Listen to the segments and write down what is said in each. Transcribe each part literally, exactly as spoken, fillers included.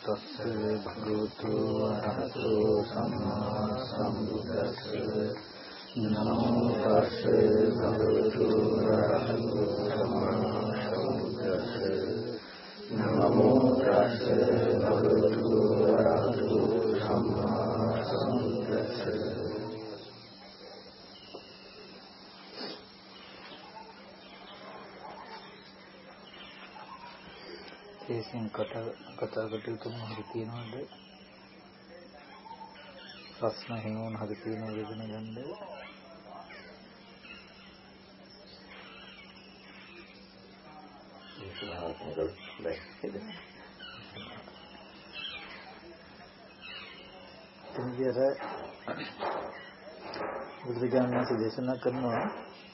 තස්ස භගවතු අරහතෝ සම්මා සම්බුද්දස්ස නමෝ තස්ස භගවතු අරහතෝ සම්මා සම්බුද්දස්ස නමෝ තස්ස භගවතු අරහතෝ සම්මා සම්බුද්දස්ස. ඒසින් කතා කතා කටයුතු මොහොත තියෙනවද? ප්‍රශ්න හේවන හරි තියෙනවද ඉගෙන ගන්න? ඒක සාහසනකට දැක්කද? එතනදී බුදුරජාණන් වහන්සේ දේශනා කරනවා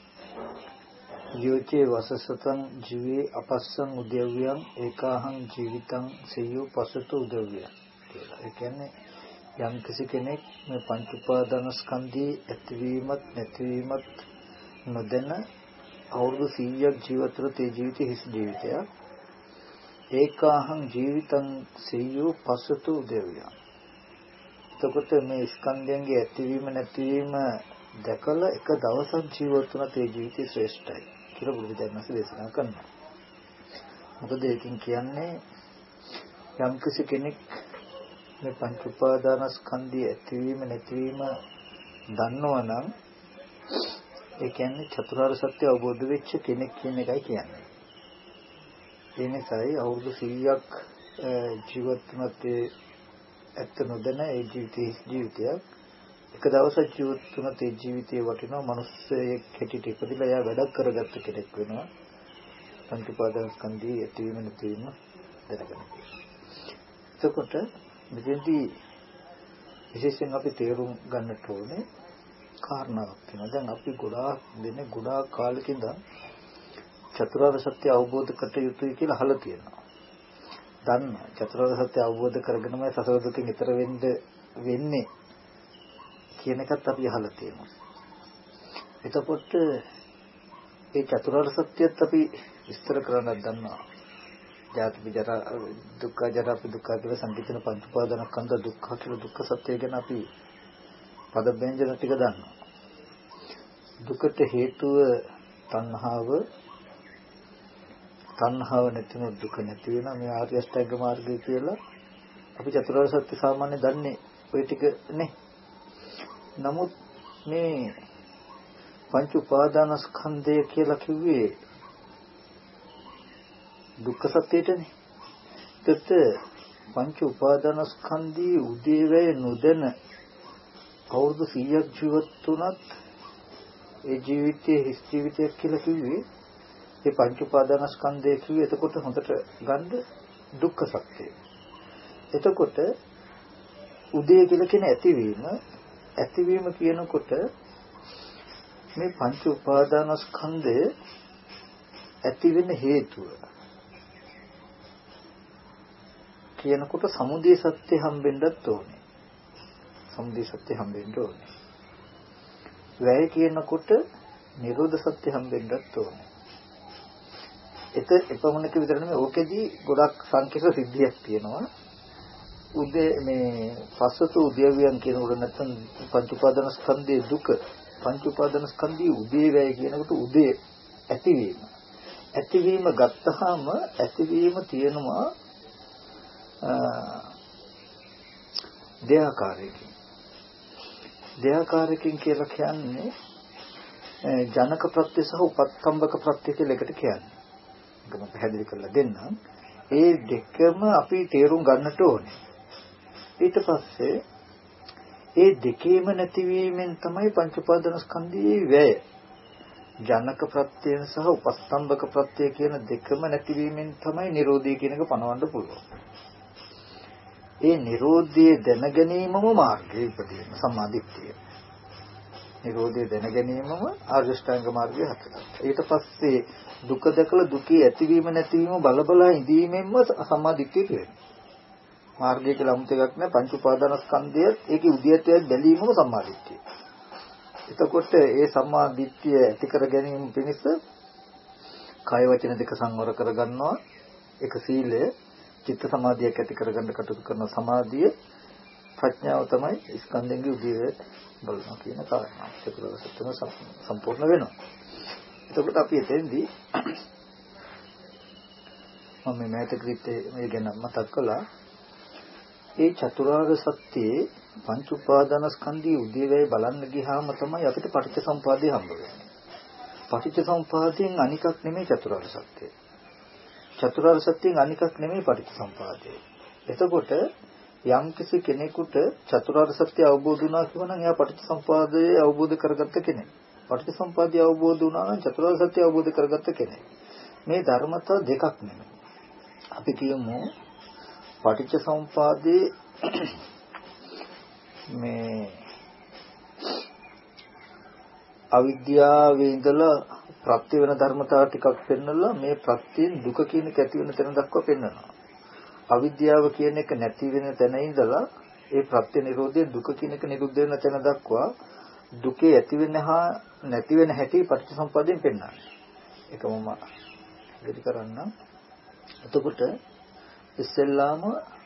යෝචේ වසසතං ජීවේ අපස්සං උදේව්‍යං ඒකාහං ජීවිතං සෙය්‍යෝ පසතු උදේව්‍යං කියලා. ඒ කියන්නේ යම් කිසි කෙනෙක් මේ පංච උපාදානස්කන්ධයේ ඇතිවීමත් නැතිවීමත් නොදැන අවුරුදු සීයක් ජීවිතවල තේ ජීවිතේ හිස් ජීවිතයක්. ඒකාහං ජීවිතං සෙය්‍යෝ පසතු උදේව්‍යං. එතකොට මේ ස්කන්ධයන්ගේ ඇතිවීම නැතිවීම දැකලා එක දවසක් ජීවත් වුණා තේ ජීවිතේ ශ්‍රේෂ්ඨයි කියලා බුදුදහම දේශනා කරනවා. මොකද ඒකින් කියන්නේ යම් කිසි කෙනෙක් මේ පංච උපාදානස්කන්ධයේ ඇතිවීම නැතිවීම දන්නවනම් ඒ කියන්නේ චතුරාර්ය සත්‍ය අවබෝධ වෙච්ච කෙනෙක් කියන එකයි කියන්නේ. ඒ නිසායි අවුරුදු සීයක් ජීවත් වුණත් ඇත්ත නොදැන ඒ ජීවිතේ ජීවිතයක් එක දවසක් ජීවත් වුණත් ඒ ජීවිතේ වටිනවා. මිනිස්සෙක් හැටියට ඉපදිලා එයා වැඩක් කරගත්ත කෙනෙක් වෙනවා. පංච උපාදානස්කන්ධයේ ඇතිවීම නැතිවීම දැනගන්න. එතකොට මෙතෙන්දී විශේෂයෙන් අපි තේරුම් ගන්නට ඕනේ කාරණාවක් තියෙනවා. දැන් අපි ගොඩාක් දෙනේ ගොඩාක් කාලෙක ඉඳන් චතුරාර්ය සත්‍ය අවබෝධ කර යුතුයි කියලා අහලා තියෙනවා. දන්නවා චතුරාර්ය සත්‍ය අවබෝධ කරගෙනමයි සසර දුකින් ඈතර වෙන්න වෙන්නේ කියන එකත් අපි අහලා තියෙනවා. එතකොට ඒ චතුරාර්ය සත්‍යයත් අපි විස්තර කරන්නත් දන්නවා. ජාති ජරා දුක්ඛ ජරා දුක්ඛ කියලා සංකීර්ණ පංච උපාදානස්කන්ධ දුක්ඛ කියලා දුක්ඛ සත්‍ය ගැන අපි පද ව්‍යංජන ටික දන්නවා. දුකට හේතුව තණ්හාව. තණ්හාව නැතිනම් දුක නැති වෙනවා. මේ ආර්ය අෂ්ටාංග මාර්ගය කියලා අපි චතුරාර්ය සත්‍ය සාමාන්‍ය දන්නේ ওই ටික නේ. නමුත් මේ පංච උපාදානස්කන්ධය කියලා කිව්වේ දුක්ඛ සත්‍යයටනේ. ඒත් පංච උපාදානස්කන්ධී උදේවැය නොදැන අවුරුදු සීයක් ජීවත් වුණත් ඒ ජීවිතයේ හිස් ජීවිතයක් කියලා කිව්වේ ඒ පංච උපාදානස්කන්ධය කිව්වේ එතකොට හොඳට ගන්න දුක්ඛ සත්‍යය. එතකොට උදේ කියලා කියන ඇතිවීම ඇතිවීම කියනකොට මේ පංච උපාදානස්කන්ධය ඇති වෙන හේතුව කියනකොට සමුදය සත්‍ය හම්බෙන්නත් ඕනේ. සමුදය සත්‍ය හම්බෙන්න ඕනේ. වැය කියනකොට නිරෝධ සත්‍ය හම්බෙන්නත් ඕනේ. ඒත් එපමණක විතර නෙමෙයි ඕකෙදී ගොඩක් සංකීර්ණ සිද්ධියක් තියෙනවා. උදේ මේ පස්සතු උදේවියන් කියනකොට නැත්නම් පංච උපාදානස්කන්ධයේ දුක පංච උපාදානස්කන්ධයේ උදේ වැය කියනකොට උදේ ඇතිවීම ඇතිවීම ගත්තාම ඇතිවීම තියෙනවා දෙආකාරයකින් දෙආකාරයකින් කියලා කියන්නේ ජනක ප්‍රත්‍ය සහ උපස්තම්භක ප්‍රත්‍ය කියලා එකට කියන්නේ. ඒක මම පැහැදිලි කරලා දෙන්නම්. ඒ දෙකම අපි තේරුම් ගන්නට ඕනේ. ඊට පස්සේ ඒ දෙකේම නැතිවීමෙන් තමයි පංච උපාදානස්කන්ධයේ වැය. ජනක ප්‍රත්‍යය සහ උපස්තම්භක ප්‍රත්‍යය කියන දෙකම නැතිවීමෙන් තමයි නිරෝධය කියන එක පනවන්න පුළුවන්. ඒ නිරෝධයේ දැන ගැනීමම මාර්ගය ඉදීම සම්මාදිට්ඨිය. නිරෝධය දැන ගැනීමම ආර්ය ශ්‍රැංග මාර්ගය හතරක්. ඊට පස්සේ දුක දැකලා දුකේ ඇතිවීම නැතිවීම බලබලා ඉඳීමෙන්ම සම්මාදිට්ඨිය කියනවා. මාර්ගය කියලා 아무ත එකක් නෑ. පංච උපාදානස්කන්ධයත් ඒකේ උද්‍යතයක් බැලීමම සම්මාදිට්ඨිය. එතකොට ඒ සම්මාදිට්ඨිය ඇති කර ගැනීම පිණිස කය වචන දෙක සංවර කර ගන්නවා. ඒක සීලය. චිත්ත සමාධියක් ඇති කරගන්න කටයුතු කරන සමාධිය ප්‍රඥාව තමයි ස්කන්ධයන්ගේ උදේවැය බලනවා කියන කාරණා. චතුරාර්ය සත්‍යම සම්පූර්ණ වෙනවා. එතකොට අපි එතෙන්දී මම මේ මෑතකීතේ මේ ගැන මතක් කළා. ඒ චතුරාර්ය සත්‍යයේ පංච උපාදාන ස්කන්ධයේ උදේවැය බලන්න ගියාම තමයි අපිට පටිච්චසමුපාදය හම්බ වෙන්නේ. පටිච්චසමුපාදයෙන් අනිකක් නෙමෙයි චතුරාර්ය සත්‍යය. චතුරාර්ය සත්‍යයෙන් අනිකක් නෙමෙයි පටිච්චසමුපාදය. එතකොට යම් කිසි කෙනෙකුට චතුරාර්ය සත්‍ය අවබෝධ වුණා කියවනම් එයා පටිච්චසමුපාදය අවබෝධ කරගත්ත කෙනෙක්. පටිච්චසමුපාදය අවබෝධ වුණා නම් චතුරාර්ය සත්‍ය අවබෝධ කරගත්ත කෙනෙක්. මේ ධර්මතා දෙකක් නෙමෙයි. අපි කියමු පටිච්චසමුපාදයේ මේ අවිද්‍යාවේ ඉඳලා ප්‍රත්‍ය වෙන ධර්මතාව ටිකක් පෙන්නලා මේ ප්‍රත්‍යයෙන් දුක කියන එක ඇති වෙන තැන දක්වා පෙන්නනවා. අවිද්‍යාව කියන එක නැති වෙන තැන ඉඳලා ඒ ප්‍රත්‍ය නිරෝධයේ දුක කියන එක නිරුද්ධ වෙන තැන දක්වා දුකේ ඇති වෙන හා නැති වෙන හැටි පටිච්චසමුප්පාදයෙන් පෙන්නනවා. ඒක මම දෙවි කරන්නම්. එතකොට ඉස්සෙල්ලාම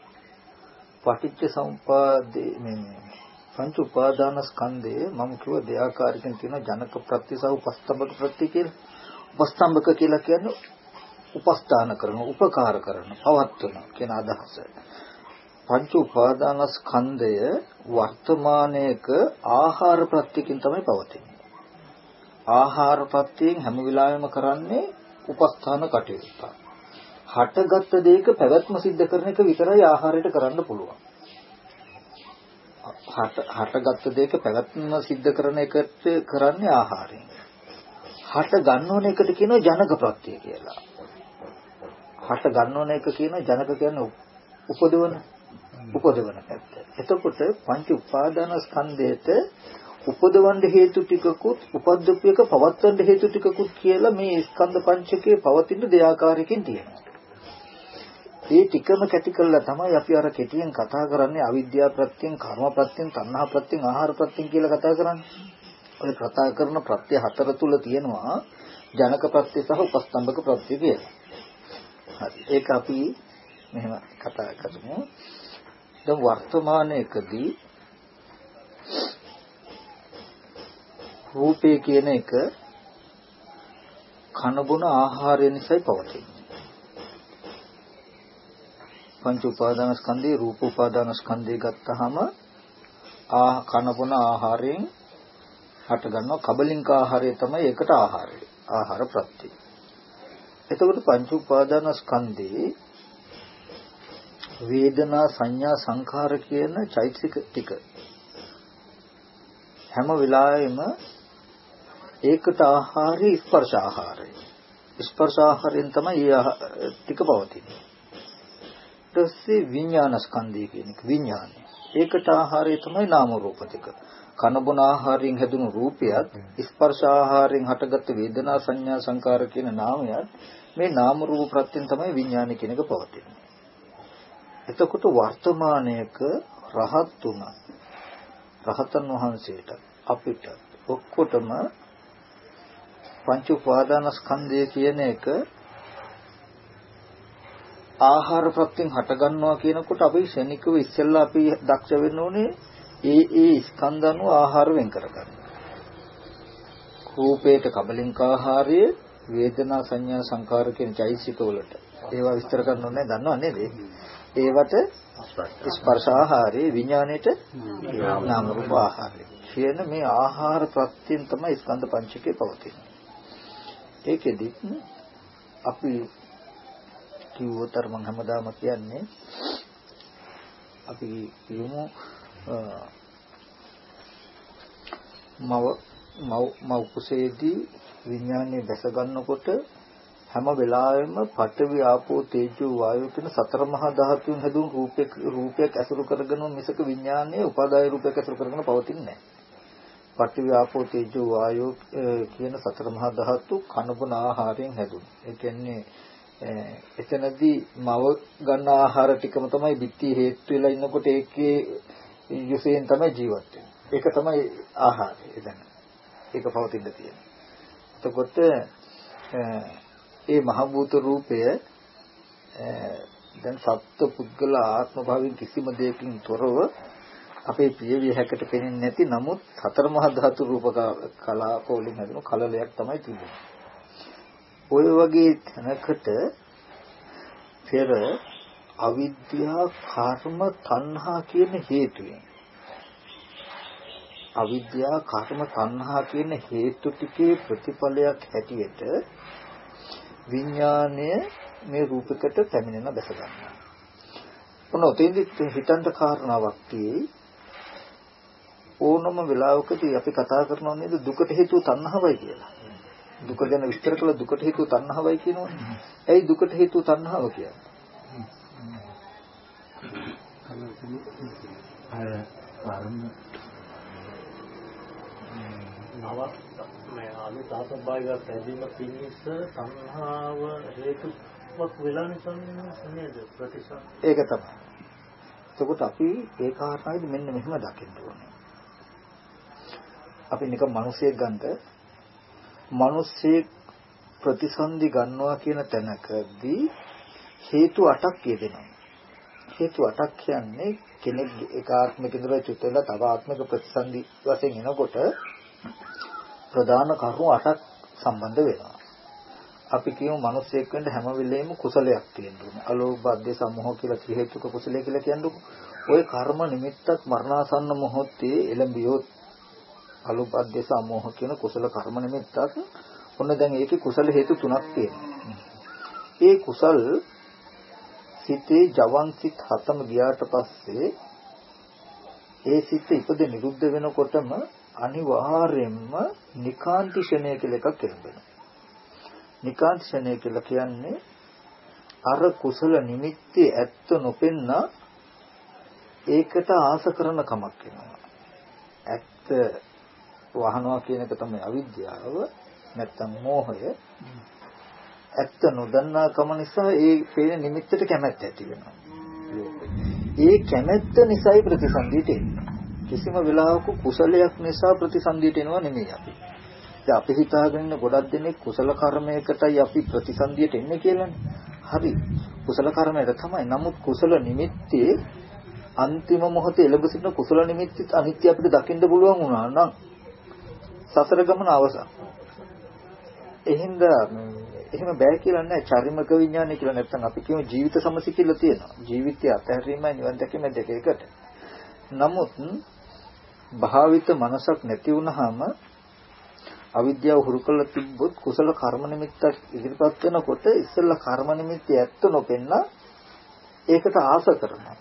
පටිච්චසමුප්පාදේ මේ පංච උපාදාන ස්කන්ධයේ මම කිව්ව දෙආකාරකින් තියෙන ජනක ප්‍රත්‍ය සහ උපස්තම්භක ප්‍රත්‍ය කියලා. උපස්තම්භක කියලා කියන්නේ උපස්ථාන කරන, උපකාර කරන, පවත්වන කියන අදහස. පංච උපාදාන ස්කන්ධය වර්තමානයේක ආහාර ප්‍රත්‍යකින් තමයි පවතින්නේ. ආහාර ප්‍රත්‍යයෙන් හැම වෙලාවෙම කරන්නේ උපස්ථාන කටයුත්ත. හටගත් දෙයක පැවැත්ම සිද්ධ කරන එක විතරයි ආහාරයට කරන්න පුළුවන්. හට හටගත් දෙයක පැවැත්ම සිද්ධ කරන එකට කරන්නේ ආහාරයෙන්. හට ගන්නවන එකට කියනවා ජනක ප්‍රත්‍ය කියලා. හට ගන්නවන එක කියන ජනක කියන්නේ උපදවන උපදවන පැත්ත. එතකොට පංච උපාදාන ස්කන්ධයට උපදවන්න හේතු ටිකකුත් උපද්දපු එක පවත්වන්න හේතු ටිකකුත් කියලා මේ ස්කන්ධ පංචකයේ පවතින දෙආකාරයකින් තියෙනවා. මේ ටිකම කැටි කළා තමයි අපි අර කෙටියෙන් කතා කරන්නේ අවිද්‍යාව ප්‍රත්‍යයෙන්, කර්ම ප්‍රත්‍යයෙන්, තණ්හා ප්‍රත්‍යයෙන්, ආහාර ප්‍රත්‍යයෙන් කියලා කතා කරන්නේ. ඔය කතා කරන ප්‍රත්‍ය හතර තුල තියෙනවා ජනක ප්‍රත්‍ය සහ උපස්තම්භක ප්‍රත්‍ය කියලා. හරි. ඒක අපි මෙහෙම කතා කරමු. දැන් වර්තමානයේදී රූපේ කියන එක කන බොන ආහාරය නිසායි පවතින්නේ. පංච උපාදාන ස්කන්ධේ රූප උපාදාන ස්කන්ධය ගත්තාම ආ කන බොන ආහාරයෙන් හට ගන්නවා කබලින්ක ආහාරය තමයි ඒකට ආහාරය. ආහාර ප්‍රත්‍ය. එතකොට පංච උපාදාන ස්කන්ධේ වේදනා සංඥා සංඛාර කියන චෛතසික ටික හැම වෙලාවෙම ඒකට ආහාරي ස්පර්ශ ආහාරය. ස්පර්ශ ආහාරයෙන් තමයි ඒ ටික පවතින්නේ. ඊටසේ විඥාන ස්කන්ධය කියන එක විඥානය. ඒකට ආහාරය තමයි නාම රූප ටික. කන බොන ආහාරයෙන් හැදුණු රූපයත් ස්පර්ශ ආහාරයෙන් හටගත් වේදනා සංඥා සංකාර කියන නාමයත් මේ නාම රූප ප්‍රත්‍යයෙන් තමයි විඥානය කියන එක පවතින්නේ. එතකොට වර්තමානයේක රහත් තුන රහතන් වහන්සේට අපිට ඔක්කොටම පංච උපාදාන ස්කන්ධය කියන එක ආහාර ප්‍රත්‍යයෙන් හට ගන්නවා කියනකොට අපි ශනිකව ඉස්සෙල්ලා අපි දක්ෂ වෙන්න ඕනේ ඒ ඒ ස්කන්ධ අනුව ආහාර වෙන් කරගන්න. රූපේට කබලින්ක ආහාරය, වේදනා සංඥා සංකාර කියන චෛතසික වලට ඒවා විස්තර කරන්න ඕනේ දන්නව නේද? ඒවට ස්පර්ශ ආහාරය, විඥාණයට නාම රූප ආහාරය. කියන මේ ආහාර ප්‍රත්‍යයෙන් තමයි ස්කන්ධ පංචකය පවතින්නේ. ඒකෙදි අපි කිව්වතර මම හැමදාම කියන්නේ අපි කියමු මව මව මව කුසේදී විඥානයේ දැස ගන්නකොට හැම වෙලාවෙම පඨවි ආපෝ තේජෝ වායෝ කියන සතර මහා ධාතුන් හැදුණු රූපයක් රූපයක් ඇසුරු කරගෙන මිසක විඥානයේ උපාදාය රූපයක් ඇසුරු කරගෙන පවතින්නේ නැහැ. පඨවි ආපෝ තේජෝ වායෝ කියන සතර මහා ධාතු කනබුන ආහාරයෙන් හැදුණු. ඒ කියන්නේ එතනදී මව ගන්න ආහාර ටිකම තමයි බිත්ති හේතු වෙලා ඉන්නකොට ඒකේ යුසයෙන් තමයි ජීවත් වෙන්නේ. ඒක තමයි ආහාරය. එතන. ඒක පවතින්න තියෙනවා. එතකොට ඒ මහ භූත රූපය දැන් සත්ත්ව පුද්ගල ආත්ම භාවයෙන් කිසිම දෙයකින් තොරව අපේ ප්‍රිය විහකට පෙනෙන්නේ නැති නමුත් හතර මහා ධාතු රූප කලාප වලින් හැදෙන කලලයක් තමයි තිබෙන්නේ. ඔය වගේ තැනකට පෙර අවිද්‍යාව, කර්ම, තණ්හා කියන හේතුයෙන් අවිද්‍යාව, කර්ම, තණ්හා කියන හේතු ටිකේ ප්‍රතිඵලයක් හැටියට විඥාණය මේ රූපයකට පැමිණෙන දැස ගන්නවා. ඔන්න ඔතෙන්දි හිතන්න කාරණාවක් තියෙයි. ඕනම වෙලාවකදී අපි කතා කරනවා නේද දුකට හේතුව තණ්හාවයි කියලා. දුක ගැන විස්තර කළා දුකට හේතුව තණ්හාවයි කියනවනේ. ඇයි දුකට හේතුව තණ්හාව කියන්නේ? අර කර්ම නව මේ ආලි තාසබ්බායිග පැදීම පිණිස තණ්හාව හේතුවක් වෙලා නිසා නේද ප්‍රතිසං ඒක තමයි. එතකොට අපි ඒ කාරණාවේදී මෙන්න මෙහෙම දකින්න ඕනේ. අපි නිකන් මිනිසෙක් ගන්නට මිනිස්සෙක් ප්‍රතිසන්දි ගන්නවා කියන තැනකදී හේතු අටක් කියදෙනවා. හේතු අටක් කියන්නේ කෙනෙක් එක ආත්මික ඉඳලා චුත වෙලා තව ආත්මික ප්‍රතිසන්දි වශයෙන් එනකොට ප්‍රධාන කරුණු අටක් සම්බන්ධ වෙනවා. අපි කියමු මිනිස්සෙක් වෙන්න හැම වෙලෙම කුසලයක් තියෙනවා. අලෝභ අධ්‍ය සමෝහ කියලා ත්‍රි හේතුක කුසලය කියලා කියන්නේ. ওই කර්ම නිමිත්තක් මරණාසන්න මොහොතේ එළඹියොත් අලෝභ අධ්‍ය සමෝහ කියන කුසල කර්ම නිමිත්තක් ඔන්න දැන් ඒකේ කුසල හේතු තුනක් තියෙනවා. ඒ කුසල් සිතේ ජවන් සිත් හතම ගියාට පස්සේ ඒ සිත් ඉපද නිරුද්ධ වෙනකොටම අනිවාර්යයෙන්ම නිකාන්තිශනය කියලා එකක් එළඹෙනවා. නිකාන්තිශනය කියලා කියන්නේ අර කුසල නිමිත්තේ ඇත්ත නොපෙන්න ඒකට ආස කරන කමක් වෙනවා. ඇත්ත වහනවා කියන එක තමයි අවිද්‍යාව නැත්තම් මෝහය. ඇත්ත නොදන්නා කම නිසා ඒ පේන නිමිත්තට කැමැත්ත ඇති වෙනවා. ඒ කැමැත්ත නිසායි ප්‍රතිසන්දියට එන්නේ. කිසිම වෙලාවක කුසලයක් නිසා ප්‍රතිසන්දියට එනවා නෙමෙයි අපි. දැන් අපි හිතාගෙන ඉන්න ගොඩක් දෙනෙක් කුසල කර්මයකටයි අපි ප්‍රතිසන්දියට එන්නේ කියලානේ. හරි. කුසල කර්මයට තමයි. නමුත් කුසල නිමිත්තේ අන්තිම මොහොතේ එළඹ සිටින කුසල නිමිත්තත් අනිත්‍ය අපිට දකින්න පුළුවන් වුණා නම් සසර ගමන අවසන්. එහෙනම් එහෙම බෑ කියලා නෑ. චරිමක විඥානය කියලා නැත්නම් අපි කියමු ජීවිත සමසිතිල තියෙනවා. ජීවිතය අතහැරීමයි නිවන් දැකීම දෙක එකට. නමුත් භාවිත මනසක් නැති වුනහම අවිද්‍යාව හුරු කරලා තිබ්බොත් කුසල කර්ම නිමිත්තක් ඉදිරිපත් වෙනකොට ඉස්සෙල්ලා කර්ම නිමිත්තේ ඇත්ත නොපෙන්න ඒකට ආස කරනවා.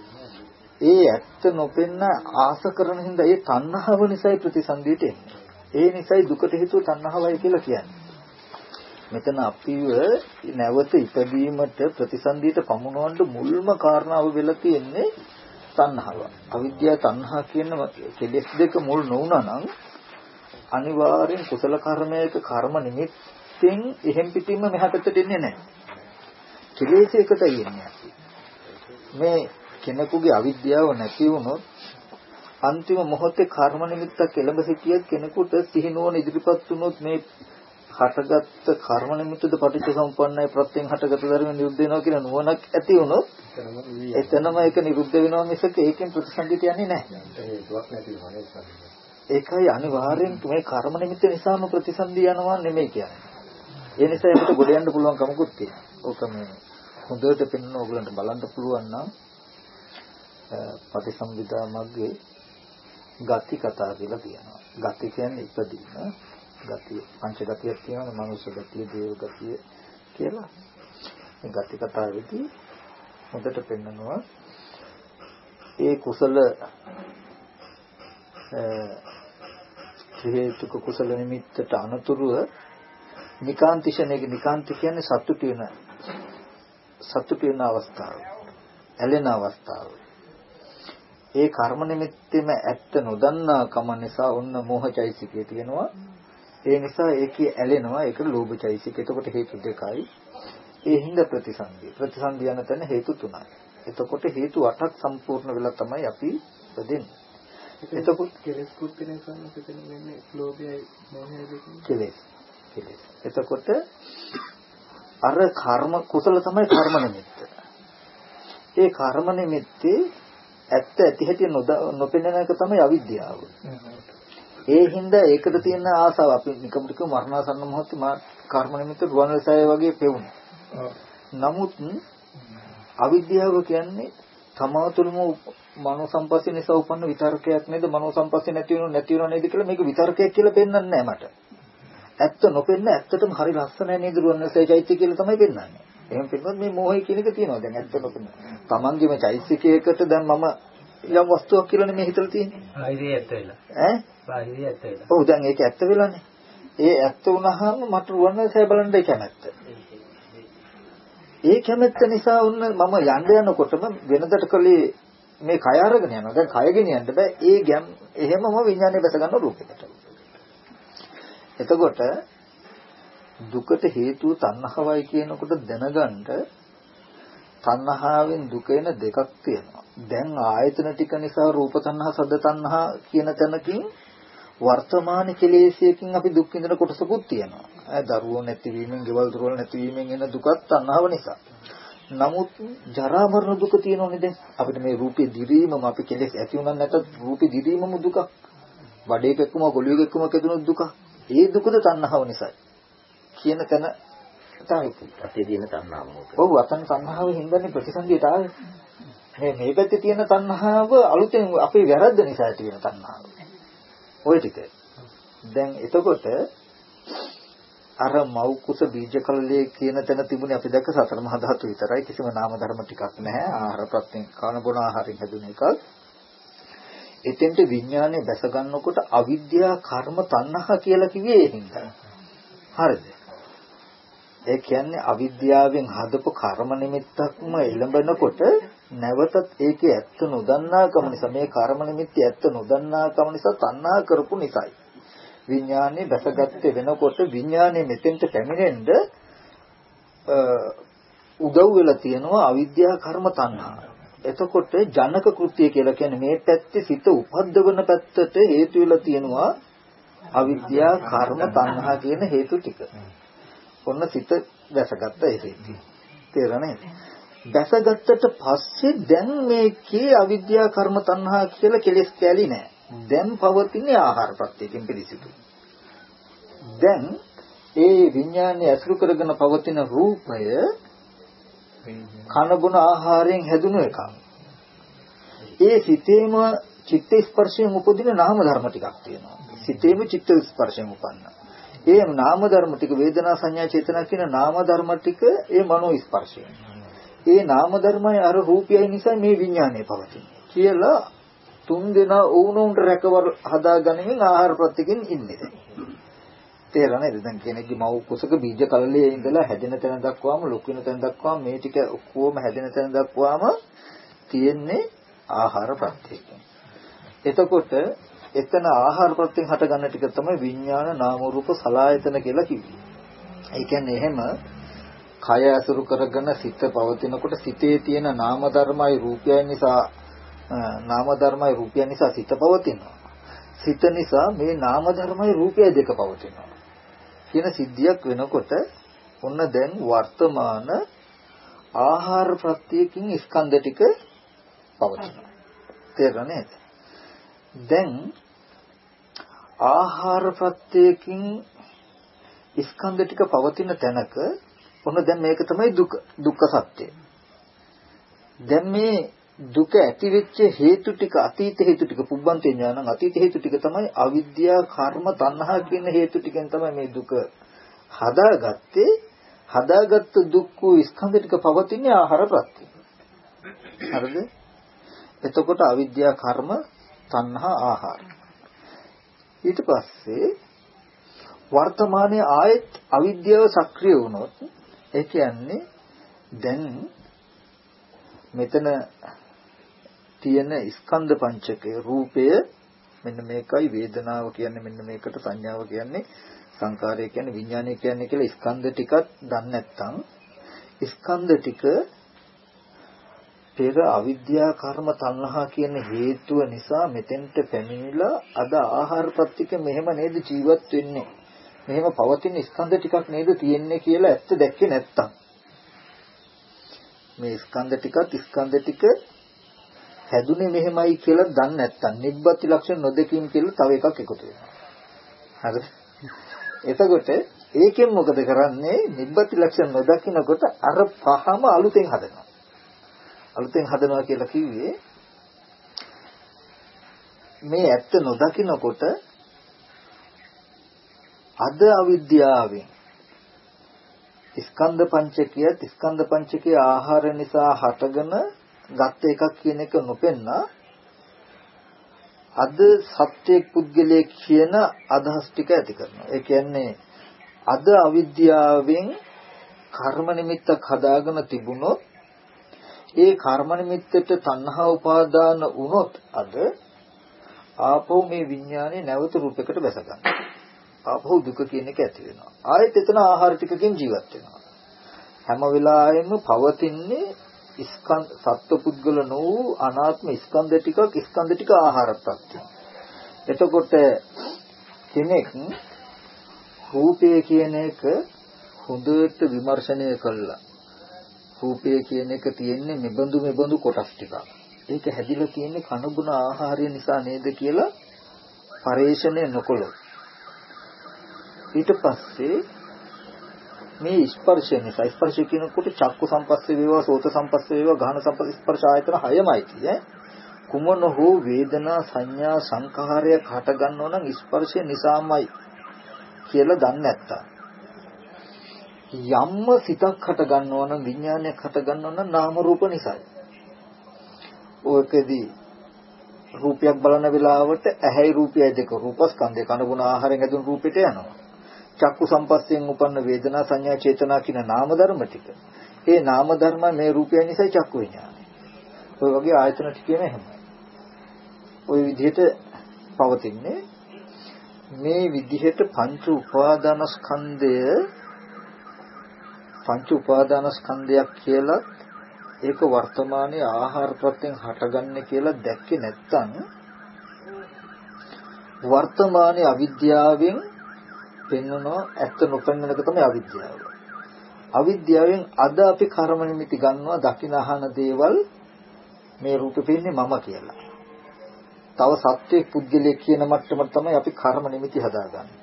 ඒ ඇත්ත නොපෙන්න ආස කරන හින්දා ඒ තණ්හාව නිසායි ප්‍රතිසන්දියට එන්නේ. ඒ නිසායි දුකට හේතුව තණ්හාවයි කියලා කියන්නේ. මෙතන අපිව නැවත ඉපදීමට ප්‍රතිසන්දියට පමුණවන්න මුල්ම කාරණාව වෙලා තියෙන්නේ තණ්හාව. අවිද්‍යාව තණ්හා කියන කෙලෙස් දෙක මුල් නොවුනා නම් අනිවාර්යෙන් කුසල කර්මයක කර්ම නිමිත්තෙන් එහෙම් පිටින්ම මෙහාට දෙන්නේ නැහැ. කෙලෙසයකටයි එන්නේ අපි. මේ කෙනෙකුගේ අවිද්‍යාව නැති වුණොත් අන්තිම මොහොතේ කර්ම නිමිත්තක් එළඹ සිටියත් කෙනෙකුට සිහිනුවන ඉදිරිපත් වුණොත් මේ හටගත්ත කර්ම නිමිත්තද පටිච්ච සමුප්පන්නයි ප්‍රත්‍යයෙන් හටගත ධර්ම නිරුද්ධ වෙනවා කියන නුවණක් ඇති වුණොත් එතනම ඒක නිරුද්ධ වෙනවා මිසක ඒකෙන් ප්‍රතිසන්දිත යන්නේ නැහැ. හේතුවක් නැති වෙනවා. ඒකයි අනිවාර්යෙන් මේ කර්ම නිමිත්ත නිසාම ප්‍රතිසන්දි යනවා නෙමෙයි කියන්නේ. ඒ නිසා අපිට ගොඩ යන්න පුළුවන් කමකුත් තියෙනවා. ඕක මේ හොඳට පෙන්වන්න ඕගලන්ට බලන්න පුළුවන් නම් පටිසම්භිදා මග්ගේ ගති කතා කියලා තියෙනවා. ගති කියන්නේ ඉපදීම. ගති පංච ගතියක් තියෙනවා. මනුෂ්‍ය ගතිය, දේව ගතිය කියලා. මේ ගති කතාවේදී හොඳට පෙන්නනවා ඒ කුසල හේතුක කුසල නිමිත්තට අනතුරුව නිකාන්තිශනයේ නිකාන්ති කියන්නේ සතුට වෙන සතුට වෙන අවස්ථාව. ඇලෙන අවස්ථාව. ඒ කර්ම නිමිත්තෙම ඇත්ත නොදන්නා කම නිසා ඔන්න මෝහචෛසිකය තියෙනවා. ඒ නිසා ඒකේ ඇලෙනවා. ඒක ලෝභචෛසිකය. එතකොට හේතු දෙකයි. ඒ හින්දා ප්‍රතිසන්දිය. ප්‍රතිසන්දිය යන තැන හේතු තුනයි. එතකොට හේතු අටක් සම්පූර්ණ වෙලා තමයි අපි දෙන්නේ. එතකොට කෙලෙස් කුප්පිනේ සම්පූර්ණ වෙන්නේ ලෝභයයි මෝහයයි දෙකම. කෙලෙස්. කෙලෙස්. එතකොට අර කර්ම කුසල තමයි කර්ම නිමිත්ත. ඒ කර්ම නිමිත්තේ ඇත්ත ඇති හැටි නොපෙනෙන එක තමයි අවිද්‍යාව. ඒ හින්දා ඒකට තියෙන ආසාව අපි නිකම්ම කිව්ව මරණාසන්න මොහොතේ මා කර්ම නිමිත්ත රුවන්වැලිසෑය වගේ පෙවුණා. නමුත් අවිද්‍යාව කියන්නේ තමා තුළම මනෝ සම්පස්සේ නිසා උපන්න විතර්කයක් නේද? මනෝ සම්පස්සේ නැති වෙනව නැති වෙනව නේද කියලා මේක විතර්කයක් කියලා පෙන්වන්නේ නැහැ මට. ඇත්ත නොපෙන්න ඇත්තටම හරි ලස්සනයි නේද රුවන්වැලිසෑය චෛත්‍ය කියලා තමයි පෙන්වන්නේ. එහෙම පෙන්වුවත් මේ මෝහය කියන එක තියෙනවා. දැන් ඇත්ත නොපෙන්න. තමන්ගේම චෛත්‍යකයකට දැන් මම යම් වස්තුවක් කියලානේ මේ හිතලා තියෙන්නේ. ආයිදී ඇත්ත වෙලා. ඈ? ආයිදී ඇත්ත වෙලා. ඔව් දැන් ඒක ඇත්ත වෙලානේ. ඒ ඇත්ත වුණාම මට රුවන්වැලිසෑය බලන්න ඒ කැමැත්ත. ඒ කැමැත්ත නිසා වුණ මම යන්න යනකොටම වෙනදට කලේ මේ කය අරගෙන යනවා. දැන් කය ගෙනියන්න බෑ. ඒ ගැම් එහෙමම විඥානේ බැස ගන්න රූපෙකට. එතකොට දුකට හේතුව තණ්හාවයි කියනකොට දැනගන්න තණ්හාවෙන් දුක එන දෙකක් තියෙනවා. දැන් ආයතන ටික නිසා රූප තණ්හා, සද්ද තණ්හා කියන තැනකින් වර්තමාන කෙලෙසයකින් අපි දුක් විඳින කොටසකුත් තියෙනවා. ඒ දරුවෝ නැතිවීමෙන්, ගෙවල් දොරවල් නැතිවීමෙන් එන දුකත් තණ්හාව නිසා. නමුත් ජරා මරණ දුක තියෙනෝනේ දැන්. අපිට මේ රූපේ දිරීමම අපි කෙලෙස් ඇති වුණා නැතත් රූපේ දිරීමම දුක. බඩේක එක්කම ගොළුෙක එක්කම කෙදුණු දුක. ඒ දුකද තණ්හාව නිසායි. කියන තැන තමයි අතේ තියෙන තණ්හාව මොකද? ඔව් අතන තණ්හාවෙන් හින්දානේ ප්‍රතිසන්දියට ආවේ. මේ මේ පැත්තේ තියෙන තණ්හාව අලුතෙන් අපේ වැරද්ද නිසා ඇති වෙන තණ්හාව. ඔය ටික. දැන් එතකොට අර මව් කුස බීජ කල්ලේ කියන තැන තිබුණේ අපි දැක්ක සතර මහා ධාතු විතරයි. කිසිම නාම ධර්ම ටිකක් නැහැ. ආහාර ප්‍රත්‍යයෙන් කන බොන ආහාරයෙන් හැදුන එකක්. එතෙන්ට විඥානේ බැස ගන්නකොට අවිද්‍යා කර්ම තණ්හා කියලා කිව්වේ ඒ හින්දා. හරිද? ඒ කියන්නේ අවිද්‍යාවෙන් හදපු කර්ම නිමිත්තක්ම එළඹනකොට නැවතත් ඒකේ ඇත්ත නොදන්නාකම නිසා මේ කර්ම නිමිත්තේ ඇත්ත නොදන්නාකම නිසා තණ්හා කරපු නිසායි. විඥානේ බැසගත්තේ වෙනකොට විඥානේ මෙතෙන්ට පැමිණෙන්න උදව් වෙලා තියෙනවා අවිද්‍යා කර්ම තණ්හා. එතකොට ජනක කෘත්‍ය කියලා කියන්නේ මේ පැත්තේ සිත උපද්දවන පැත්තට හේතු වෙලා තියෙනවා අවිද්‍යා කර්ම තණ්හා කියන හේතු ටික. ඔන්න සිත දැසගත්ත ඒකයි. තේරෙන්නේ? දැසගත්තට පස්සේ දැන් මේකේ අවිද්‍යා කර්ම තණ්හා කියලා කෙලෙස් කැලි නෑ. දැන් පවතින්නේ ආහාර ප්‍රත්‍යයෙන් පිළිසිතු. දැන් ඒ විඥානය ඇසුරු කරගෙන පවතින රූපය කන බොන ආහාරයෙන් හැදුණු එකක්. ඒ සිතේම චිත්ත ස්පර්ශයෙන් උපදින නාම ධර්ම ටිකක් තියෙනවා. සිතේම චිත්ත ස්පර්ශයෙන් උපන්න. ඒ නාම ධර්ම ටික වේදනා සංඥා චේතනා කියන නාම ධර්ම ටික ඒ මනෝ ස්පර්ශය. ඒ නාම ධර්මයි අර රූපයයි නිසා මේ විඥානය පවතින්නේ කියලා තුන් දෙනා වුණුන්ට රැකවර හදාගනිමින් ආහාර ප්‍රත්‍යකින් ඉන්නේ. තේරෙනවද? දැන් කෙනෙක්ගේ මව් කුසක බීජ කලලේ ඉඳලා හැදෙන තැන දක්වාම ලොකු වෙන තැන දක්වාම මේ ටික ඔක්කොම හැදෙන තැන දක්වාම තියෙන්නේ ආහාර ප්‍රත්‍යයෙන්. එතකොට එතන ආහාර ප්‍රත්‍යයෙන් හට ගන්න ටික තමයි විඥාන නාම රූප සලආයතන කියලා කිව්වේ. ඒ කියන්නේ එහෙම කය අසුරු කරගෙන සිත පවතිනකොට සිතේ තියෙන නාම ධර්මයි රූපයයි නිසා නාම ධර්මයි රූපයයි නිසා සිත පවතිනවා. සිත නිසා මේ නාම ධර්මයි රූපයයි දෙක පවතිනවා. කියන සිද්ධියක් වෙනකොට ඔන්න දැන් වර්තමාන ආහාර ප්‍රත්‍යයෙන් ස්කන්ධ ටික පවතිනවා. තේරෙනවද? දැන් ආහාර ප්‍රත්‍යයෙන් ස්කන්ධ ටික පවතින තැනක ඔන්න දැන් මේක තමයි දුක දුක්ඛ සත්‍යය. දැන් මේ දුක ඇති වෙච්ච හේතු ටික අතීත හේතු ටික පුබ්බන්තේ ඥානං අතීත හේතු ටික තමයි අවිද්‍යා කර්ම තණ්හා කියන හේතු ටිකෙන් තමයි මේ දුක හදාගත්තේ. හදාගත්ත දුක්ඛ ස්කන්ධ ටික පවතින්නේ ආහාර ප්‍රත්‍යයෙන්. හරිද? එතකොට අවිද්‍යා කර්ම තණ්හා ආහාර. ඊට පස්සේ වර්තමානයේ ආයත් අවිද්‍යාව සක්‍රිය වුණොත් ඒ කියන්නේ දැන් මෙතන තියෙන ස්කන්ධ පංචකය රූපය මෙන්න මේකයි වේදනාව කියන්නේ මෙන්න මේකට සංඥාව කියන්නේ සංකාරය කියන්නේ විඥානය කියන්නේ කියලා ස්කන්ධ ටිකක් දන්නේ නැත්නම් ස්කන්ධ ටික පෙර අවිද්‍යා කර්ම තණ්හා කියන හේතුව නිසා මෙතෙන්ට පැමිණිලා අද ආහාර ප්‍රත්‍යක මෙහෙම නේද ජීවත් වෙන්නේ මෙහෙම පවතින ස්කන්ධ ටිකක් නේද තියෙන්නේ කියලා ඇත්ත දැක්කේ නැත්තම් මේ ස්කන්ධ ටිකත් ස්කන්ධ ටික හැදුනේ මෙහෙමයි කියලා දන්නේ නැත්තම් නිබ්බති ලක්ෂණ නොදකීම් කියලා තව එකක් එකතු වෙනවා. හරිද? එතකොට ඒකෙන් මොකද කරන්නේ? නිබ්බති ලක්ෂණ නොදකින්නකොට අර පහම අලුතෙන් හදනවා. අලුතෙන් හදනවා කියලා කිව්වේ මේ ඇත්ත නොදකින්නකොට අද අවිද්‍යාවෙන් ස්කන්ධ පංචකය ස්කන්ධ පංචකයේ ආහාර නිසා හටගෙන ගත්ත එකක් කියන එක නොපෙන්නා අද සත්‍යයක් පුද්ගලයේ කියන අදහස් ටික ඇති කරනවා. ඒ කියන්නේ අද අවිද්‍යාවෙන් කර්ම නිමිත්තක් හදාගෙන තිබුණොත් ඒ කර්ම නිමිත්තට තණ්හා උපාදාන වුණොත් අද ආපහු මේ විඥානේ නැවත රූපයකට බැස ගන්නවා. ආපහු දුක කියන එක ඇති වෙනවා. ආයෙත් එතන ආහාර ටිකකින් ජීවත් වෙනවා. හැම වෙලාවෙම පවතින්නේ ස්කන්ධ සත්පුද්ගල නෝ අනාත්ම ස්කන්ධ ටිකක් ස්කන්ධ ටික ආහාරපත්‍ය. එතකොට කෙනෙක් රූපය කියන එක හොඳට විමර්ශනය කළා. රූපය කියන එක තියෙන්නේ මෙබඳු මෙබඳු කොටස් ටිකක්. ඒක හැදිලා තියෙන්නේ කනබුන ආහාරය නිසා නේද කියලා පරේක්ෂණය නොකළොත් ඊට පස්සේ මේ ස්පර්ශය නිසා ස්පර්ශය කියනකොට චක්කු සම්පස්සේ වේවා සෝත සම්පස්සේ වේවා ගාහන සම්පස්සේ ස්පර්ශ ආයතන හයමයි කියේ. කුමන හෝ වේදනා සංඥා සංඛාරයක් හට ගන්නව නම් ස්පර්ශය නිසාමයි කියලා දන්නේ නැත්තම් යම්ම සිතක් හට ගන්නව නම් විඥානයක් හට ගන්නව නම් නාම රූප නිසායි. ඔයකදී රූපයක් බලන වෙලාවට ඇහැයි රූපයයි දෙක රූපස්කන්ධේ කනබුන ආහාරයෙන් හැදුණු රූපෙට යනවා. චක්කු සම්පස්යෙන් උපන්න වේදනා සංඥා චේතනා කියන නාම ධර්ම ටික. ඒ නාම ධර්ම මේ රූපය නිසා චක්කු විඥානයි. ඔය වගේ ආයතන ටිකේම එහෙමයි. ওই විදිහට පවතින්නේ මේ විදිහට පංච උපාදානස්කන්ධය පංච උපාදානස්කන්ධයක් කියලා ඒක වර්තමානයේ ආහාර ප්‍රත්‍යයෙන් හටගන්නේ කියලා දැක්කේ නැත්නම් වර්තමානයේ අවිද්‍යාවෙන් පෙන්වනවා ඇත්ත නොපෙන්වන එක තමයි අවිද්‍යාව. අවිද්‍යාවෙන් අද අපි කර්ම නිමිති ගන්නවා දකින අහන දේවල් මේ රූපෙ පෙන්නේ මම කියලා. තව සත්‍යයේ පුද්ගලයේ කියන මට්ටමට තමයි අපි කර්ම නිමිති හදාගන්නේ.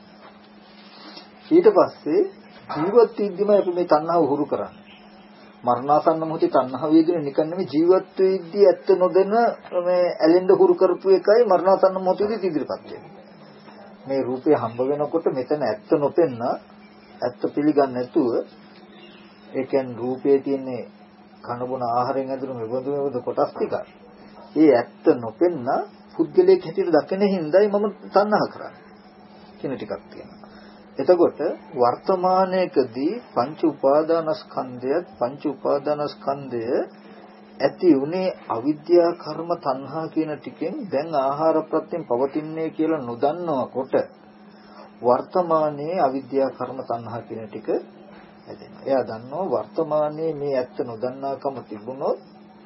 ඊට පස්සේ ජීවත් වෙද්දිම අපි මේ තණ්හාව හුරු කරන්නේ. මරණාසන්න මොහොතේ තණ්හාව වේදෙන නිකන් නෙමෙයි ජීවත් වෙද්දී ඇත්ත නොදැන මේ ඇලෙන්න හුරු කරපු එකයි මරණාසන්න මොහොතේදී ඉදිරිපත් වෙන්නේ. මේ රූපය හම්බ වෙනකොට මෙතන ඇත්ත නොපෙන්න ඇත්ත පිළිගන්නේ නැතුව ඒ කියන්නේ රූපයේ තියෙන කනබුන ආහාරයෙන් ඇතුළු මෙබඳු මෙබඳු කොටස් ටික ඒ ඇත්ත නොපෙන්න පුද්ගලයෙක් හැටියට දකින හින්දායි මම තණ්හා කරන්නේ කියන ටිකක් තියෙනවා. එතකොට වර්තමානයේදී පංච උපාදානස්කන්ධය පංච උපාදානස්කන්ධය ඇති උනේ අවිද්‍යා කර්ම තණ්හා කියන ටිකෙන් දැන් ආහාර ප්‍රත්‍යයෙන් පවතින්නේ කියලා නොදන්නවකොට වර්තමානයේ අවිද්‍යා කර්ම තණ්හා කියන ටික හැදෙනවා. එයා දන්නවා වර්තමානයේ මේ ඇත්ත නොදන්නාකම තිබුණොත්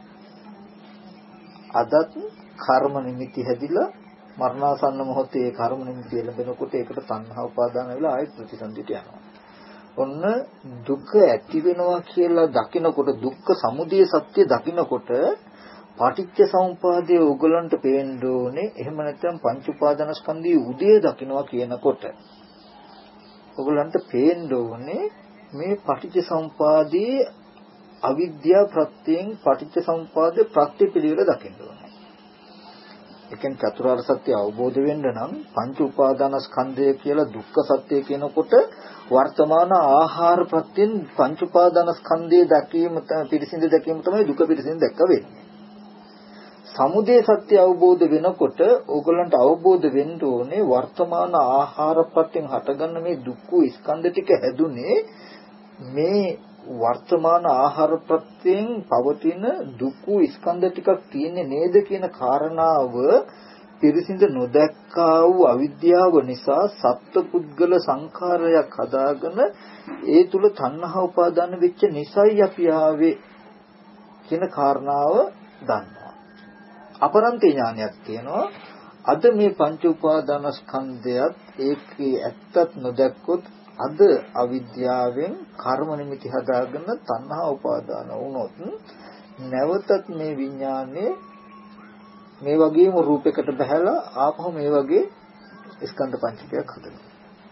අදත් කර්ම නිමිති හැදිලා මරණාසන්න මොහොතේ ඒ කර්ම නිමිති ලැබෙනකොට ඒකට තණ්හා උපාදාන වෙලා ආයෙත් ප්‍රතිසන්දිට යනවා. ඔන්න දුක ඇති වෙනවා කියලා දකිනකොට දුක්ඛ සමුදය සත්‍ය දකිනකොට පටිච්ච සමුපාදයේ උගලන්ට පේන්න ඕනේ. එහෙම නැත්නම් පංච උපාදානස්කන්ධයේ උදේ දකින්නවා කියනකොට උගලන්ට පේන්න ඕනේ මේ පටිච්ච සමුපාදයේ අවිද්‍යාව ප්‍රත්‍යයෙන් පටිච්ච සමුපාදයේ ප්‍රත්‍යපිළිවෙල දකින්න ඕනේ. එකෙන් චතුරාර්ය සත්‍ය අවබෝධ වෙන්න නම් පංච උපාදානස්කන්ධය කියලා දුක්ඛ සත්‍ය කියනකොට වර්තමාන ආහාර ප්‍රත්‍යයෙන් පංච උපාදානස්කන්ධය දැකීම පිරිසිදු දැකීම තමයි දුක පිරිසිදු දැක්ක වෙන්නේ. සමුදය සත්‍ය අවබෝධ වෙනකොට ඕගලන්ට අවබෝධ වෙන්න ඕනේ වර්තමාන ආහාර ප්‍රත්‍යයෙන් හටගන්න මේ දුක්ඛ ස්කන්ධ ටික හැදුනේ මේ වර්තමාන ආහාර ප්‍රත්‍යයෙන් පවතින දුක්ඛ ස්කන්ධ ටිකක් තියෙන්නේ නේද කියන කාරණාව පිරිසිදු නොදැක්කා වූ අවිද්‍යාව නිසා සත්පුද්ගල සංඛාරයක් හදාගෙන ඒ තුල තණ්හා උපාදාන වෙච්ච නිසයි අපි ආවේ කියන කාරණාව දන්නවා. අපරන්තේ ඥානයක් තියෙනවා. අද මේ පංච උපාදානස්කන්ධයත් ඒකේ ඇත්තත් නොදැක්කොත් අද අවිද්‍යාවෙන් කර්ම නිමිති හදාගෙන තණ්හා උපාදාන වුණොත් නැවතත් මේ විඥානේ මේ වගේම රූපයකට බහැලා ආපහු මේ වගේ ස්කන්ධ පංචකයක් හදනවා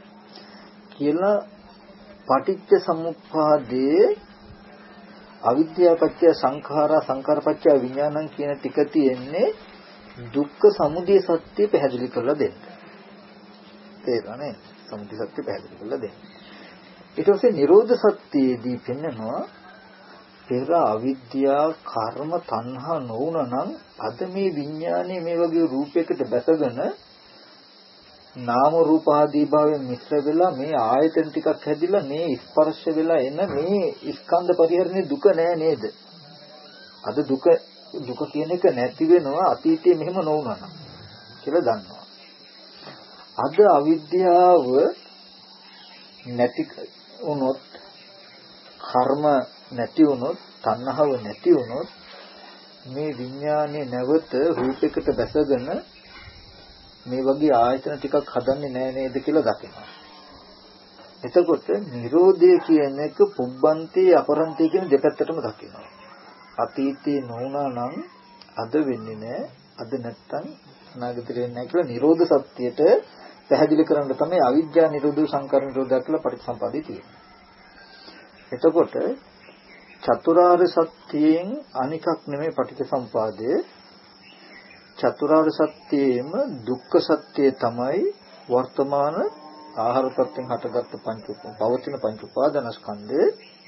කියලා පටිච්ච සමුප්පාදයේ අවිද්‍යාව පත්‍ය සංඛාරා සංඛාර පත්‍ය විඥානං කියන ටික තියෙන්නේ දුක්ඛ සමුදය සත්‍ය පැහැදිලි කරලා දෙන්න. තේරෙනවනේ? සමුදය සත්‍ය පැහැදිලි කරලා දෙන්න. ඊට පස්සේ නිරෝධ සත්‍යයේදී පෙන්නනවා පෙර අවිද්‍යාව කර්ම තණ්හා නොවුනනම් අද මේ විඥානයේ මේ වගේ රූපයකට බැසගෙන නාම රූප ආදී භාවයෙන් මිශ්‍ර වෙලා මේ ආයතන ටිකක් හැදිලා මේ ස්පර්ශ වෙලා එන මේ ස්කන්ධ පරිහරණේ දුක නෑ නේද? අද දුක දුක කියන එක නැති වෙනවා අතීතයේ මෙහෙම නොවුනනම් කියලා දන්නවා. අද අවිද්‍යාව නැති වුණොත් කර්ම නැති වුණොත් තණ්හාව නැති වුණොත් මේ විඥානේ නැවත රූපයකට බැසගෙන මේ වගේ ආයතන ටිකක් හදන්නේ නෑ නේද කියලා දකිනවා. එතකොට නිරෝධය කියන එක පුබ්බන්තේ අපරන්තේ කියන දෙපැත්තටම දකිනවා. අතීතේ නොවුනා නම් අද වෙන්නේ නෑ. අද නැත්තම් අනාගතේ වෙන්නේ නෑ කියලා නිරෝධ සත්‍යයට පැහැදිලි කරන්න තමයි අවිද්‍යා නිරෝධ සංකාර නිරෝධය කියලා පටිච්චසමුප්පාදේ තියෙන්නේ. එතකොට චතුරාර්ය සත්‍යයෙන් අනිකක් නෙමෙයි පටිච්චසමුපාදය. චතුරාර්ය සත්‍යයේම දුක්ඛ සත්‍යය තමයි වර්තමාන ආහාර ප්‍රත්‍යයෙන් හටගත් පංච පවතින පංච උපාදානස්කන්ධය.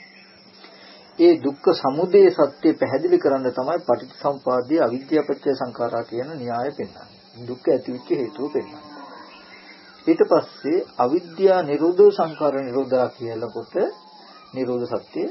ඒ දුක්ඛ සමුදය සත්‍ය පැහැදිලි කරන්න තමයි පටිච්චසමුපාදයේ අවිද්‍යාව පත්‍ය සංඛාරා කියන න්‍යාය පෙන්නන්නේ. දුක්ඛ ඇතිවෙච්ච හේතුව පෙන්නන්නේ. ඊට පස්සේ අවිද්‍යා නිරෝධ සංඛාර නිරෝධා කියලාකොට නිරෝධ සත්‍ය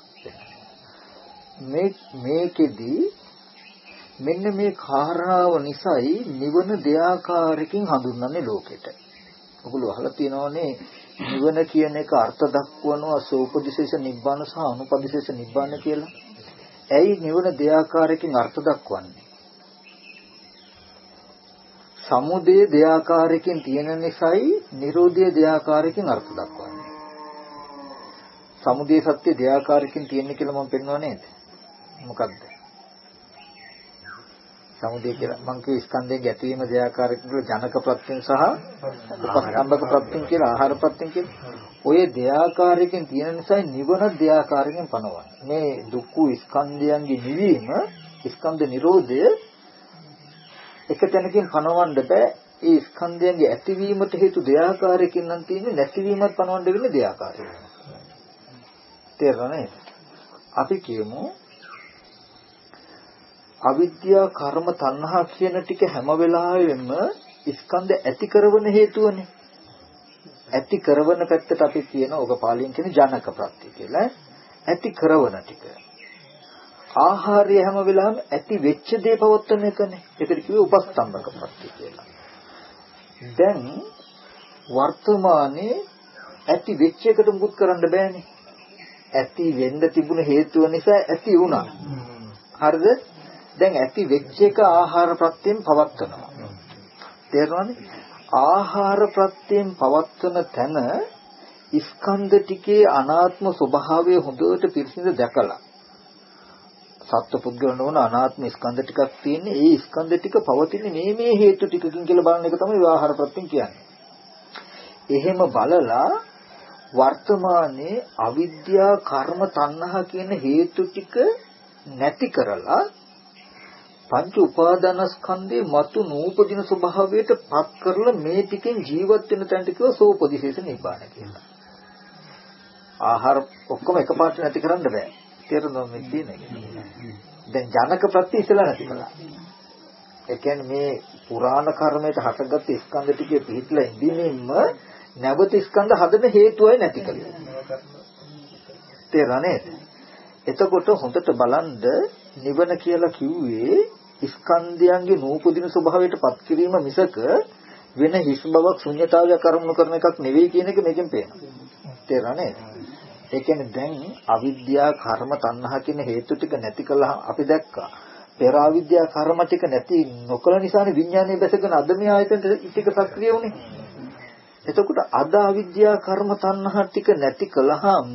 මේ මේකෙදී මෙන්න මේ කාරණාව නිසායි නිවන දෙආකාරයකින් හඳුන්වන්නේ ලෝකෙට. ඔගොල්ලෝ අහලා තියෙනවනේ නිවන කියන එක අර්ථ දක්වනවා සෝපදිශේෂ නිබ්බාන සහ අනුපදිශේෂ නිබ්බාන කියලා. ඇයි නිවන දෙආකාරයකින් අර්ථ දක්වන්නේ? සමුදය දෙආකාරයකින් තියෙන නිසායි නිරෝධය දෙආකාරයකින් අර්ථ දක්වන්නේ. සමුදය සත්‍ය දෙආකාරයකින් තියෙන්නේ කියලා මම පෙන්නව නේද? මොකක්ද? සමුදය කියලා මං කිය ස්කන්ධයේ ගැටීම දෙආකාරයකින් කියලා ජනක ප්‍රත්‍යයෙන් සහ උපස්තම්භක ප්‍රත්‍යයෙන් කියලා ආහාර ප්‍රත්‍යයෙන් කියලා. ඔය දෙආකාරයකින් තියෙන නිසා නිවන දෙආකාරයකින් පනවන්නේ. මේ දුක්ඛ ස්කන්ධයන්ගේ නිවීම ස්කන්ධ නිරෝධය එක තැනකින් පනවන්න බෑ. ඒ ස්කන්ධයන්ගේ ඇතිවීමට හේතු දෙආකාරයකින් නම් තියෙන්නේ නැතිවීමත් පනවන්න වෙන්නේ දෙආකාරයකින්. තේරෙනවද? අපි කියමු අවිද්‍යා කර්ම තණ්හා කියන ටික හැම වෙලාවෙම ස්කන්ධ ඇති කරන හේතුවනේ. ඇති කරන පැත්තට අපි කියන ඔබ පාලියෙන් කියන ජනක ප්‍රත්‍ය කියලා. ඇති කරන ටික. ආහාරය හැම වෙලාවෙම ඇති වෙච්ච දේ පවත්වන එකනේ. ඒකට කිව්වේ උපස්තම්භක ප්‍රත්‍ය කියලා. දැන් වර්තමානයේ ඇති වෙච්ච එකට මුකුත් කරන්න බෑනේ. ඇති වෙන්න තිබුණ හේතුව නිසා ඇති වුණා. හරිද? දැන් ඇති වෙච්ච එක ආහාර ප්‍රත්‍යයෙන් පවත්වනවා. තේරෙනවද? ආහාර ප්‍රත්‍යයෙන් පවත්වන තැන ස්කන්ධ ටිකේ අනාත්ම ස්වභාවය හොඳට පිරිසිදු දැකලා සත්පුද්ගල නොවන අනාත්ම ස්කන්ධ ටිකක් තියෙන්නේ. ඒ ස්කන්ධ ටික පවතින්නේ මේ මේ හේතු ටිකකින් කියලා බලන එක තමයි ආහාර ප්‍රත්‍යයෙන් කියන්නේ. එහෙම බලලා වර්තමානයේ අවිද්‍යා කර්ම තණ්හා කියන හේතු ටික නැති කරලා පංච උපාදානස්කන්ධේ මතු නූපදින ස්වභාවයට පත් කරලා මේ ටිකෙන් ජීවත් වෙන තැනට කියව සෝපදිශේෂ නිබ්බාන කියලා. ආහාර ඔක්කොම එකපාරට නැති කරන්න බෑ. තේරුණා මේ තියෙන්නේ. දැන් ජනක ප්‍රත්‍ය ඉස්සලා නැති කළා. ඒ කියන්නේ මේ පුරාණ කර්මයට හටගත් ස්කන්ධ ටිකේ පිහිටලා ඉඳීමෙන්ම නැවත ස්කන්ධ හදන හේතුවයි නැති කළේ. තේරෙනවද? එතකොට හොඳට බලන්න නිවන කියලා කිව්වේ ස්කන්ධයන්ගේ නූපදින ස්වභාවයට පත් කිරීම මිසක වෙන හිස් බවක් ශුන්‍යතාවයක් අරමුණු කරන එකක් නෙවෙයි කියන එක මේකෙන් පේනවා. තේරෙනවද? ඒ කියන්නේ දැන් අවිද්‍යා කර්ම තණ්හා කියන හේතු ටික නැති කළා අපි දැක්කා. පෙර අවිද්‍යා කර්ම ටික නැති නොකළ නිසානේ විඥානය බැසගෙන අද මේ ආයතන ටික සක්‍රිය වුනේ. එතකොට අද අවිද්‍යා කර්ම තණ්හා ටික නැති කළාම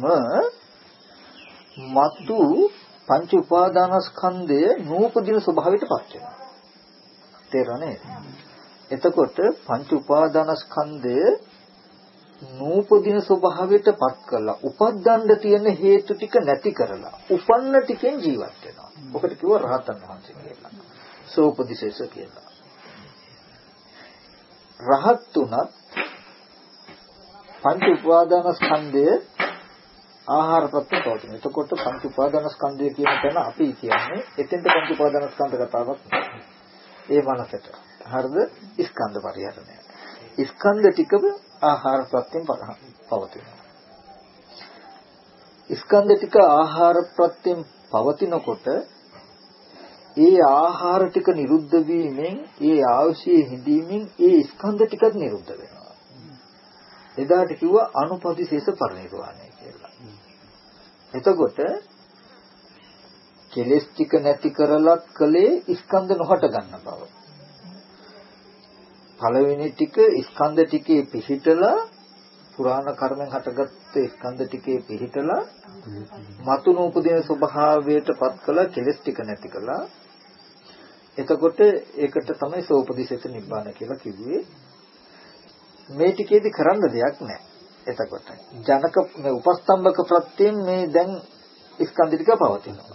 මතු පංච උපාදානස්කන්ධය නූපදින ස්වභාවයටපත් වෙනවා. තේරෙන්නේ? එතකොට පංච උපාදානස්කන්ධය නූපදින ස්වභාවයටපත් කළා. උපද්දන්න තියෙන හේතු ටික නැති කරලා උපන්න ටිකෙන් ජීවත් වෙනවා. ඔකට කිව්ව රහතන් වහන්සේ කියලා. සෝපදිශේෂ කියලා. රහත් තුනත් පංච උපාදානස්කන්ධය ආහාර ප්‍රත්‍ය පවතින. එතකොට පංච උපාදානස්කන්ධය කියන තැන අපි කියන්නේ එතෙන්ට පංච උපාදානස්කන්ධ කතාවක් නෙවෙයි. ඒ මනසට. හරිද? ස්කන්ධ පරිහරණය. ස්කන්ධ ටිකම ආහාර ප්‍රත්‍යයෙන් පවතිනවා. ස්කන්ධ ටික ආහාර ප්‍රත්‍යයෙන් පවතිනකොට ඒ ආහාර ටික නිරුද්ධ වීමෙන් ඒ ආශී හිඳීමෙන් ඒ ස්කන්ධ ටිකත් නිරුද්ධ වෙනවා. එදාට කිව්වා අනුපදිශේෂ පරිනිර්වාණය කියලා. එතකොට කෙලෙස් ටික නැති කරලත් කලේ ස්කන්ධ නොහට ගන්න බව. පළවෙනි ටික ස්කන්ධ ටිකේ පිහිටලා පුරාණ කර්මෙන් හටගත්ත ස්කන්ධ ටිකේ පිහිටලා මතු නූපදින ස්වභාවයටපත් කළ කෙලෙස් ටික නැති කළා. එතකොට ඒකට තමයි සෝපදිශේෂ නිබ්බාන කියලා කිව්වේ. මේ ටිකේදී කරන්න දෙයක් නැහැ. එතකොට ජනක මේ උපස්තම්භක ප්‍රත්‍යයෙන් මේ දැන් ස්කන්ධ ටික පවතිනවා.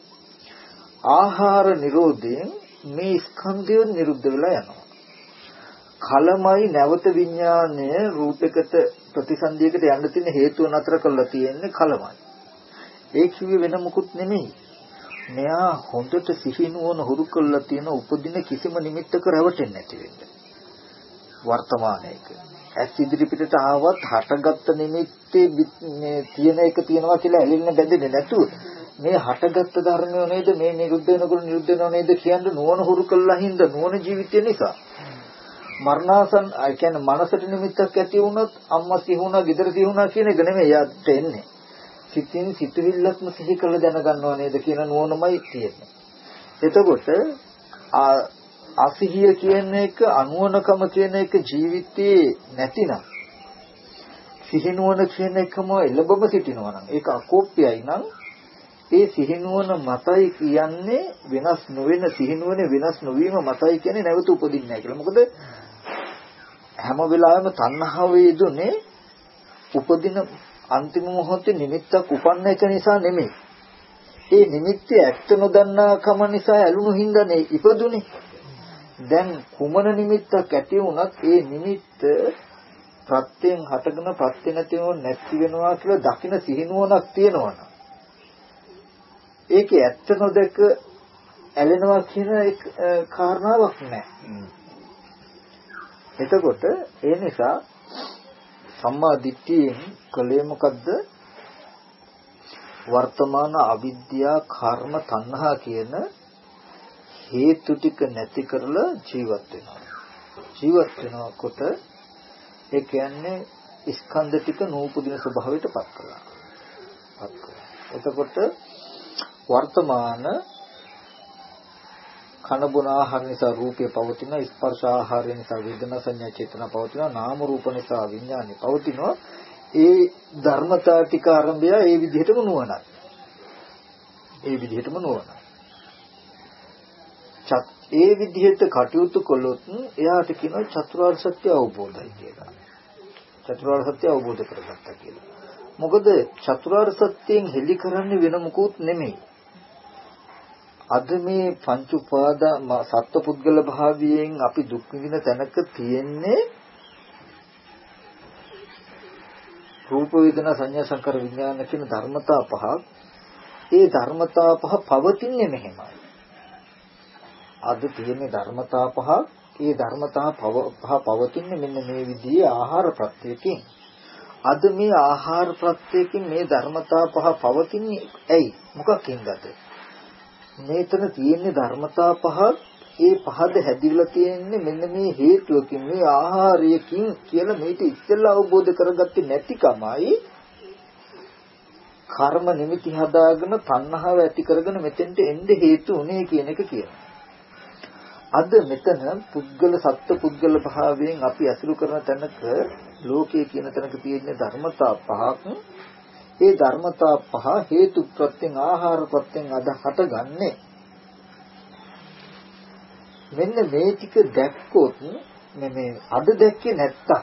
ආහාර නිරෝධයෙන් මේ ස්කන්ධය නිරුද්ධ වෙලා යනවා. කලමයි නැවත විඥානය රූපයකට ප්‍රතිසන්දියකට යන්න තියෙන හේතුව නතර කරලා තියෙන්නේ කලමයි. ඒ කිව්වේ වෙන මොකුත් නෙමෙයි. මෙයා හොඳට සිහිනුවන හුරු කරලා තියෙන උපදින කිසිම නිමිත්තක රැවටෙන්නේ නැති වෙන්න. වර්තමානයේක ඇස් ඉදිරි පිටට ආවත් හටගත්ත නිමිත්තේ මේ තියෙන එක තියෙනවා කියලා ඇලෙන්න බැඳෙන්නේ නැතුව මේ හටගත්ත ධර්මය නේද මේ නිරුද්ධ වෙනකොට නිරුද්ධ වෙනව නේද කියන්නේ නුවණ හුරු කළා හින්දා නුවණ ජීවිතය නිසා මරණාසන්න ඒ කියන්නේ මනසට නිමිත්තක් ඇති වුණොත් අම්මා සිහුණා ගෙදර සිහුණා කියන එක නෙමෙයි යාට එන්නේ. සිතින් සිතුවිල්ලක්ම සිහි කළ දැනගන්නවා නේද කියන නුවණමයි තියෙන්නේ. එතකොට අසිහිය කියන එක අනුවණකම කියන එක ජීවිතේ නැතිනම් සිහිනුවණ කියන එකම එළඹම සිටිනවා නම් ඒක අකෝප්‍යයි නම් ඒ සිහිනුවණ මතයි කියන්නේ වෙනස් නොවන සිහිනුවණ වෙනස් නොවීම මතයි කියන්නේ නැවත උපදින්නේ නැහැ කියලා. මොකද හැම වෙලාවෙම තණ්හාව වේදුනේ උපදින අන්තිම මොහොතේ නිමිත්තක් උපන්න එක නිසා නෙමෙයි. ඒ නිමිත්තේ ඇත්ත නොදන්නා කම නිසා ඇලුණු හින්දානේ ඉපදුනේ. දැන් කුමන නිමිත්තක් ඇති වුණත් ඒ නිමිත්ත ප්‍රත්‍යයෙන් හටගෙන ප්‍රත්‍ය නැතිව නැති වෙනවා කියලා දකින සිහිනුවණක් තියෙනවනම් ඒකේ ඇත්ත නොදක ඇලෙනවා කියන කාරණාවක් නැහැ. එතකොට ඒ නිසා සම්මා දිට්ඨියෙන් කලේ මොකද්ද? වර්තමාන අවිද්‍යා කර්ම තණ්හා කියන හේතු ටික නැති කරලා ජීවත් වෙනවා. ජීවත් වෙනකොට ඒ කියන්නේ ස්කන්ධ ටික නූපදින ස්වභාවයටපත් කළා. පත් කළා. එතකොට වර්තමාන කන බොන ආහාර නිසා රූපය පවතින, ස්පර්ශ ආහාරය නිසා වේදනා සංඥා චේතනා පවතින, නාම රූප නිසා විඥානය පවතිනවා. ඒ ධර්මතා ටික ආරම්භය ඒ විදිහටම නුවණයි. ඒ විදිහටම නුවණ. චත් ඒ විදිහට කටයුතු කළොත් එයාට කියනවා චතුරාර්ය සත්‍ය අවබෝධයි කියලා. චතුරාර්ය සත්‍ය අවබෝධ කරගත්තා කියලා. මොකද චතුරාර්ය සත්‍යයෙන් හෙලි කරන්නේ වෙන මොකුත් නෙමෙයි. අද මේ පංච උපාදා සත්පුද්ගල භාවයෙන් අපි දුක් විඳින තැනක තියෙන්නේ රූප වේදනා සංඥා සංකාර විඥාන කියන ධර්මතා පහක්. ඒ ධර්මතා පහ පවතින්නේ මෙහෙමයි. අද තියෙන ධර්මතා පහ, ඒ ධර්මතා පහ පවතින්නේ මෙන්න මේ විදිහේ ආහාර ප්‍රත්‍යයෙන්. අද මේ ආහාර ප්‍රත්‍යයෙන් මේ ධර්මතා පහ පවතින්නේ ඇයි? මොකක්ින්දද? මේතන තියෙන ධර්මතා පහ, ඒ පහද හැදිලා තියෙන්නේ මෙන්න මේ හේතුවකින්, මේ ආහාරයකින් කියලා මේක ඉස්සෙල්ලා අවබෝධ කරගත්තේ නැතිකමයි කර්ම නිමිති හදාගෙන තණ්හාව ඇති කරගෙන මෙතෙන්ට එන්න හේතු උනේ කියන එක කියනවා. අද මෙතන පුද්ගල සත්ත්ව පුද්ගල භාවයෙන් අපි අසුරු කරන තැනක ලෝකයේ කියන තැනක තියෙන ධර්මතා පහක්. ඒ ධර්මතා පහ හේතු ප්‍රත්‍යයෙන් ආහාර ප්‍රත්‍යයෙන් අද හටගන්නේ. මෙන්න මේ ටික දැක්කොත් මේ අද දැක්කේ නැත්තම්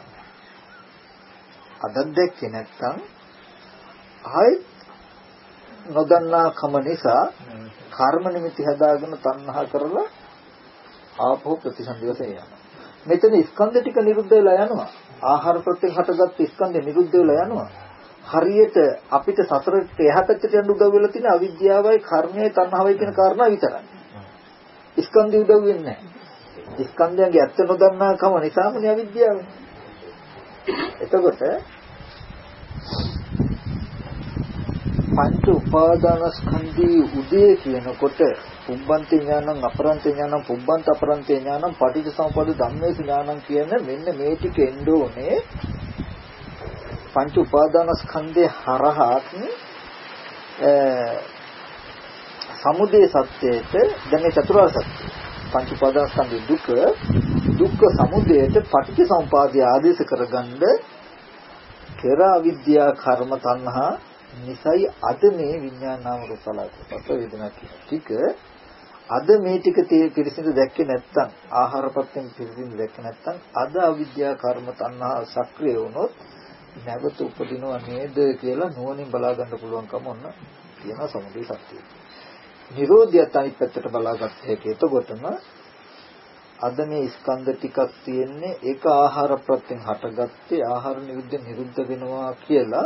අද දැක්කේ නැත්තම් ආයෙත් නොදන්නා කම නිසා කර්ම නිමිති හදාගෙන තණ්හා කරලා ආපහු ප්‍රතිසන්දි වශයෙන් යනවා. මෙතන ස්කන්ධ ටික නිරුද්ධ වෙලා යනවා. ආහාර ප්‍රත්‍යයෙන් හටගත් ස්කන්ධ නිරුද්ධ වෙලා යනවා. හරියට අපිට සතරට එහා පැත්තට යන්න උදව් වෙලා තියෙන අවිද්‍යාවයි කර්මයයි තණ්හාවයි කියන කාරණා විතරයි. ස්කන්ධය උදව් වෙන්නේ නැහැ. ස්කන්ධයන්ගේ ඇත්ත නොදන්නා කම නිසාමනේ අවිද්‍යාව. එතකොට පංච උපාදානස්කන්ධී උදේ කියනකොට පුබ්බන්ති ඥානං අපරන්ති ඥානං පුබ්බන්ත අපරන්ති ඥානං පටිච්චසමුප්පාද ධම්මේසු ඥානං කියන මෙන්න මේ ටික එන්න ඕනේ. පංච උපාදානස්කන්ධේ හරහාත් සමුදය සත්‍යයට දැන් මේ චතුරාර්ය සත්‍ය පංච උපාදානස්කන්ධේ දුක දුක්ඛ සමුදයට පටිච්චසමුපාදය ආදේශ කරගන්න කෙර අවිද්‍යා කර්ම තණ්හා නිසයි අද මේ විඥාන නාම රූප ලක්ෂණ වේදනා කියන ටික අද මේ ටික පිරිසිදු දැක්කේ නැත්නම් ආහාරපත්යෙන් පිරිසිදු දැක්කේ නැත්නම් අද අවිද්‍යා කර්ම තණ්හා සක්‍රිය වුණොත් නැවත උපදිනව නේද කියලා නුවණින් බලා ගන්න පුළුවන්කම ඔන්න කියන සමුදය සත්‍යය. නිරෝධයත් අනිත් පැත්තට බලාගත්ත හැකි. එතකොටම අද මේ ස්කන්ධ ටිකක් තියෙන්නේ ඒක ආහාර ප්‍රත්‍යයෙන් හටගත්තේ ආහාර නිරුද්ධ නිරුද්ධ වෙනවා කියලා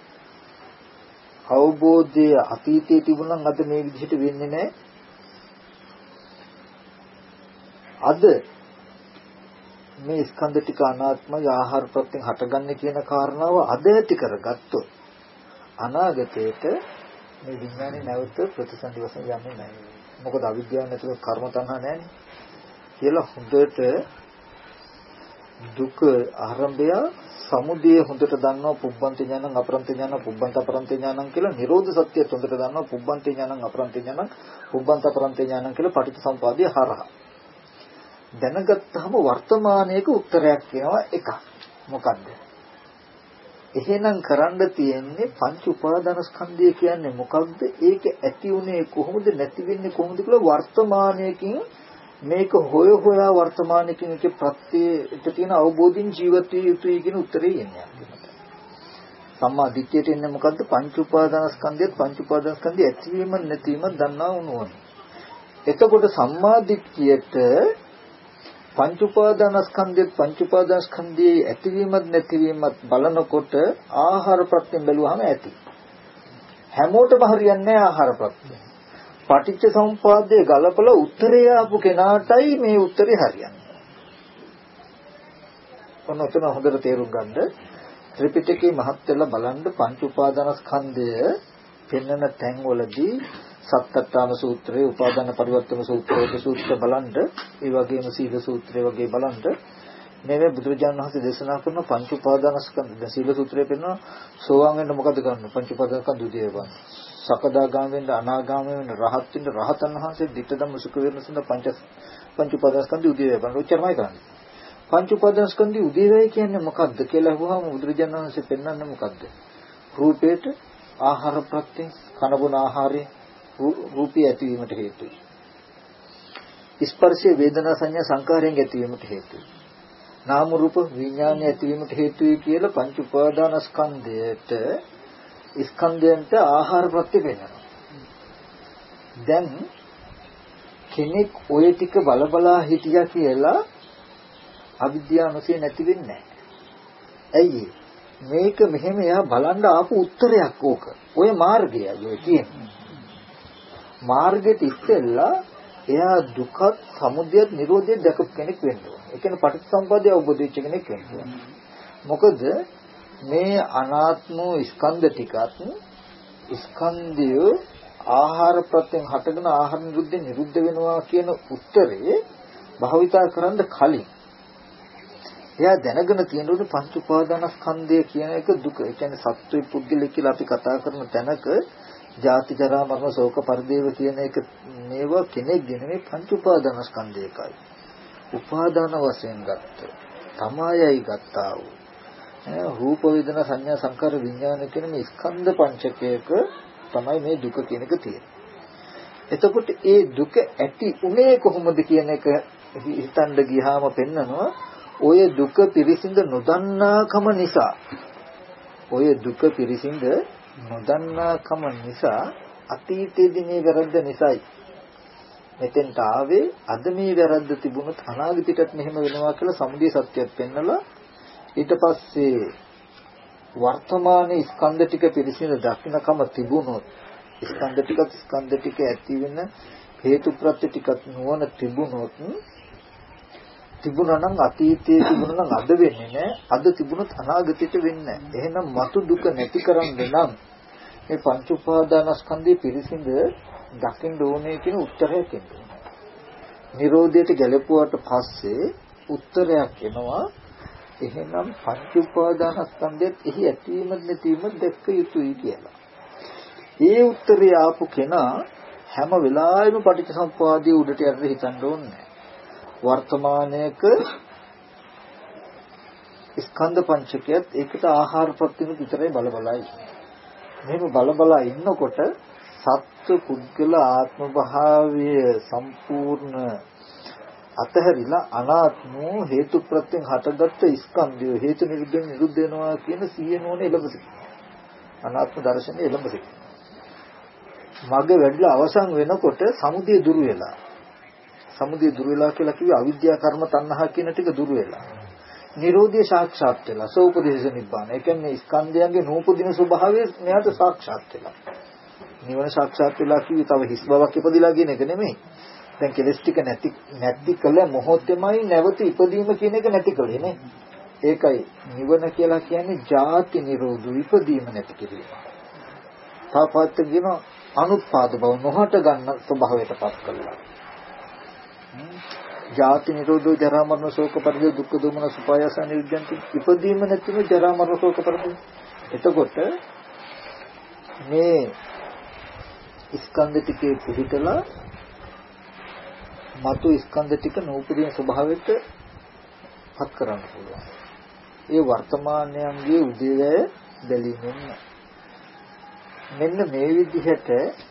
අවබෝධය අතීතයේ තිබුණනම් අද මේ විදිහට වෙන්නේ නැහැ. අද මේ ස්කන්ධ ටික අනාත්මයි ආහාර ප්‍රත්‍යයෙන් හටගන්නේ කියන කාරණාව අද ඇති කරගත්තොත් අනාගතයේට මේ විඥානේ නැවත ප්‍රතිසන්දි වශයෙන් යන්නේ නැහැ. මොකද අවිද්‍යාව නැතුව කර්ම තණ්හා නැහැනේ. කියලා හොඳට දුක ආරම්භය සමුදය හොඳට දන්නවා පුබ්බන්ති ඥානං අපරන්ති ඥානං පුබ්බන්ත අපරන්ති ඥානං කියලා නිරෝධ සත්‍යය හොඳට දන්නවා පුබ්බන්ති ඥානං අපරන්ති ඥානං පුබ්බන්ත අපරන්ති ඥානං කියලා පටිච්චසමුපාදය හරහා දැනගත්තාම වර්තමානයේක උත්තරයක් වෙනවා එකක්. මොකද්ද? එහෙනම් කරන්න තියෙන්නේ පංච උපාදානස්කන්ධය කියන්නේ මොකක්ද? ඒක ඇති උනේ කොහොමද නැති වෙන්නේ කොහොමද කියලා වර්තමානයේකින් මේක හොය හොයා වර්තමානයේකින් ඒකේ ප්‍රත්‍යයට තියෙන අවබෝධින් ජීවත් විය යුතුයි කියන උත්තරේ එන්නේ අන්තිමට. සම්මා දිට්ඨියට එන්නේ මොකද්ද? පංච උපාදානස්කන්ධයත් පංච උපාදානස්කන්ධය ඇතිවීම නැතිවීම දන්නා වුණෝනේ. එතකොට සම්මා දිට්ඨියට පංච උපාදානස්කන්ධයත් පංච උපාදානස්කන්ධයේ ඇතිවීමත් නැතිවීමත් බලනකොට ආහාර ප්‍රත්‍යයෙන් බැලුවාම ඇති. හැමෝටම හරියන්නේ නැහැ ආහාර ප්‍රත්‍යය. පටිච්ච සමුප්පාදයේ ගලපලා උත්තරය ආපු කෙනාටයි මේ උත්තරේ හරියන්නේ. ඔන්න ඔතන හොඳට තේරුම් ගන්න. ත්‍රිපිටකේ මහත් වෙලා බලන්න පංච උපාදානස්කන්ධය පෙන්වන තැන්වලදී සත්තට්ඨාන සූත්‍රයේ උපාදාන පරිවර්තන සූත්‍රයේ සූත්‍ර බලන්න, ඒ වගේම සීල සූත්‍රය වගේ බලන්න මේ බුදුරජාණන් වහන්සේ දේශනා කරන පංච උපාදානස්කන්ධ සීල සූත්‍රයේ පෙන්වන සෝවාන් වෙන්න මොකද කරන්නේ? පංච උපාදානස්කන්ධ උදේ වань. සකදාගාම වෙන්න අනාගාම වෙන්න රහත් වෙන්න රහතන් වහන්සේ ධිට්ඨ ධම්ම සුඛ වේදනා සඳ පංච පංච උපාදානස්කන්ධ උදේ වань. උච්චාරණය කරන්නේ. පංච උපාදානස්කන්ධ උදේ වේ කියන්නේ මොකද්ද කියලා අහුවාම බුදුරජාණන් වහන්සේ පෙන්වන්නේ මොකද්ද? රූපේට ආහාර ප්‍රත්‍යය කන බොන ආහාරය රූපී ඇතිවීමට හේතුයි. ස්පර්ශයේ වේදනා සංඥා සංකාරයෙන් ඇතිවීමට හේතුයි. නාම රූප විඥානය ඇතිවීමට හේතුයි කියලා පංච උපාදානස්කන්ධයට ස්කන්ධයන්ට ආහාර ප්‍රත්‍ය වෙනවා. දැන් කෙනෙක් ඔය ටික බලබලා හිටියා කියලා අවිද්‍යාවනසේ නැති වෙන්නේ නැහැ. ඇයි මේක මෙහෙම එයා බලන්න ආපු උත්තරයක් ඕක. ඔය මාර්ගයයි ඔය කියන්නේ. මාර්ගෙට ඉස්සෙල්ලා එයා දුකත් සමුදයත් නිරෝධයත් දැකපු කෙනෙක් වෙන්න ඕනේ. ඒ කියන්නේ පටිච්චසමුප්පාදය අවබෝධ වෙච්ච කෙනෙක් වෙන්න ඕනේ. මොකද මේ අනාත්ම ස්කන්ධ ටිකත් ස්කන්ධය ආහාර ප්‍රත්‍යයෙන් හටගෙන ආහාර නිරුද්ධ නිරුද්ධ වෙනවා කියන උත්තරේ භාවිතා කරන්න කලින් එයා දැනගෙන තියෙනුනේ පංච උපාදානස්කන්ධය කියන එක දුක. ඒ කියන්නේ සත්වයේ පුද්ගලික කියලා අපි කතා කරන තැනක ජාති ජරා මරණ ශෝක පරිදේව කියන එක මේවා කෙනෙක් ගෙන මේ පංච උපාදානස්කන්ධයකයි. උපාදාන වශයෙන් ගත්ත තමයයි ගත්තා වූ රූප වේදනා සංඥා සංකාර විඥාන කියන මේ ස්කන්ධ පංචකයක තමයි මේ දුක කියන එක තියෙන්නේ. එතකොට ඒ දුක ඇති උනේ කොහොමද කියන එක හිතන්න ගියාම පෙන්නනවා ඔය දුක පිරිසිඳ නොදන්නාකම නිසා ඔය දුක පිරිසිඳ නොදන්නාකම නිසා අතීතයේදී මේ වැරද්ද නිසායි මෙතෙන්ට ආවේ. අද මේ වැරද්ද තිබුණොත් අනාගතයටත් මෙහෙම වෙනවා කියලා සමුදය සත්‍යයක් පෙන්නලා ඊට පස්සේ වර්තමානයේ ස්කන්ධ ටික පිරිසිදු දක්නකම තිබුණොත් ස්කන්ධ ටිකත් ස්කන්ධ ටික ඇති වෙන හේතු ප්‍රත්‍ය ටිකත් නොවන තිබුණොත් තිබුණා නම් අතීතයේ තිබුණා නම් අද වෙන්නේ නැහැ. අද තිබුණොත් අනාගතයට වෙන්නේ නැහැ. එහෙනම් මතු දුක නැති කරන්න නම් මේ පංච උපාදානස්කන්ධයේ පිරිසිදු දකින්න ඕනේ කියන උත්තරයක් එනවා. නිරෝධයට ගැලපුවාට පස්සේ උත්තරයක් එනවා. එහෙනම් පංච උපාදානස්කන්ධයත් එහි ඇතිවීම නැතිවීම දැක්ක යුතුයි කියලා. ඒ උත්තරය ආපු කෙනා හැම වෙලාවෙම පටිච්චසමුප්පාදයේ උඩට යන්න හිතන්න ඕනේ. වර්තමානයේක ස්කන්ධ පංචකයත් ඒකට ආහාර ප්‍රත්‍යන විතරයි බල බලයි. මෙහෙම බල බල ඉන්නකොට සත්ව පුද්ගල ආත්ම භාවය සම්පූර්ණ අතහැරිලා අනාත්ම හේතු ප්‍රත්‍යයෙන් හටගත්ත ස්කන්ධය හේතු නිරුද්ධ නිරුද්ධ වෙනවා කියන සියනෝනේ එළඹ සිටිනවා. අනාත්ම දර්ශනය එළඹ සිටිනවා. මග වැඩිලා අවසන් වෙනකොට සමුදය දුරු වෙලා. සමුදය දුරු වෙලා කියලා කිව්වේ අවිද්‍යා කර්ම තණ්හා කියන ටික දුරු වෙලා. නිරෝධය සාක්ෂාත් වෙලා. සෝපදේශ නිබ්බාන. ඒ කියන්නේ ස්කන්ධයන්ගේ නූපදින ස්වභාවය මෙයාට සාක්ෂාත් වෙලා. නිවන සාක්ෂාත් වෙලා කිව්වේ තව හිස් බවක් ඉපදිලා කියන එක නෙමෙයි. දැන් කෙලස් ටික නැති නැති කළ මොහොතෙමයි නැවත ඉපදීම කියන එක නැති කළේ නේ. ඒකයි නිවන කියලා කියන්නේ ජාති නිරෝධ ඉපදීම නැති කිරීම. තාපත් කියන අනුත්පාද බව නොහට ගන්න ස්වභාවයටපත් කළා. ජාති නිරෝධෝ ජරා මරණ ශෝක පරිදේ දුක්ඛ දෝමන සුපායස නිරුද්ධಂತಿ ඉපදීම නැතිව ජරා මරණ ශෝක පරිදේ. එතකොට මේ ස්කන්ධ ටිකේ පිළිතලා මතු ස්කන්ධ ටික නූපදින ස්වභාවයට පත් කරන්න පුළුවන්. ඒ වර්තමානයන්ගේ උදේවැය බැලීමෙන් මෙන්න මේ විදිහට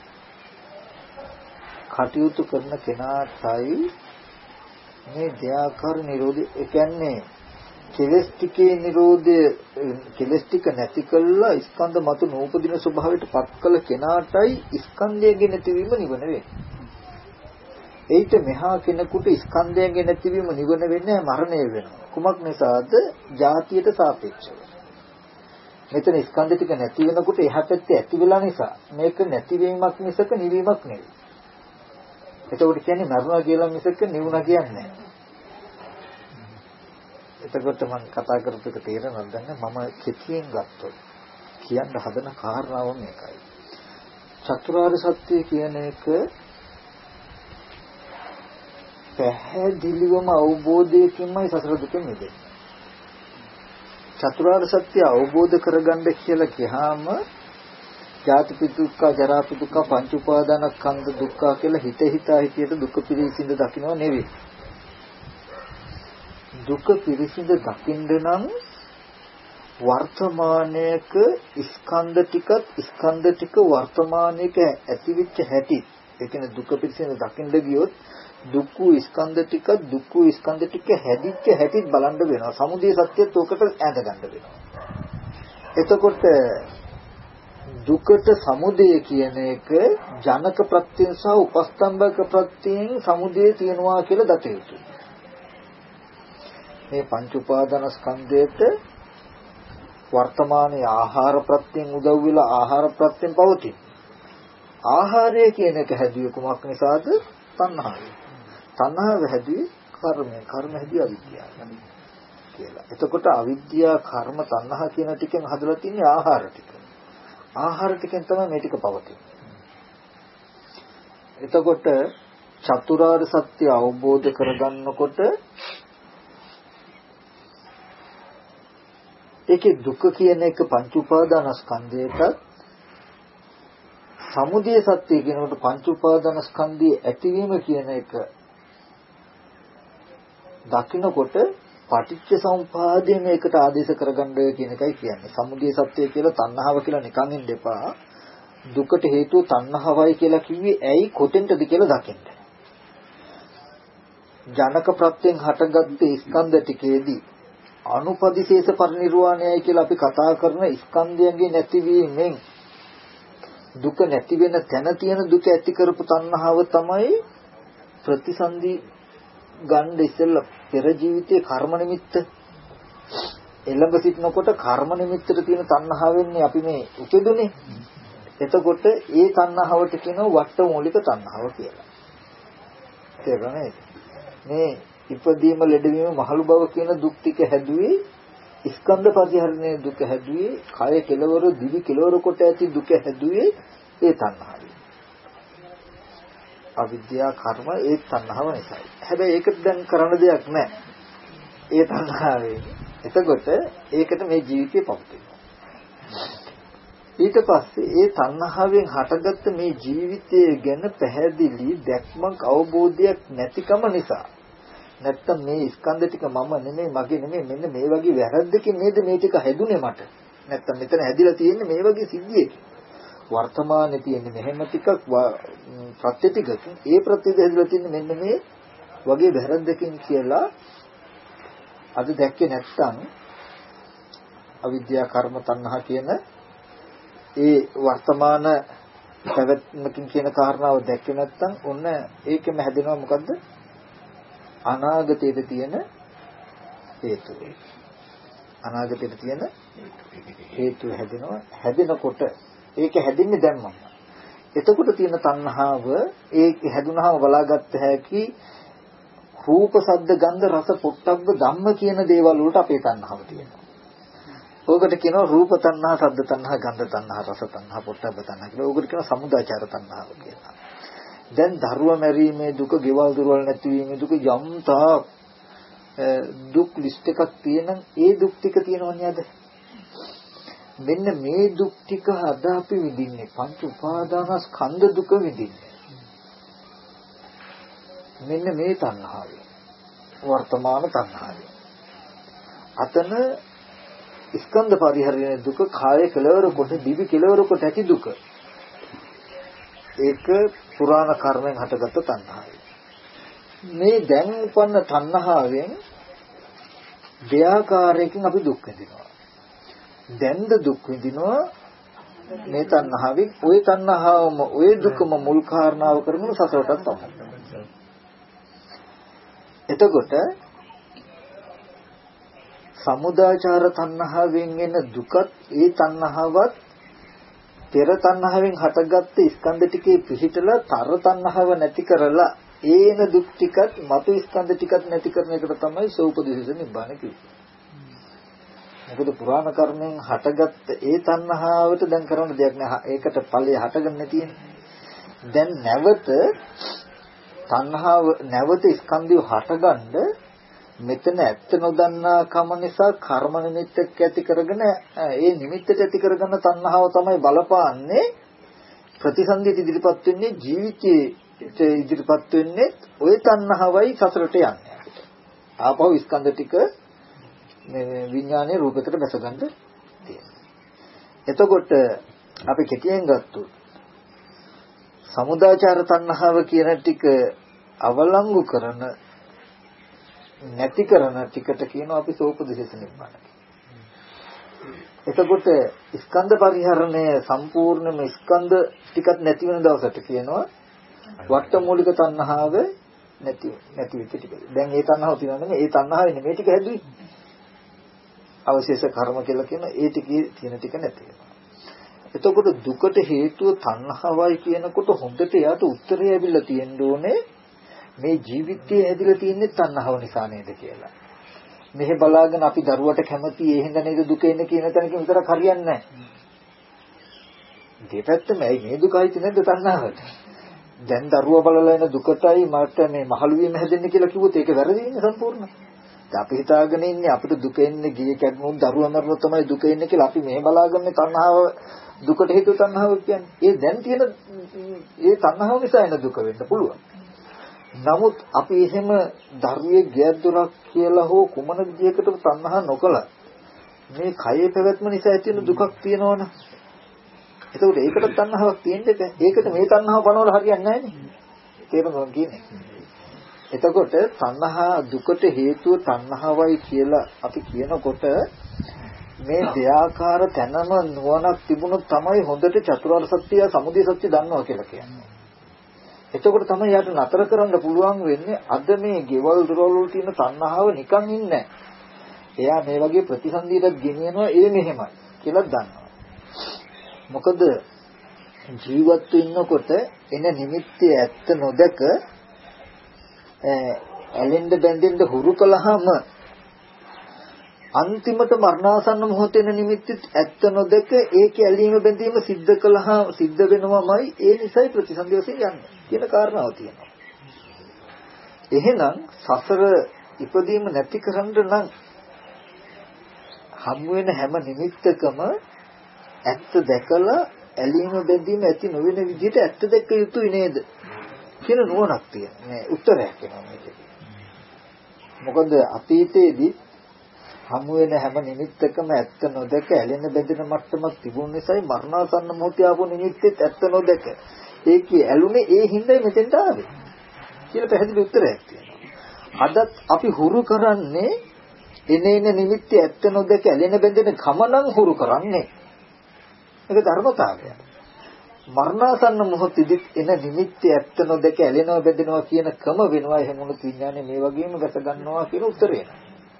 කටයුතු කරන කෙනාටයි මේ දෙආකාර නිරෝධය. ඒ කියන්නේ කෙලස් ටිකේ නිරෝධය කෙලස් ටික නැති කළා ස්කන්ධ මතු නූපදින ස්වභාවයට පත් කළ කෙනාටයි ස්කන්ධයගේ නැතිවීම නිවන වෙන්නේ. ඒිට මෙහා කෙනෙකුට ස්කන්ධයන්ගේ නැතිවීම නිවන වෙන්නේ මරණය වෙනවා. කුමක් නිසාද? ජාතියට සාපේක්ෂව. මෙතන ස්කන්ධ ටික නැති වෙනකොට එහා පැත්තේ ඇති වෙලා නිසා මේක නැතිවීමක් මිසක නිවීමක් නෙවෙයි. එතකොට කියන්නේ මරණා කියලා මිසක නිවුණා කියන්නේ නැහැ. එතකොට මම කතා කරපු එක තේරෙනවද නැහැ. මම කෙටියෙන් ගත්තොත් කියන්න හදන කාරණාව මේකයි. චතුරාර්ය සත්‍ය කියන එක පැහැදිලිවම අවබෝධයකින්මයි සසර දුකෙන් මිදෙන්නේ. චතුරාර්ය සත්‍ය අවබෝධ කරගන්න කියලා කියහම ජාති දුක්ඛ ජරා දුක්ඛ පංච උපාදානස්කන්ධ දුක්ඛ කියලා හිත හිතා හිතියට දුක පිළිසිඳ දකින්නව නෙවෙයි. දුක පිළිසිඳ දකින්න නම් වර්තමානයේක ස්කන්ධ ටිකත් ස්කන්ධ ටික වර්තමානයේක ඇතිවිච්ච හැටි. ඒ කියන්නේ දුක පිළිසිඳ දකින්න ගියොත් දුක්ඛ ස්කන්ධ ටික දුක්ඛ ස්කන්ධ ටික හැදිච්ච හැටිත් බලන්න වෙනවා. සමුදය සත්‍යත් ඔකට ඈඳ ගන්න වෙනවා. එතකොට දුකට සමුදය කියන එක ජනක ප්‍රත්‍යයෙන් සහ උපස්තම්භක ප්‍රත්‍යයෙන් සමුදය තියනවා කියලා දත යුතුයි. මේ පංච උපාදානස්කන්ධයට වර්තමානයේ ආහාර ප්‍රත්‍යයෙන් උදව් වෙලා ආහාර ප්‍රත්‍යයෙන් පවතින. ආහාරය කියන එක හැදුවේ කුමක් නිසාද? තණ්හාව. තණ්හාව හැදුවේ කර්මය. කර්ම හැදුවේ අවිද්‍යාව කියලා. එතකොට අවිද්‍යාව, කර්ම, තණ්හා කියන ටිකෙන් හදලා තින්නේ ආහාර ටික. ආහාර ටිකෙන් තමයි මේ ටික පවතින්නේ. එතකොට චතුරාර්ය සත්‍ය අවබෝධ කරගන්නකොට ඒකේ දුක කියන එක පංච උපාදානස්කන්ධයටත් සමුදය සත්‍ය කියනකොට පංච උපාදානස්කන්ධයේ ඇතිවීම කියන එක දකින්නකොට පටිච්ච සමුප්පාදයේ මේකට ආදේශ කරගන්න කියන එකයි කියන්නේ. සමුදය සත්‍ය කියලා තණ්හාව කියලා නිකන් ඉන්න එපා. දුකට හේතුව තණ්හාවයි කියලා කිව්වේ ඇයි කොතෙන්ටද කියලා දකින්න. ජනක ප්‍රත්‍යයෙන් හටගත්තු ස්කන්ධ ටිකේදී අනුපදිශේෂ පරිනිර්වාණයයි කියලා අපි කතා කරන ස්කන්ධයන්ගේ නැතිවීමෙන් දුක නැති වෙන තැන තියෙන දුක ඇති කරපු තණ්හාව තමයි ප්‍රතිසන්දි ගන්න ඉස්සෙල්ලා පෙර ජීවිතයේ කර්ම නිමිත්ත එළඹ සිටනකොට කර්ම නිමිත්තට තියෙන තණ්හාවෙන්නේ අපි මේ උපදුනේ. එතකොට ඒ තණ්හාවට කියනවා වට්ටමූලික තණ්හාව කියලා. තේරුණාද? මේ ඉපදීම ලෙඩවීම මහලු බව කියන දුක් ටික හැදුවේ ස්කන්ධ පරිහරණයේ දුක හැදුවේ කය කෙලවර දිවි කෙලවර කොට ඇති දුක හැදුවේ ඒ තණ්හාවයි. අවිද්‍යා කර්ම ඒ තණ්හාව නිසායි. හැබැයි ඒකට දැන් කරන්න දෙයක් නැහැ. ඒ තණ්හාවේ. එතකොට ඒකට මේ ජීවිතේ පවතිනවා. ඊට පස්සේ ඒ තණ්හාවෙන් හටගත්ත මේ ජීවිතය ගැන පැහැදිලි දැක්මක් අවබෝධයක් නැතිකම නිසා නැත්තම් මේ ස්කන්ධ ටික මම නෙමෙයි මගේ නෙමෙයි මෙන්න මේ වගේ වැරද්දකින් නේද මේ ටික හැදුනේ මට. නැත්තම් මෙතන හැදිලා තියෙන්නේ මේ වගේ සිද්ධියක. වර්තමානයේ තියෙන්නේ මෙහෙම ටිකක් ප්‍රත්‍ය ටිකක්. ඒ ප්‍රත්‍යද හැදිලා තියෙන්නේ මෙන්න මේ වගේ වැරද්දකින් කියලා අද දැක්කේ නැත්තම් අවිද්‍යා කර්ම තණ්හා කියන ඒ වර්තමාන පැවැත්මකින් කියන කාරණාව දැක්කේ නැත්තම් ඔන්න ඒකෙම හැදෙනවා මොකද්ද? අනාගතයේ තියෙන හේතු. අනාගතයේ තියෙන හේතු හැදෙනවා. හැදෙනකොට ඒක හැදින්නේ දැන් මම. එතකොට තියෙන තණ්හාව ඒක හැදුනහම බලාගත්ත හැකි රූප, ශබ්ද, ගන්ධ, රස, පොට්ටබ්බ ධම්ම කියන දේවල් වලට අපේ තණ්හාව තියෙනවා. ඕකට කියනවා රූප තණ්හා, ශබ්ද තණ්හා, ගන්ධ තණ්හා, රස තණ්හා, පොට්ටබ්බ තණ්හා කියලා. ඕකට කියනවා සමුදාචාර තණ්හාව කියලා. දැන් දරුවා මැරීමේ දුක, ගෙවල් දොරවල් නැතිවීමේ දුක යම්තා දුක් ලිස්ට් එකක් තියෙනම් ඒ දුක් ටික තියෙනවද නේද? මෙන්න මේ දුක් ටික අද අපි විඳින්නේ පංච උපාදානස්කන්ධ දුක විඳින්නේ. මෙන්න මේ තණ්හාවයි. වර්තමාන තණ්හාවයි. අතන ස්කන්ධ පරිහරණයේ දුක, කාය කෙලවර කොට, දිවි කෙලවර කොට ඇති දුක. ඒක පුරාණ කර්මෙන් හටගත්ත තණ්හාවයි. මේ දැන් උපන්න තණ්හාවෙන් දෙආකාරයකින් අපි දුක් විඳිනවා. දැන්ද දුක් විඳිනවා මේ තණ්හාවෙන්. ওই තණ්හාවම ওই දුකම මුල් කාරණාව කරගෙන සසරටත් තමයි. එතකොට සමුදාචාර තණ්හාවෙන් එන දුකත් ඒ තණ්හාවත් පෙර තණ්හාවෙන් හටගත්ත ස්කන්ධ ටිකේ පිහිටලා තර තණ්හාව නැති කරලා ඒන දුක් ටිකත් මතු ස්කන්ධ ටිකත් නැති කරන එකට තමයි සෝපදේශ නිබ්බාන කියන්නේ. මොකද පුරාණ කර්මෙන් හටගත්ත ඒ තණ්හාවට දැන් කරන්න දෙයක් නෑ. ඒකට ඵලය හටගන්න තියෙන්නේ. දැන් නැවත තණ්හාව නැවත ස්කන්ධය හටගන්න මෙතන ඇත්ත නොදන්නා කම නිසා කර්ම නිමිත්තක් ඇති කරගෙන ඒ නිමිත්තට ඇති කරගන්න තණ්හාව තමයි බලපාන්නේ. ප්‍රතිසන්දිත ඉදිරිපත් වෙන්නේ ජීවිතයේ ඉදිරිපත් වෙන්නේ ওই තණ්හාවයි සසරට යන්නේ. ආපහු ස්කන්ධ ටික මේ විඥානයේ රූපයකට බැසගන්න තියෙනවා. එතකොට අපි කෙටියෙන් ගත්තොත් සමුදාචාර තණ්හාව කියන ටික අවලංගු කරන නැති කරන ටිකට කියනවා අපි සෝපදේශ නිබ්බාන. එතකොට ස්කන්ධ පරිහරණය සම්පූර්ණම ස්කන්ධ ටිකක් නැති වෙන දවසට කියනවා වට්ටමූලික තණ්හාව නැති නැති වෙච්ච ටික. දැන් ඒ තණ්හාව තියෙනවා නෙමෙයි. ඒ තණ්හාවේ නෙමෙයි ටික හැදුවේ. අවශේෂ කර්ම කියලා කියන ඒ ටිකේ තියෙන ටික නැති වෙනවා. එතකොට දුකට හේතුව තණ්හාවයි කියනකොට හොඳට එයාට උත්තරය ලැබිලා තියෙන්න ඕනේ මේ ජීවිතයේ ඇදලා තියෙන්නේ තණ්හාව නිසා නේද කියලා. මෙහෙ බලාගෙන අපි දරුවට කැමති ඒ හින්දා නේද දුක එන්නේ කියන තැනකින් විතරක් හරියන්නේ නැහැ. දෙපැත්තම ඇයි මේ දුකයි නැද්ද තණ්හාවට? දැන් දරුවා බලලා එන දුකටයි මට මේ මහලු වීම හැදෙන්නේ කියලා කිව්වොත් ඒක වැරදිනේ සම්පූර්ණ. දැන් අපි හිතාගෙන ඉන්නේ අපිට දුක එන්නේ ගියේ කැඩුණු දරුවා මරනොත් තමයි දුක එන්නේ කියලා අපි මෙහෙ බලාගෙන තණ්හාව දුකට හේතු තණ්හාව කියන්නේ. ඒ දැන් තියෙන ඒ තණ්හාව නිසා එන දුක වෙන්න පුළුවන්. නමුත් අපි එහෙම ධර්මයේ ගැද්දොරක් කියලා හෝ කුමන විදියකටම තණ්හා නොකලා මේ කයේ පැවැත්ම නිසා ඇති වෙන දුකක් තියෙනවනේ. එතකොට ඒකට තණ්හාවක් තියෙන්නේ නැහැ. ඒකට මේ තණ්හාව පනවල හරියන්නේ නැහැ නේ. තේරුණාද කියන්නේ? එතකොට තණ්හා දුකට හේතුව තණ්හාවයි කියලා අපි කියනකොට මේ දෙයාකාර තැනම නුවණක් තිබුණොත් තමයි හොඳට චතුරාර්ය සත්‍ය සමුදය සත්‍ය දන්නවා කියලා කියන්නේ. එතකොට තමයි යාට නතර කරන්න පුළුවන් වෙන්නේ අද මේ ගෙවල් දොරවල් වල තියෙන තණ්හාව නිකන් ඉන්නේ. එයා මේ වගේ ප්‍රතිසන්දියට ගෙනියනවා ඒ මෙහෙමයි කියලා දන්නවා. මොකද ජීවත් ඉන්නකොට එන නිමිති ඇත්ත නොදක ඇලෙන්න බැඳෙන්න හුරු කළාම අන්තිමට මරණාසන්න මොහොතේන නිමිතිත් ඇත්ත නොදක ඒකේ ඇලීම බැඳීම සිද්ධ කළා සිද්ධ වෙනවමයි ඒ නිසයි ප්‍රතිසන්දි වශයෙන් යන්නේ කියන කාරණාව තියෙනවා. එහෙනම් සසර ඉපදීම නැති කරන්න නම් හමු වෙන හැම නිමිත්තකම ඇත්ත දැකලා ඇලීම බැඳීම ඇති නොවන විදිහට ඇත්ත දැක්ක යුතුයි නේද කියන නුවණක් තියෙනවා. මේ උත්තරයක් එනවා මේකේ. මොකද අතීතයේදී හමු වෙන හැම නිමිත්තකම ඇත්ත නොදක ඇලෙන බැඳෙන මට්ටමක් තිබුණ නිසායි මරණාසන්න මොහොතේ ආපු නිමිත්තෙත් ඇත්ත නොදක ඒකේ ඇලුනේ ඒ හිඳයි මෙතෙන්ට ආවේ කියලා පැහැදිලි උත්තරයක් තියෙනවා. අදත් අපි හුරු කරන්නේ එනේන නිමිත්ත ඇත්ත නොදක ඇලෙන බැඳෙන ගමනන් හුරු කරන්නේ. ඒක ධර්මතාවය. මරණාසන්න මොහොතේදී එන නිමිත්ත ඇත්ත නොදක ඇලෙනවා බැඳෙනවා කියන ක්‍රම වෙනවා. එහෙම වුණොත් විඥානේ මේ වගේම වැස ගන්නවා කියන උත්තරය එනවා.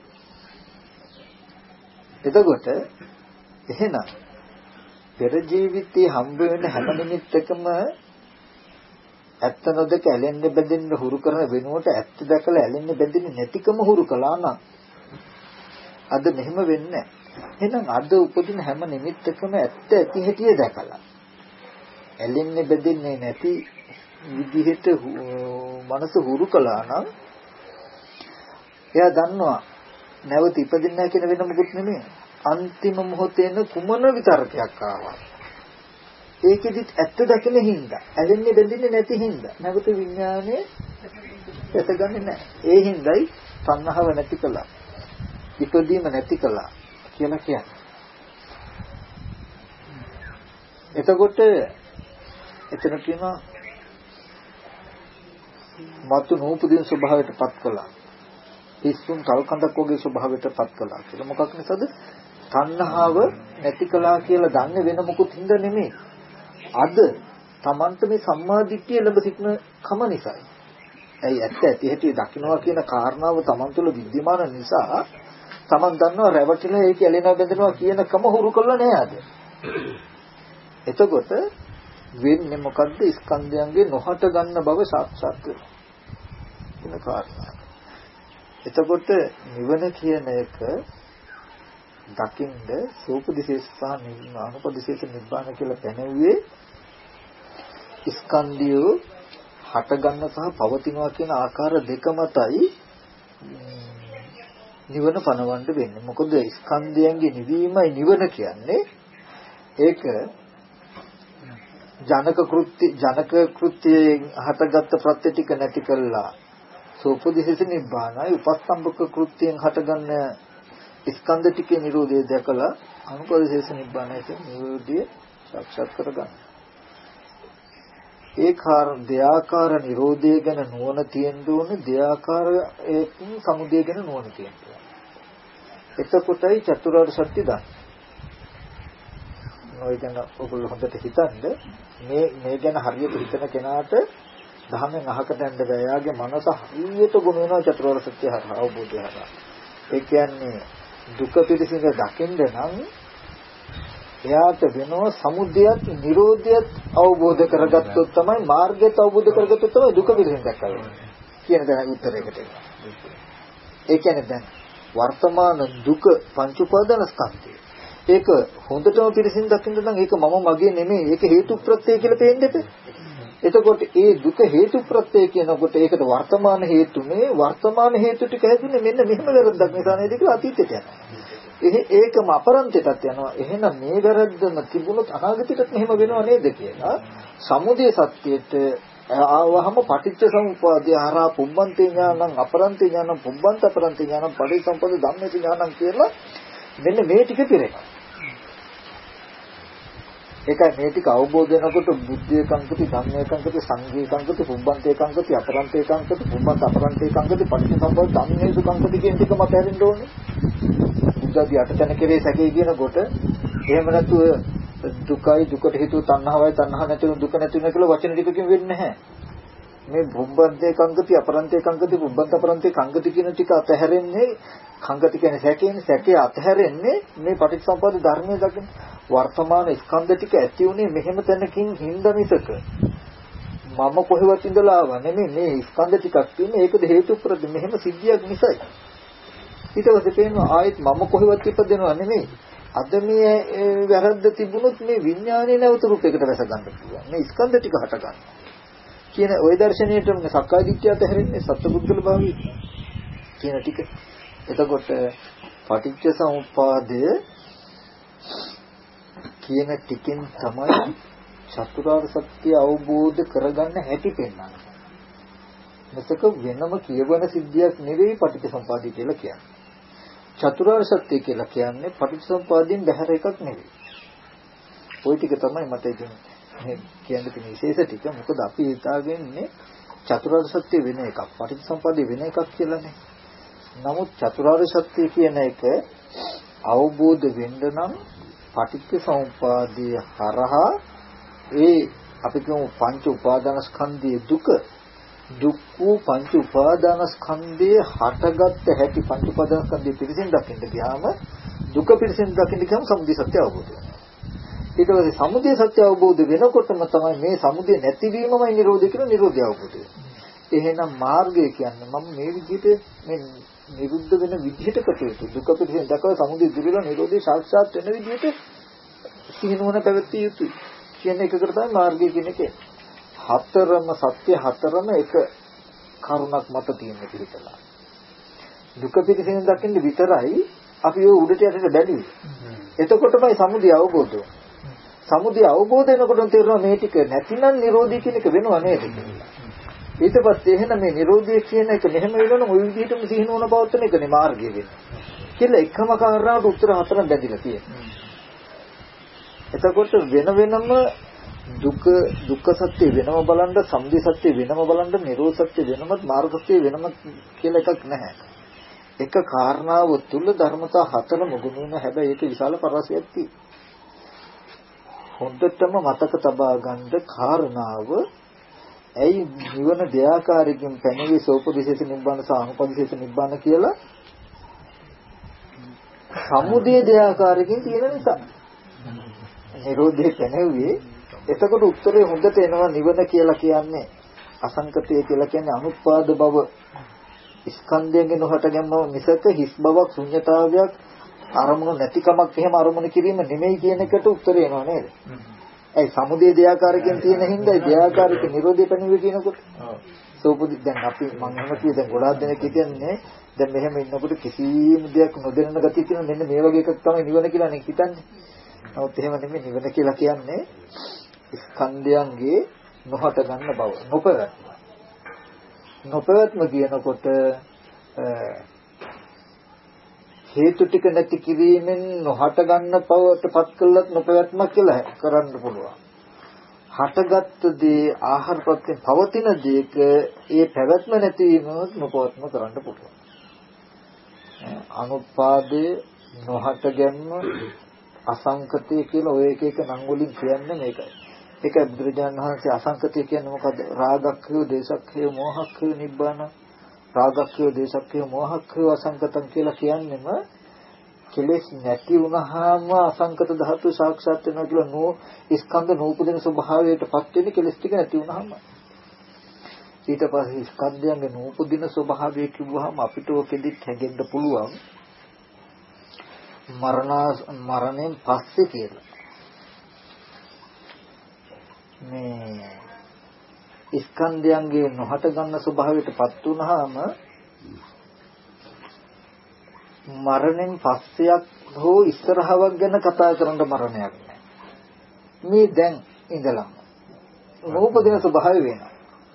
එතකොට එහෙනම් පෙර ජීවිතේ හම්බ වෙන හැම නිමිත්තකම ඇත්ත නොදක ඇලෙන්න බැඳෙන්න හුරු කරන වෙනුවට ඇත්ත දැකලා ඇලෙන්න බැඳෙන්නේ නැතිකම හුරු කළා නම් අද මෙහෙම වෙන්නේ නැහැ. එහෙනම් අද උපදින හැම නිමිත්තකම ඇත්ත ඇති හැටි දැකලා ඇලෙන්නේ බැඳෙන්නේ නැති විදිහට මනස හුරු කළා නම් එයා දන්නවා නැවත ඉපදින්න නැහැ කියන වෙන මොකුත් නෙමෙයි. අන්තිම මොහොතේන කුමන විතරකයක් ආවා. ඒකෙදිත් ඇත්ත දැකෙන හින්දා, ඇලෙන්නේ බැඳෙන්නේ නැති හින්දා නැවත විඥානේ ඇතගන්නේ නැහැ. ඒ හින්දායි තණ්හාව නැති කළා. ඉපදීම නැති කළා කියලා කියන්නේ. එතකොට එතන කියනවා මතු නූපදින ස්වභාවයට පත් කළා. පිස්සුන් තල්කඳක් වගේ ස්වභාවයට පත් කළා කියලා. මොකක් නිසාද? තණ්හාව නැති කළා කියලා දන්නේ වෙන මොකුත් හින්දා නෙමෙයි. අද Tamanta මේ සම්මාදිට්ඨිය ලැබ සිටින කම නිසායි. ඇයි ඇත්ත ඇති හැටි දකින්නවා කියන කාරණාව Taman තුළ विद्यमान නිසා Taman දන්නවා රැවටිලා ඒක ඇලෙනවා බැඳෙනවා කියන කම හුරු කරලා නෑ අද. එතකොට වෙන්නේ මොකද්ද? ස්කන්ධයන්ගේ නොහට ගන්න බව සාක්ෂාත් වෙනවා කියන කාරණාව. එතකොට නිවන කියන එක දකින්ද සෝපදිශේෂ සහ අනුපදිශේෂ නිබ්බාන කියලා පැනෙන්නේ ස්කන්ධය හට ගන්න සහ පවතිනවා කියන ආකාර දෙක මතයි නිවන පනවන්න වෙන්නේ. මොකද ස්කන්ධයන්ගේ නිවීමයි නිවන කියන්නේ. ඒක ජනක කෘත්‍ය ජනක කෘත්‍යයෙන් හටගත්ත ප්‍රත්‍ය ටික නැති කළා. සෝපදිශේෂ නිබ්බානයි උපස්තම්භක කෘත්‍යයෙන් හටගන්න ස්කන්ධ ටිකේ නිරෝධය දැකලා අනුපදිශේෂ නිබ්බානයි කියන නිරෝධය සාක්ෂාත් කරගන්න. ඒ කාර්ය දෙයාකාර නිරෝධය ගැන නුවණ තියෙන්න ඕනේ. දෙයාකාර ඒ සමුදය ගැන නුවණ තියෙන්න ඕනේ. එතකොටයි චතුරාර්ය සත්‍ය දන්නේ. ඔය ගැන ඔයගොල්ලෝ හොඳට හිතන්න. මේ මේ ගැන හරියට හිතන කෙනාට ධර්මයෙන් අහකට යන්න බෑ. යාගේ මනස හරියට ගොනු වෙනවා චතුරාර්ය සත්‍ය හරහා අවබෝධය හරහා. ඒ කියන්නේ දුක පිළිසිඳ දකින්න නම් එයාට වෙනව සමුදයත් නිරෝධයත් අවබෝධ කරගත්තොත් තමයි මාර්ගයත් අවබෝධ කරගත්තොත් තමයි දුක පිළිසිඳ දක්වන්නේ කියන දේ උත්තරයකට එනවා. ඒ කියන්නේ දැන් වර්තමාන දුක පංච උපාදාන ස්කන්ධය. ඒක හොඳටම පිළිසිඳ දකින්න නම් ඒක මම මගේ නෙමෙයි. ඒක හේතු ප්‍රත්‍යය කියලා පේන්නේ. එතකොට ඒ දුක හේතු ප්‍රත්‍යය කියනකොට ඒකට වර්තමාන හේතුනේ වර්තමාන හේතු ටික හැදුනේ මෙන්න මෙහෙම වැරද්දක් නිසා නේද කියලා අතීතයට යනවා. එහෙ ඒකම අපරන්තයටත් යනවා. එහෙනම් මේ වැරද්දම තිබුණොත් අනාගතයටත් මෙහෙම වෙනව නේද කියලා සමුදය සත්‍යයට ආවහම පටිච්ච සමුප්පාදය හරහා පුබ්බන්තේ ඥානං අපරන්තේ ඥානං පුබ්බන්ත අපරන්තේ ඥානං පටිච්චසමුප්පාද ධම්මේති ඥානං කියලා මෙන්න මේ ටික පිරෙනවා. ඒකයි මේ ටික අවබෝධ වෙනකොට බුද්ධිය කංකති ධම්මේ කංකති සංඝේ කංකති පුබ්බන්තේ කංකති අපරන්තේ කංකති පුබ්බන්ත අපරන්තේ කංකති පටිච්චසමුප්පාද ධම්මේසු කංකති කියන ටික මත හැරෙන්න ඕනේ. බුද්ධදී අටතන කෙරේ සැකේ කියනකොට එහෙම නැතුව දුකයි දුකට හේතුව තණ්හාවයි තණ්හා නැතිව දුක නැති වෙන කියලා වචන ටිකකින් වෙන්නේ නැහැ. මේ පුබ්බන්තේ කංකති අපරන්තේ කංකති පුබ්බන්ත අපරන්තේ කංකති කියන ටික අතහැරෙන්නේ කංකති කියන්නේ සැකේනේ සැකේ අතහැරෙන්නේ මේ පටිච්චසමුප්පාද ධර්මයේ දකින්න වර්තමාන ස්කන්ධ ටික ඇති උනේ මෙහෙම තැනකින් හින්දා මිසක මම කොහෙවත් ඉඳලා ආව නෙමෙයි මේ ස්කන්ධ ටිකක් තියෙන්නේ ඒකද හේතු ප්‍රති මෙහෙම සිද්ධියක් නිසායි. ඊට පස්සේ පේනවා ආයෙත් මම කොහෙවත් ඉපදෙනවා නෙමෙයි අද මේ වැරද්ද තිබුණොත් මේ විඥානයේ නැවත රූපයකට වැස ගන්න පුළුවන්. මේ ස්කන්ධ ටික හට ගන්න. කියන ওই දර්ශනයේටම සක්කාය දිට්ඨිය අතහැරෙන්නේ සත්පුද්ගල භාවය කියන ටික. එතකොට පටිච්ච සමුප්පාදය කියන ටිකෙන් තමයි චතුරාර්ය සත්‍ය අවබෝධ කරගන්න හැටි පෙන්වන්නේ. මෙතක වෙනම කියවන සිද්ධියක් නෙවෙයි පටිච්ච සමුප්පාදය කියලා කියන්නේ. චතුරාර්ය සත්‍ය කියලා කියන්නේ පටිච්චසමුප්පාදයෙන් බැහැර එකක් නෙවෙයි. ওই ටික තමයි මට ඉතින් මේ කියන්න තියෙන විශේෂ ටික. මොකද අපි හිතාගන්නේ චතුරාර්ය සත්‍ය වෙන එකක්, පටිච්චසමුප්පාදය වෙන එකක් කියලානේ. නමුත් චතුරාර්ය සත්‍ය කියන එක අවබෝධ වෙන්න නම් පටිච්චසමුප්පාදයේ හරහා ඒ අපි කියමු පංච උපාදානස්කන්ධයේ දුක දුක් වූ පංච උපාදානස්කන්ධයේ හටගත්ත හැටි පංච උපාදානස්කන්ධයේ පිරිසින් දකින්න ගියාම දුක පිරිසින් දකින්න ගියාම සමුදය සත්‍ය අවබෝධ වෙනවා. ඊට පස්සේ සමුදය සත්‍ය අවබෝධ වෙනකොටම තමයි මේ සමුදය නැතිවීමමයි නිරෝධය කියන නිරෝධය අවබෝධ වෙන්නේ. එහෙනම් මාර්ගය කියන්නේ මම මේ විදිහට මේ නිරුද්ධ වෙන විදිහට කටයුතු දුක පිරිසින් දක්වා සමුදය දුරලා නිරෝධය සාක්ෂාත් වෙන විදිහට සිහිනුවන පැවැත්විය යුතුයි කියන එකකට තමයි මාර්ගය කියන්නේ. හතරම සත්‍ය හතරම එක කරුණක් මත තියෙන පිළිතලා දුක පිටින් දකින්න විතරයි අපි ඔය උඩට යටට බැලුවේ. එතකොටමයි සමුදය අවබෝධ වෙන්නේ. සමුදය අවබෝධ වෙනකොටම තේරෙනවා මේ ටික නැතිනම් නිරෝධය කියන එක වෙනව නේද කියලා. ඊට පස්සේ එහෙනම් මේ නිරෝධය කියන එක මෙහෙම වෙනවනම් ওই විදිහටම සිහිනුවන පවත්වන එකනේ මාර්ගය වෙන්නේ. කියලා එකම කාරණාවට උත්තර හතරක් බැඳිලා තියෙනවා. එතකොට වෙන වෙනම දුක දුක්ඛ සත්‍ය වෙනම බලන්න, සමුදය සත්‍ය වෙනම බලන්න, නිරෝධ සත්‍ය වෙනමත්, මාර්ග සත්‍ය වෙනම කියලා එකක් නැහැ. එක කාරණාව තුල ධර්මතා හතර මුගුණුන හැබැයි ඒක විශාල පරාසයක් තියෙනවා. හොඳටම මතක තබා ගන්න කාරණාව ඇයි නිවන දෙආකාරයකින් පැනවි සෝපදිශේෂ නිබ්බාන සහ අනුපදිශේෂ නිබ්බාන කියලා සමුදය දෙආකාරයකින් තියෙන නිසා. නිරෝධය පැනවුවේ එතකොට උත්තරේ හොඳට එනවා නිවන කියලා කියන්නේ අසංකතය කියලා කියන්නේ අනුත්පාද බව ස්කන්ධයෙන් නොහට ගැම්මව මිසක හිස් බවක් ශුන්‍යතාවයක් අරමුණු නැතිකමක් එහෙම අරමුණු කිරීම නෙමෙයි කියන එකට උත්තරේ එනවා නේද? ඒ සමුදය දෙආකාරයෙන් තියෙන හින්දා දෙආකාරික නිරෝධය පැනවුවේ කියනකොට සෝපදි දැන් අපි මම එහෙම කිය දැන් ගොඩාක් දෙනෙක් කියන්නේ දැන් මෙහෙම ඉන්නකොට කිසිම දෙයක් නොදැනෙන ගතිය තියෙන මෙන්න මේ වගේ එකක් තමයි නිවන කියලා නේ හිතන්නේ. නමුත් එහෙම නෙමෙයි නිවන කියලා කියන්නේ ස්කන්ධයන්ගේ නොහට ගන්න බව නොපැවැත්ම. නොපැවැත්ම කියනකොට හේතු ටික නැති කිරීමෙන් නොහට ගන්න බවටපත් කළත් නොපැවැත්මක් කියලා කරන්න පුළුවන්. හටගත් දේ ආහාරපත්යෙන් පවතින දේක ඒ පැවැත්ම නැතිවීම නොපවත්ම කරන්න පුළුවන්. අනුපාදේ නොහට ගැනීම අසංකතය කියලා ඔය එක එක නම් වලින් කියන්නේ මේකයි. ඒක බුදුරජාණන් වහන්සේ අසංකතය කියන්නේ මොකද්ද? රාගක්ඛය, දේශක්ඛය, මෝහක්ඛය, නිබ්බාන. රාගක්ඛය, දේශක්ඛය, මෝහක්ඛය අසංකතම් කියලා කියන්නේම කෙලෙස් නැති වුණාම අසංකත ධාතු සාක්ෂාත් වෙනවා කියලා නෝ ස්කන්ධ නූපදින ස්වභාවයටපත් වෙන්නේ කෙලෙස් ටික නැති වුණාම. ඊට පස්සේ ස්කන්ධයන්ගේ නූපදින ස්වභාවය කිව්වහම අපිට ඔකෙදිත් හැගෙන්න පුළුවන් මරණ මරණයෙන් පස්සේ කියලා. මේ ස්කන්ධයන්ගේ නොහට ගන්න ස්වභාවයටපත් වුනහම මරණයෙන් පස්සෙයක් හෝ ඉස්සරහවක් ගැන කතා කරන්න මරණයක් නැහැ. මේ දැන් ඉඳලා නූපදින ස්වභාවය වෙනවා.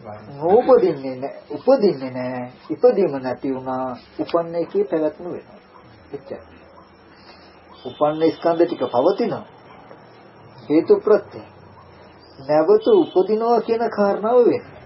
නූපදින්නේ නැහැ. උපදින්නේ නැහැ. ඉපදීම නැති වුණා. උපන්න එකේ පැවැත්ම වෙනවා. එච්චරයි. උපන්න ස්කන්ධ ටික පවතිනවා. හේතු ප්‍රත්‍ය. නැවත උපදිනවා කියන කාරණාව වෙන්නේ.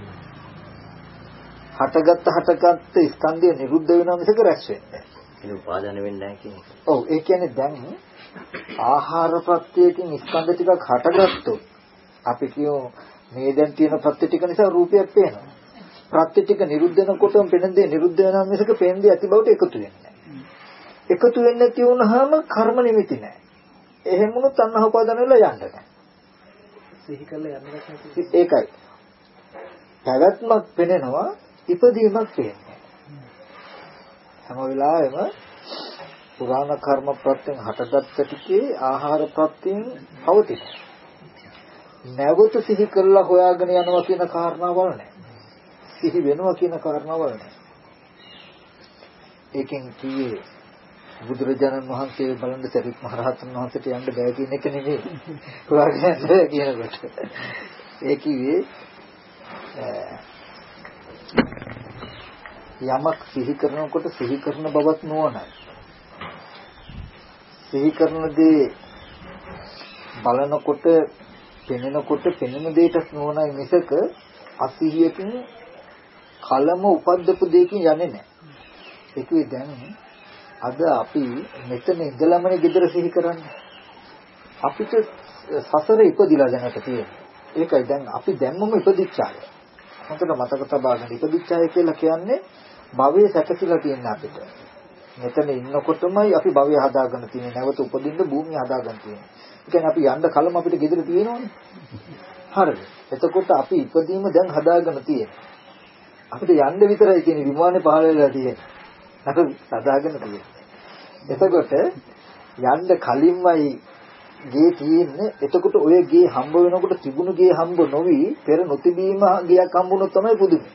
හටගත්ත හටගත්ත ස්කන්ධය නිරුද්ධ වෙනවා මිසක රැස් වෙන්නේ නැහැ. ඒක උපාදාන වෙන්නේ නැහැ කියන එක. ඔව් ඒ කියන්නේ දැන් ආහාර ප්‍රත්‍යයෙන් ස්කන්ධ ටිකක් හටගත්තොත් අපි කියමු මේ දැන් තියෙන ප්‍රත්‍ය ටික නිසා රූපයක් පේනවා. ප්‍රත්‍ය ටික නිරුද්ධ වෙනකොටම පෙනෙන දේ නිරුද්ධ වෙනවා මිසක පේන දේ ඇති බවට එකතු වෙන්නේ නැහැ. එකතු වෙන්නේ නැති වුනහම කර්ම නිමිති නැහැ. එහෙම වුණොත් අන්නහ උපාදාන වෙලා යන්න නැහැ. සිහි කරලා යන්න නැහැ. ඒකයි. පැවැත්මක් පෙනෙනවා ඉපදීමක් පේන්නේ. හැම වෙලාවෙම පුරාණ කර්ම ප්‍රත්‍යයෙන් හටගත්ත ටිකේ ආහාර ප්‍රත්‍යයෙන් පවතින. නැවත සිහි කරලා හොයාගෙන යනවා කියන කාරණාවල් නැහැ. සිහි වෙනවා කියන කාරණාවල් නැහැ. ඒකෙන් කියේ බුදුරජාණන් වහන්සේ බලන්න සරිත් මහ රහතන් වහන්සේට යන්න බෑ කියන එක නෙමෙයි. හොයාගෙන යන්න කියනකොට. ඒ කියේ යමක් සිහි කරනකොට සිහි කරන බවක් නුවණයි. සිහි කරන දේ බලනකොට පෙනෙනකොට පෙනෙන දෙයටත් නුවණයි මිසක අසිහියකින් කලම උපද්දපු දෙයකින් යන්නේ නැහැ. ඒකේ දැන් අද අපි මෙතන ඉඳලාමනේ gedara සිහි කරන්නේ. අපිට සසර ඉපදිලා දැනට තියෙනවා. ඒකයි දැන් අපි දැන්මම ඉපදිච්චාය. හොඳට මතක තබා ගන්න. ඉපදිච්චාය කියලා කියන්නේ භවයේ සැකසීලා තියෙන අපිට. මෙතන ඉන්නකොටමයි අපි භවය හදාගන්න තියෙන්නේ. නැවත උපදින්න භූමිය හදාගන්න තියෙන්නේ. ඒ කියන්නේ අපි යන්න කලම අපිට gedara තියෙනවනේ. හරිද? එතකොට අපි ඉපදීම දැන් හදාගන්න තියෙන්නේ. අපිට යන්න විතරයි කියන්නේ විමානේ පහළ වෙලා තියෙන්නේ. අපි හදාගන්න තියෙන්නේ. එතකොට යන්න කලින්මයි ගේ තියෙන්නේ. එතකොට ඔය ගේ හම්බ වෙනකොට තිබුණු ගේ හම්බ නොවි පෙර නොතිබීම ගියක් හම්බුනොත් තමයි පුදුමයි.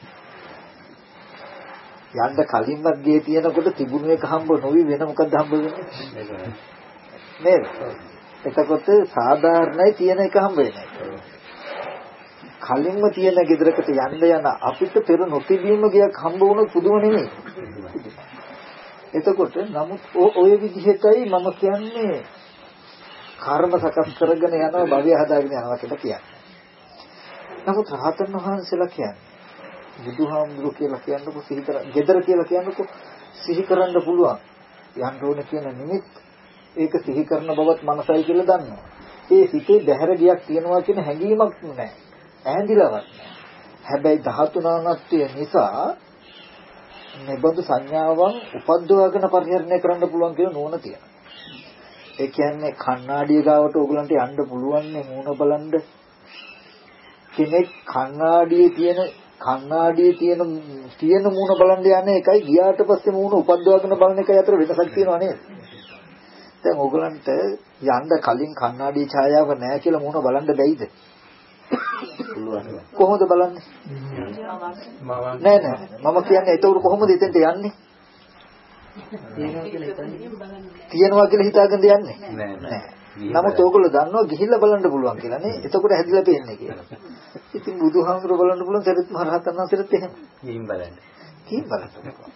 යන්න කලින්වත් ගේ තියෙනකොට තිබුණු එක හම්බ නොවි වෙන මොකද්ද හම්බ වෙන්නේ? නේද? එතකොට සාධාරණයි තියෙන එක හම්බ වෙන්නේ. කලින්ම තියෙන ගෙදරකට යන්න යන අපිට පෙර නොතිබීම ගියක් හම්බ වුණොත් පුදුම නෙමෙයි. එතකොට නමුත් ඔය විදිහටයි මම කියන්නේ කර්ම සකස් කරගෙන යනවා භවය හදාගෙන යනවා කියලා කියන්නේ. නමුත් රහතන් වහන්සේලා කියන්නේ බුදුහාමුදුරු කියලා කියනකො සිහි කර gedara කියලා කියනකො සිහි කරන්න පුළුවන්. යන්න ඕනේ කියන නිමිත් ඒක සිහි කරන බවත් මනසයි කියලා දන්නවා. ඒ සිතේ බැහැර ගියක් තියනවා කියන හැඟීමක් නැහැ. ඇහැඳිලවත් නැහැ. හැබැයි ධාතු නානත්වය නිසා නිබඳු සංඥාවන් උපද්දවගෙන පරිහරණය කරන්න පුළුවන් කියන නෝන තියෙනවා. ඒ කියන්නේ කණ්ණාඩිය ගාවට ඕගලන්ට යන්න පුළුවන් නේ මූණ බලන්න. කෙනෙක් කණ්ණාඩියේ තියෙන කණ්ණාඩියේ තියෙන තියෙන මූණ බලන්න යන්නේ එකයි ගියාට පස්සේ මූණ උපද්දවගෙන බලන එකයි අතර වෙනසක් තියෙනව නේද? දැන් ඕගලන්ට යන්න කලින් කණ්ණාඩියේ ඡායාව නැහැ කියලා මූණ බලන්න බැයිද? කොහොමද බලන්නේ? නෑ නෑ මම කියන්නේ ඒක උරු කොහොමද එතෙන්ට යන්නේ? තියනවා කියලා හිතාගෙන යන්නේ නෑ නෑ. නමුත් ඕගොල්ලෝ දන්නවා ගිහිල්ලා බලන්න පුළුවන් කියලා නේ. එතකොට හැදිලා පේන්නේ කියලා. ඉතින් බුදුහාමුදුරුවෝ බලන්න පුළුවන් සරිත් මහ රහතන් වහන්සේට එහෙම. ගිහින් බලන්න. ගිහින් බලන්න.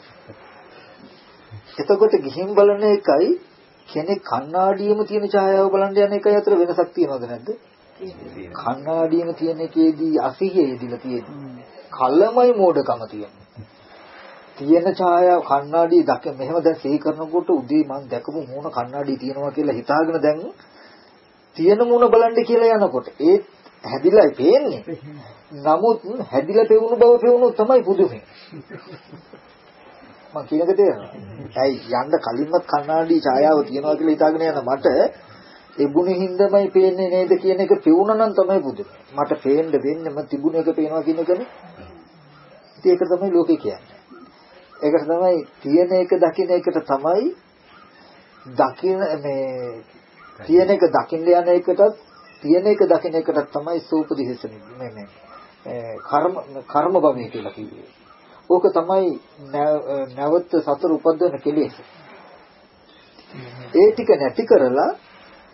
එතකොට ගිහින් බලන එකයි කෙනෙක් කණ්ණාඩියෙම තියෙන ඡායාව බලන්න යන එකයි අතර වෙනසක් තියෙනවද නැද්ද? කණ්ණාඩියෙම තියෙන එකේදී අසිහිය යෙදිලා තියෙන්නේ. කලමයි මෝඩකම තියෙන්නේ. තියෙන ඡායාව කණ්ණාඩිය දැක මෙහෙම දැන් සිහි කරනකොට උදේ මම දැකපු මූණ කණ්ණාඩිය තියෙනවා කියලා හිතාගෙන දැන් තියෙන මූණ බලන්න කියලා යනකොට ඒ හැදිලායි පේන්නේ. නමුත් හැදිලා පෙවුණු බව පෙවුණොත් තමයි පුදුමේ. මම කියනක තේරෙනවා. ඇයි යන්න කලින්වත් කණ්ණාඩියේ ඡායාව තියෙනවා කියලා හිතාගෙන යන මට ඒ ගුණ හින්දාමයි පේන්නේ නේද කියන එක පෙවුණා නම් තමයි පුදුමේ. මට පේන්න වෙන්නේ මම තිබුණ එක පේනවා කියන එකනේ. ඉතින් ඒක තමයි ලෝකේ කියන්නේ. ඒකට තමයි තියෙන එක දකින්න එකට තමයි දකින්න මේ තියෙන එක දකින්න යන එකටත් තියෙන එක දකින්න එකටත් තමයි සෝපදිහෙසනේ මේ මේ කර්ම කර්ම භවය කියලා කිව්වේ. ඕක තමයි නැවත සතර උපද්දවන කෙලෙස්. ඒ ටික නැති කරලා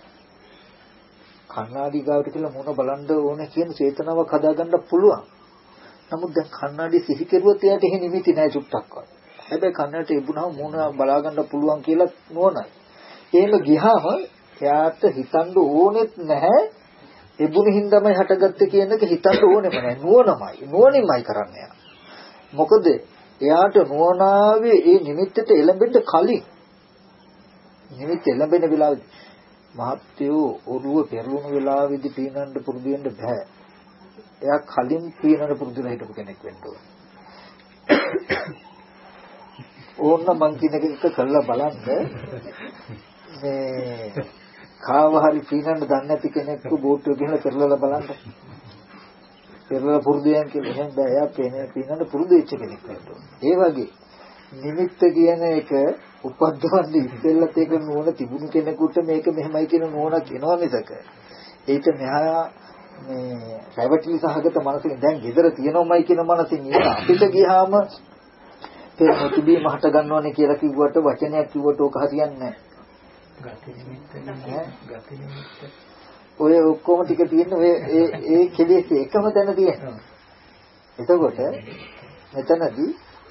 කන්නාඩි ගාවට කියලා මොන බලන්න ඕනේ කියන චේතනාවක් හදාගන්න පුළුවන්. නමුත් දැන් කන්නඩිය සිහි කෙරුවොත් එයාට එහෙ නිමිති නැහැ චුට්ටක්වත්. හැබැයි කන්නට ඉබුණාම මූණ බලා ගන්න පුළුවන් කියලා නෝනයි. එහෙම ගියාම එයාට හිතන්න ඕනෙත් නැහැ ඉබුණු හින්දාමයි හටගත්තේ කියන එක හිතන්න ඕනෙම නැහැ. නුවණමයි. නුවණින්මයි කරන්නේ. මොකද එයාට නුවණාවේ ඒ නිමිත්තට එළඹෙන්න කලින් නිමිත්ත එළඹෙන වෙලාවේ මහත්යෝ ඔරුව පෙරළුණු වෙලාවේදී පීනන්න පුරුදු වෙන්න බෑ. එයා කලින් පීනන්න පුරුදු වෙලා හිටපු කෙනෙක් වෙන්න ඕන. ඕන්න මං කියන එක කරලා බලන්න මේ කාව හරි පීනන්න දන්නේ නැති කෙනෙක්ව බෝට්ටුව ගහලා පෙරලලා බලන්න. පෙරලලා පුරුදු වෙන කියලා එහෙම බෑ. එයා පේන පීනන්න පුරුදු වෙච්ච කෙනෙක් වෙන්න ඕන. ඒ වගේ නිමිත්ත කියන එක උපද්දවන්නේ ඉස්සෙල්ලත් ඒක නෝන තිබුණු කෙනෙකුට මේක මෙහෙමයි කියන නෝනක් එනවා මිසක ඒක මෙහා මේ රැවටිලි සහගත මනසෙන් දැන් gedara තියෙනවමයි කියන මනසින් ඉන්න අපිට ගියාම පෙරම තිබීම හට ගන්නවනේ කියලා කිව්වට වචනයක් කිව්වට ඕක හරියන්නේ නැහැ. ගති නිමිත්ත ඔය ඔක්කොම ටික තියෙන ඔය ඒ ඒ කෙලෙස් එකම තැන තියෙනවා. එතකොට මෙතනදී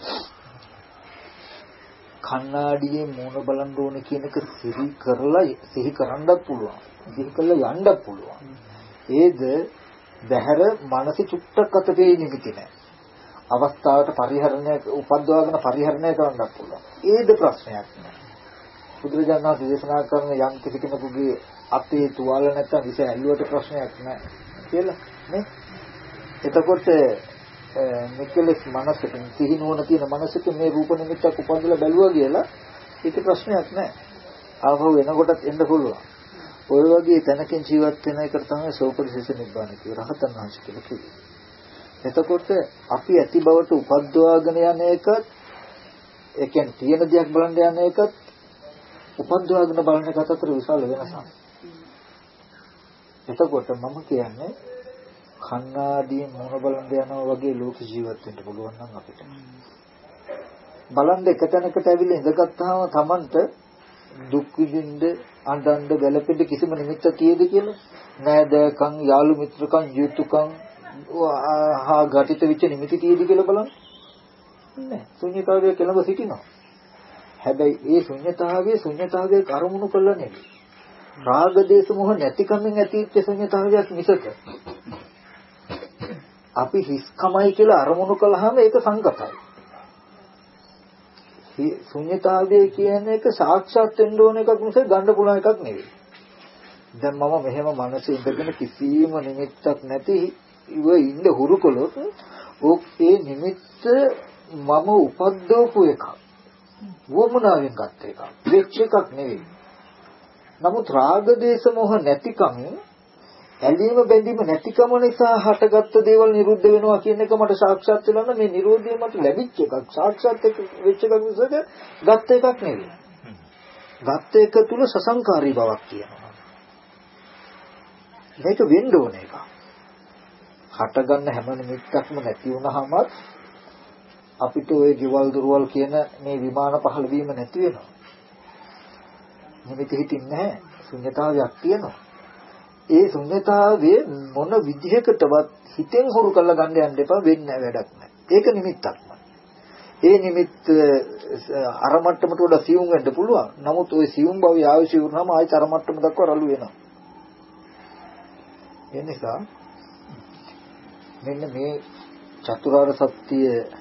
කන්නාඩියේ මූණ බලන්න ඕන කියන එක සිහි කරලා සිහි කරන්නත් පුළුවන්. සිහි කරලා යන්නත් පුළුවන්. ඒද බහැර මනස චුට්ටක් අතේ නිමිති නැහැ. අවස්ථාවට පරිහරණය උපද්දවාගෙන පරිහරණය කරන්නත් පුළුවන්. ඒද ප්‍රශ්නයක් නෑ. බුදුරජාණන් වහන්සේ දේශනා කරන යම් කිසි කෙනෙකුගේ අපේ තුවාල නැත්තම් විෂ ඇල්ලුවට ප්‍රශ්නයක් නෑ කියලා නේ. එතකොට මෙකලස් මනසකින් සිහිනුවන තියෙන මනසක මේ රූප නිමිත්තක් උපන්දලා බැලුවා කියලා ඒක ප්‍රශ්නයක් නෑ. ආවව වෙනකොටත් එන්න පුළුවන්. ඔය වගේ තැනකින් ජීවත් වෙන එක තමයි සෝපරිසස නිබ්බාන කිය රහතන් වහන්සේ කියලා කිව්වේ. එතකොට අපි ඇති බවට උපද්දවාගෙන යන එකත් ඒ කියන්නේ තියෙන දෙයක් බලන්න යන එකත් උපද්දවාගෙන බලන එක අතර විශාල වෙනසක්. එතකොට මම කියන්නේ කන්නාඩියේ මොන බලන්න යනවා වගේ ලෝක ජීවත් වෙන්න පුළුවන් නම් අපිට. බලන්න එක තැනකට ඇවිල්ලා ඉඳගත්තාම Tamanට දුක් විඳින්න අඬන්න වැළපෙන්න කිසිම නිමිත්තක් තියෙද කියලා නෑදකම් යාළු මිත්‍රකම් යුතුයකම් හා ඝටිත වෙච්ච නිමිති තියෙද කියලා බලන්න නෑ. ශුන්‍යතාවය කෙලව සිටිනවා. හැබැයි ඒ ශුන්‍යතාවයේ ශුන්‍යතාවයේ කර්මුණු කළා නෙවෙයි. රාග දේශ මොහ නැතිකමින් ඇතිවෙච්ච ශුන්‍යතාවයක් මිසක අපි හිස්කමයි කියලා අරමුණු කළාම ඒක සංගතයි. ශුන්‍යතාවය කියන එක සාක්ෂාත් වෙන්න ඕන එකක් මිස ගන්න පුළුවන් එකක් නෙවෙයි. දැන් මම මෙහෙම මනසේ ඉඳගෙන කිසිම නිමිත්තක් නැති ඉව ඉන්න හුරු කළොත් ඒ නිමිත්ත මම උපද්දවපු එකක්. වොමනාවෙන් ගත්ත එකක්. වෙච්ච එකක් නෙවෙයි. නමුත් රාග දේශ මොහ නැතිකම ඇලීම බැඳීම නැතිකම නිසා හටගත්ත දේවල් නිරුද්ධ වෙනවා කියන එක මට සාක්ෂාත් වෙලා නම් මේ නිරෝධය මට ලැබිච්ච එකක්. සාක්ෂාත් වෙච්ච එකක් මිසක ගත්ත එකක් නෙවෙයි. ගත්ත එක තුල සසංකාරී බවක් තියෙනවා. මේක වෙන්න ඕන එකක්. හටගන්න හැම නිමිත්තක්ම නැති වුණාම අපිට ওই ගෙවල් දොරවල් කියන මේ විමාන පහළ වීම නැති වෙනවා. නිමිති හිතින් නැහැ. ශුන්‍යතාවයක් තියෙනවා. ඒ ශුන්‍යතාවයේ මොන විදිහකටවත් හිතෙන් හුරු කරලා ගන්න යන්න එපා වෙන්නේ වැඩක් නැහැ. ඒක නිමිත්තක්ම. ඒ නිමිත්ත අර මට්ටමට වඩා සියුම් වෙන්න පුළුවන්. නමුත් ওই සියුම් බව ආයශී වුණාම ආයෙත් අර මට්ටම දක්වා රළු වෙනවා. ඒ නිසා මෙන්න මේ චතුරාර්ය සත්‍ය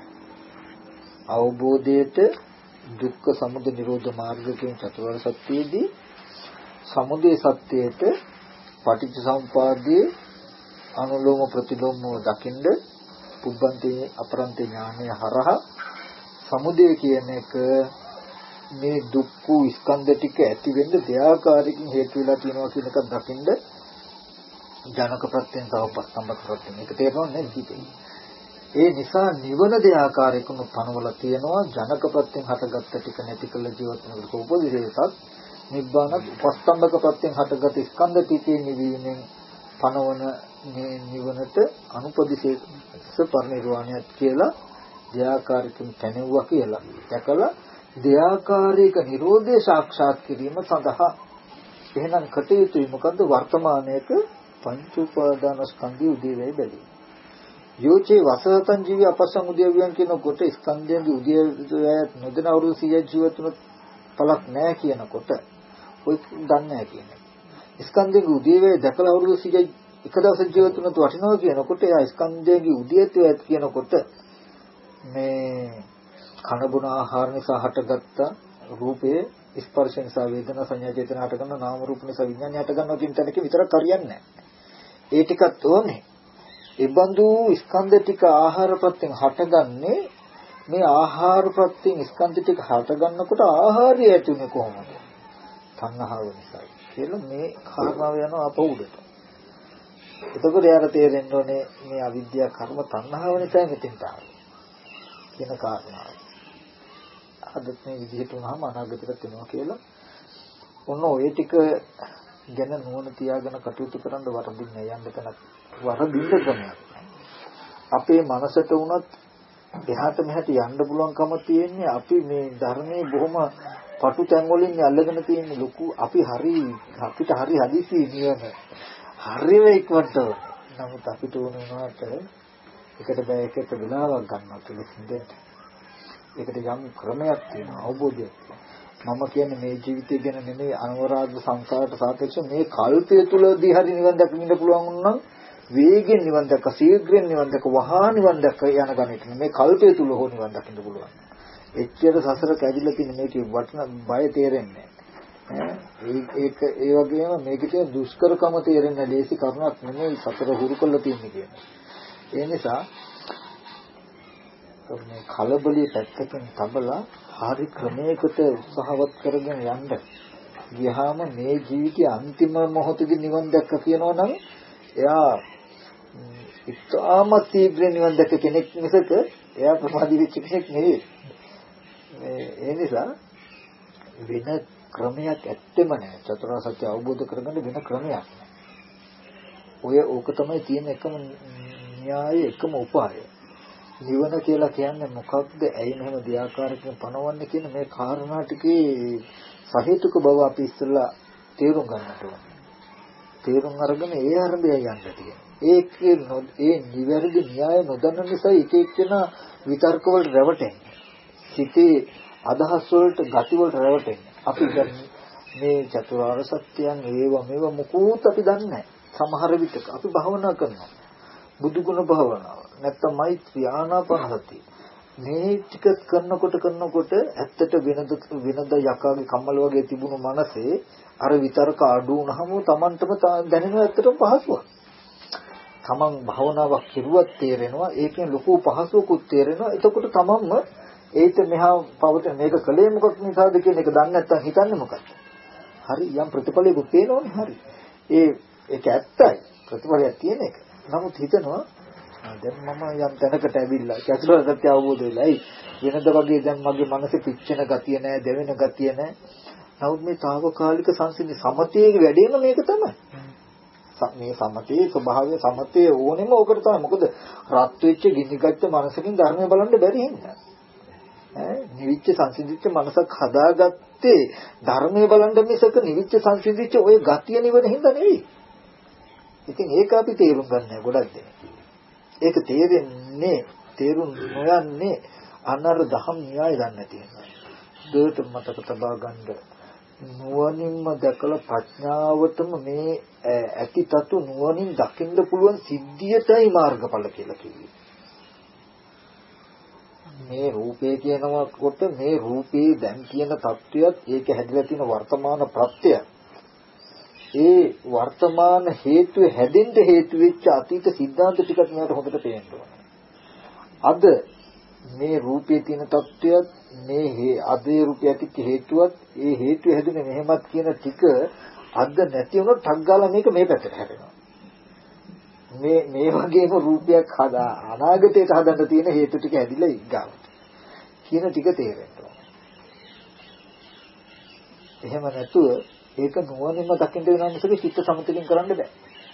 අවබෝධයට දුක්ඛ සමුදය නිරෝධ මාර්ග කියන චතුරාර්ය සත්‍යයේදී සමුදය සත්‍යයට පටිච්ච සමුප්පාදයේ අනුලෝම ප්‍රතිලෝම දකින්ද පුබ්බන්තේ අපරන්තේ ඥානය හරහා සමුදය කියන එක මේ දුක්ඛ ස්කන්ධ ටික ඇති වෙන්න දෙආකාරයකින් හේතු වෙලා තියෙනවා කියන එක දකින්ද ජනක ප්‍රත්‍යයෙන් තව පස්සම්බක ප්‍රත්‍යයෙන් ඒක තේරෙන්නේ නැහැ. ඒ නිසා නිවන දෙආකාරයකින් පනවලා තියෙනවා ජනක ප්‍රත්‍යයෙන් හටගත්ත ටික නැති කළ ජීවත් වෙනකොට සෝපදිරේසත් නිබ්බානත් උපස්තම්භක ප්‍රත්‍යයෙන් හටගත් ස්කන්ධ ටිකේ නිවීමෙන් පනවන මේ නිවනට අනුපදිශේෂ පරිනිර්වාණයත් කියලා දෙආකාරයකින් පැනෙවුවා කියලා. දැකලා දෙආකාරයක නිරෝධය සාක්ෂාත් කිරීම සඳහා එහෙනම් කටයුතුයි මොකද්ද වර්තමානයේක පංච උපාදාන ස්කන්ධය උදේවැය බැලීම. යෝචේ වසතං ජීවි අපස්සම් උදේවියන් කියනකොට ස්කන්ධයන්ගේ උදේවැය නොදෙන අවුරුදු සියයක් ජීවිතුනොත් පළක් නැහැ කියනකොට ඔය දන්නේ නැහැ කියන්නේ. ස්කන්ධයන්ගේ උදේවැය දැකලා අවුරුදු සියයක් එක දවසක් ජීවිතුනොත් වටිනවා කියනකොට එයා ස්කන්ධයන්ගේ උදේවැය කියනකොට මේ කන බොන ආහාර නිසා හටගත්ත රූපයේ ස්පර්ශ නිසා වේදනා සංඥා චේතනා හට ගන්න නාම රූප නිසා විඥානය හට ගන්නවා කියන තැනක විතරක් හරියන්නේ නැහැ. ඒ ටිකත් ඕනේ. ඒ බඳු ස්කන්ධ ටික ආහාරපත්යෙන් හටගන්නේ මේ ආහාරපත්යෙන් ස්කන්ධ ටික හටගන්නකොට ආහාරය ඇතුනේ කොහොමද? තණ්හාව නිසා. කියලා මේ කාරණාව යනවා අප උඩට. එතකොට යාර තේරෙන්න ඕනේ මේ අවිද්‍යාව කර්ම තණ්හාව නිසා මෙතෙන්ට ආවේ. කියන කාරණාව. අදත් මේ විදිහට වුණාම අනාගතයට වෙනවා කියලා ඔන්න ඔය ටික ගැන නුවණ තියාගෙන කටයුතු කරන්න වරදින්නේ යන්න තැනක් වරදින්න ක්‍රමයක්. අපේ මනසට වුණත් එහාට මෙහාට යන්න පුළුවන්කම තියෙන්නේ අපි මේ ධර්මයේ බොහොම පටු තැන් වලින් අල්ලගෙන තියෙන ලොකු අපි හරි අපිට හරි හදිසි නියම හරිම ඉක්මනට නමුත් අපිට වුණාට එකට බෑ එකට වෙලාවක් ගන්නවා කියලා හිතෙන්න. ඒකට යම් ක්‍රමයක් තියෙනවා අවබෝධයක්. මම කියන්නේ මේ ජීවිතය ගැන නෙමෙයි අනවරාග සංසාරට සාපේක්ෂව මේ කල්පය තුලදී හරි නිවන් දකින්න පුළුවන් වුණනම් වේගෙන් නිවන් දැක ශීඝ්‍රයෙන් නිවන් දැක වහා නිවන් දැක යන ගණිත මේ කල්පය තුල හෝ නිවන් දකින්න පුළුවන්. එච්චර සසර කැදිලා තියෙන මේක වටින බය තේරෙන්නේ නැහැ. ඒක ඒ වගේම මේකේ තියෙන දුෂ්කරකම තේරෙන්නේ ලේසි කරුණක් නෙමෙයි සසර හුරු කරලා තියෙන්නේ කියන්නේ. ඒ නිසා මේ කලබලයේ පැත්තකින් තබලා හරි ක්‍රමයකට උත්සාහවත් කරගෙන යන්න ගියාම මේ ජීවිතයේ අන්තිම මොහොතේදී නිවන් දැක්ක කියනවා නම් එයා ඉතාමත් ශීඝ්‍ර නිවන් දැක්ක කෙනෙක් මිසක එයා ප්‍රමාදී වෙච්ච කෙනෙක් නෙවෙයි. ඒ නිසා වෙන ක්‍රමයක් ඇත්තෙම නැහැ. චතුරාර්ය සත්‍ය අවබෝධ කරගන්න වෙන ක්‍රමයක් නැහැ. ඔය ඕක තමයි තියෙන එකම න්‍යාය එකම උපාය. නිවන කියලා කියන්නේ මොකක්ද? ඇයි මෙහෙම දෙආකාරකින් පනවන්නේ කියන මේ කාරණා ටිකේ සහේතුක බව අපි ඉස්සෙල්ලා තේරුම් ගන්නට ඕනේ. තේරුම් අරගෙන ඒ ආරම්භය යන්න තියෙනවා. ඒකේ ඒ නිවැරදි න්‍යාය නොදන්න නිසා එක එක්කෙනා විතර්ක වලට රැවටෙන්නේ. සිතේ අදහස් වලට ගති වලට රැවටෙන්නේ. අපි මේ චතුරාර්ය සත්‍යයන් ඒව මේව මොකුත් අපි දන්නේ නැහැ. සමහර විටක අපි භවනා කරනවා. බුදු ගුණ භාවනාව නැත්තම් මෛත්‍රී ආනාපානසති මේ ටික කරනකොට කරනකොට ඇත්තට වෙනද වෙනද යකාගේ කම්මල වගේ තිබුණු මනසේ අර විතරක අඩු වුණාම Tamanටම දැනෙනවා ඇත්තටම පහසුවක්. Taman භාවනාවක් කෙරුවත් තේරෙනවා ඒකෙන් ලොකු පහසුවකුත් තේරෙනවා. එතකොට Tamanම ඒත් මෙහා පවතන මේක කලේ මොකක් නිසාද කියන එක දන්නේ නැත්තම් හිතන්නේ මොකක්ද? හරි යම් ප්‍රතිඵලයක පේනවනේ හරි. ඒ ඒක ඇත්තයි ප්‍රතිඵලයක් තියෙන එක. නමුත් හිතනවා දැන් මම යම් තැනකට ඇවිල්ලා චතුරාර්ය සත්‍ය අවබෝධ වෙලායි වෙනද වගේ දැන් මගේ මනසේ පිච්චෙන ගතිය නැහැ දෙවෙන ගතිය නැහැ. නමුත් මේ తాවකාලික සංසිඳි සමතයේ වැඩේම මේක තමයි. මේ සමතයේ ස්වභාවය සමතයේ ඕනෙම ඕකට තමයි. මොකද රත් වෙච්ච ගිනිගත්ත මනසකින් ධර්මය බලන්න බැරි හින්දා. ඈ නිවිච්ච සංසිඳිච්ච මනසක් හදාගත්තේ ධර්මය බලන්න මිසක නිවිච්ච සංසිඳිච්ච ওই ගතිය නිවන හින්දා නෙවෙයි. ඉතින් ඒක අපි තේරුම් ගන්න ගොඩක් දෙනෙක්. ඒක තේරෙන්නේ තේරුම් නොයන්නේ අනර දහම් න්‍යාය දන්නේ නැති නිසා. දෙයට මතක තබා ගන්න නුවණින්ම දැකලා ප්‍රඥාවටම මේ ඇතිතතු නුවණින් දකින්න පුළුවන් සිද්ධියටයි මාර්ගඵල කියලා කිව්වේ. මේ රූපේ කියනවා කොට මේ රූපේ දැන් කියන தත්වයක් ඒක හැදිලා තියෙන වර්තමාන ප්‍රත්‍යය. ඒ වර්තමාන හේතු හැදෙන්න හේතු වෙච්ච අතීත සිද්ධාන්ත ටිකක් මට හොඳට පේන්න ඕනේ. අද මේ රූපේ තියෙන தත්වයක් මේ අදේ රූපය ඇතිච්ච හේතුවත් ඒ හේතු හැදුනේ මෙහෙමත් කියන ටික අද නැති වුණොත් ටක් ගාලා මේක මේ පැත්තට හැරෙනවා. මේ මේ වගේම රූපයක් හදා අනාගතයට හදන්න තියෙන හේතු ටික ඇදිලා ඉග්ගාවට කියන ටික තේරෙන්න ඕනේ. එහෙම නැතුව ඒක නුවණින්ම දකින්න වෙනවා මිසක චිත්ත සමතලින් කරන්න බෑ.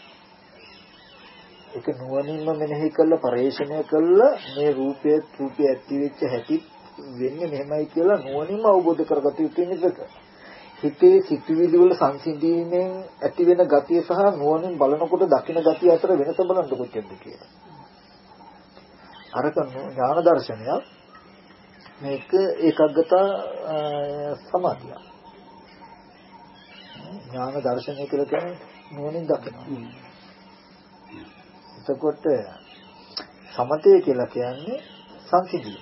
ඒක නුවණින්ම මෙනෙහි කරලා පරිශ්‍රණය කරලා මේ රූපය රූපය ඇති වෙච්ච හැටි වෙන්නේ මෙහෙමයි කියලා නුවණින්ම අවබෝධ කරගත යුතු නිසක. හිතේ සිතුවිලි වල සංසිඳීමෙන් ඇති වෙන ගතිය සහ නුවණින් බලනකොට දකින ගතිය අතර වෙනස බලන්න කොච්චරද කියලා. අරක ඥාන දර්ශනයක් මේක ඒකග්ගතා සමාධිය. ඥාන දර්ශනය කියලා කියන්නේ නුවණින් දකිනවා. එතකොට සමතය කියලා කියන්නේ සංසිඳීම.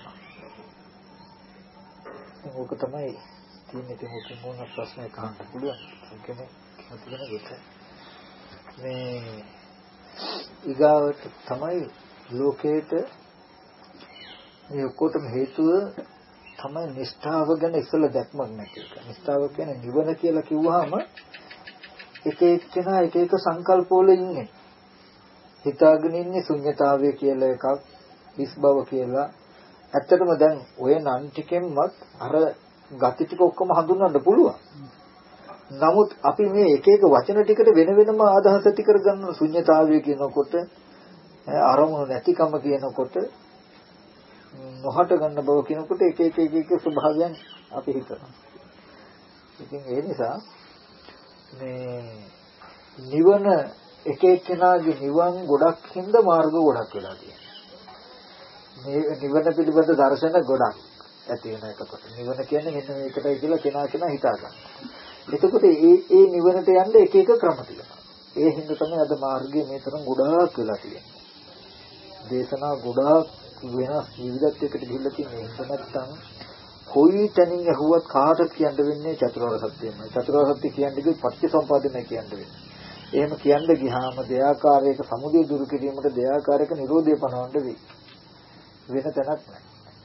ඕක තමයි තියෙන්නේ තේ මොන ප්‍රශ්නයක් අහන්න පුළුවන්. කෙනෙක් හිතන එක. මේ ඊගාවට තමයි ලෝකේට මේ ඔක්කොටම හේතුව තමයි නිෂ්ඨාව ගැන ඉස්සෙල්ලා දැක්මක් නැති එක. නිෂ්ඨාව කියන්නේ නිවන කියලා කිව්වහම එක එක්කෙනා එක එක සංකල්පවල ඉන්නේ. හිතාගෙන ඉන්නේ ශුන්‍යතාවය කියලා එකක්, හිස් බව කියලා. ඇත්තටම දැන් ඔය නම් ටිකෙන්වත් අර ගති ටික ඔක්කොම හඳුන්වන්න පුළුවන්. නමුත් අපි මේ එක එක වචන ටිකට වෙන වෙනම අදහස් ඇති කරගන්න ශුන්‍යතාවය කියනකොට අරමුණු නැතිකම කියනකොට නොහට ගන්න බව කියනකොට එක එක එක එක ස්වභාවයන් අපි හිතනවා. ඉතින් ඒ නිසා මේ නිවන එක එක්කෙනාගේ නිවන් ගොඩක් හින්දා මාර්ග ගොඩක් වෙලා තියෙනවා. මේ නිවන පිළිබඳ දර්ශන ගොඩක් ඇති වෙන එකකට. නිවන කියන්නේ මෙන්න මේකටයි කියලා කෙනා කෙනා හිතා ගන්න. එතකොට ඒ ඒ නිවනට යන්න එක එක ක්‍රම තියෙනවා. ඒ හින්දා තමයි අද මාර්ගයේ මේ තරම් ගොඩාක් වෙලා තියෙන්නේ. දේශනා ගොඩාක් වෙනස් විවිධත්වයකට ගිහිල්ලා තියෙන එක නැත්තම් කොයි තැනින් ඇහුවත් කාටද කියන්න වෙන්නේ චතුරාර්ය සත්‍යයමයි. චතුරාර්ය සත්‍ය කියන්නේ පටිච්චසමුප්පාදනය කියන්න වෙන්නේ. එහෙම කියන්න ගියාම දෙයාකාරයක සමුදය දුරු කිරීමට දෙයාකාරයක නිරෝධය පනවන්න වෙයි. වෙන තැනක් නැහැ.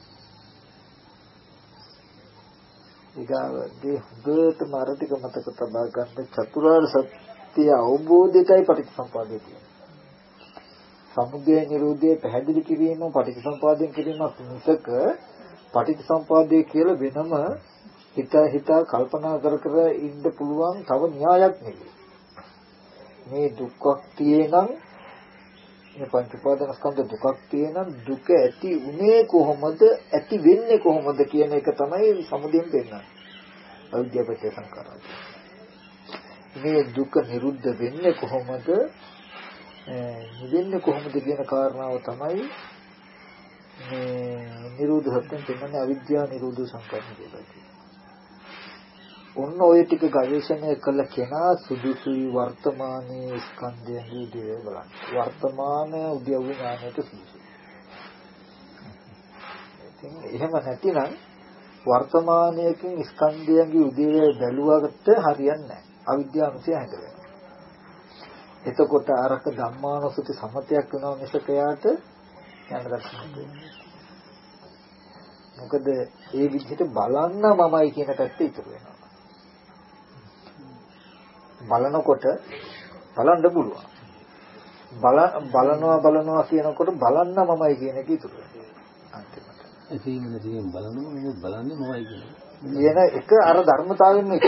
ඊගාවදී හුදට මාර්ගික මතක තබා ගන්න චතුරාර්ය සත්‍ය අවබෝධයයි පටිච්චසමුප්පාදය කියන්නේ. සමුදය නිරෝධය පැහැදිලි කිරීම පටිච්චසමුපාදයෙන් කිරීමක් මිසක පටිච්චසමුපාදය කියලා වෙනම හිත හිතා කල්පනා කර කර ඉන්න පුළුවන් තව න්‍යායක් නෙවෙයි. මේ දුක්ක් තියෙනම් මේ පංච උපාදානස්කන්ධ දුකක් තියෙනම් දුක ඇති උනේ කොහොමද ඇති වෙන්නේ කොහොමද කියන එක තමයි සමුදයෙන් දෙන්නේ. අවිද්‍යාවපත්‍ය සංකාරය. මේ දුක නිරුද්ධ වෙන්නේ කොහොමද නිවෙන්නේ කොහොමද කියන කාරණාව තමයි මේ නිරෝධ සත්‍යයෙන් දෙන්නේ අවිද්‍යාව නිරෝධ සංකල්පය කියලා කියනවා. ඔන්න ඔය ටික ගවේෂණය කළ කෙනා සුදුසුයි වර්තමානයේ ස්කන්ධයන් උදේ බලන්න. වර්තමාන උද්‍යව ඥානයට සුදුසුයි. ඉතින් එහෙම නැතිනම් වර්තමානයකින් ස්කන්ධයන්ගේ උදේ බැලුවට හරියන්නේ නැහැ. අවිද්‍යාව නිසා හැදෙනවා. එතකොට අරක ධම්මානුසුති සමතයක් වෙනවා මිසක යාට යන්න දක්ෂිනේ. මොකද ඒ විදිහට බලන්න මමයි කියන පැත්ත ඉතුරු වෙනවා. බලනකොට බලන්න පුළුවන්. බල බලනවා බලනවා කියනකොට බලන්න මමයි කියන එක ඉතුරු වෙනවා. අන්තිමට. ඒකීම නැතිනම් බලනවා මම බලන්නේ මමයි කියන. කියන එක අර ධර්මතාවයෙන්ම එක.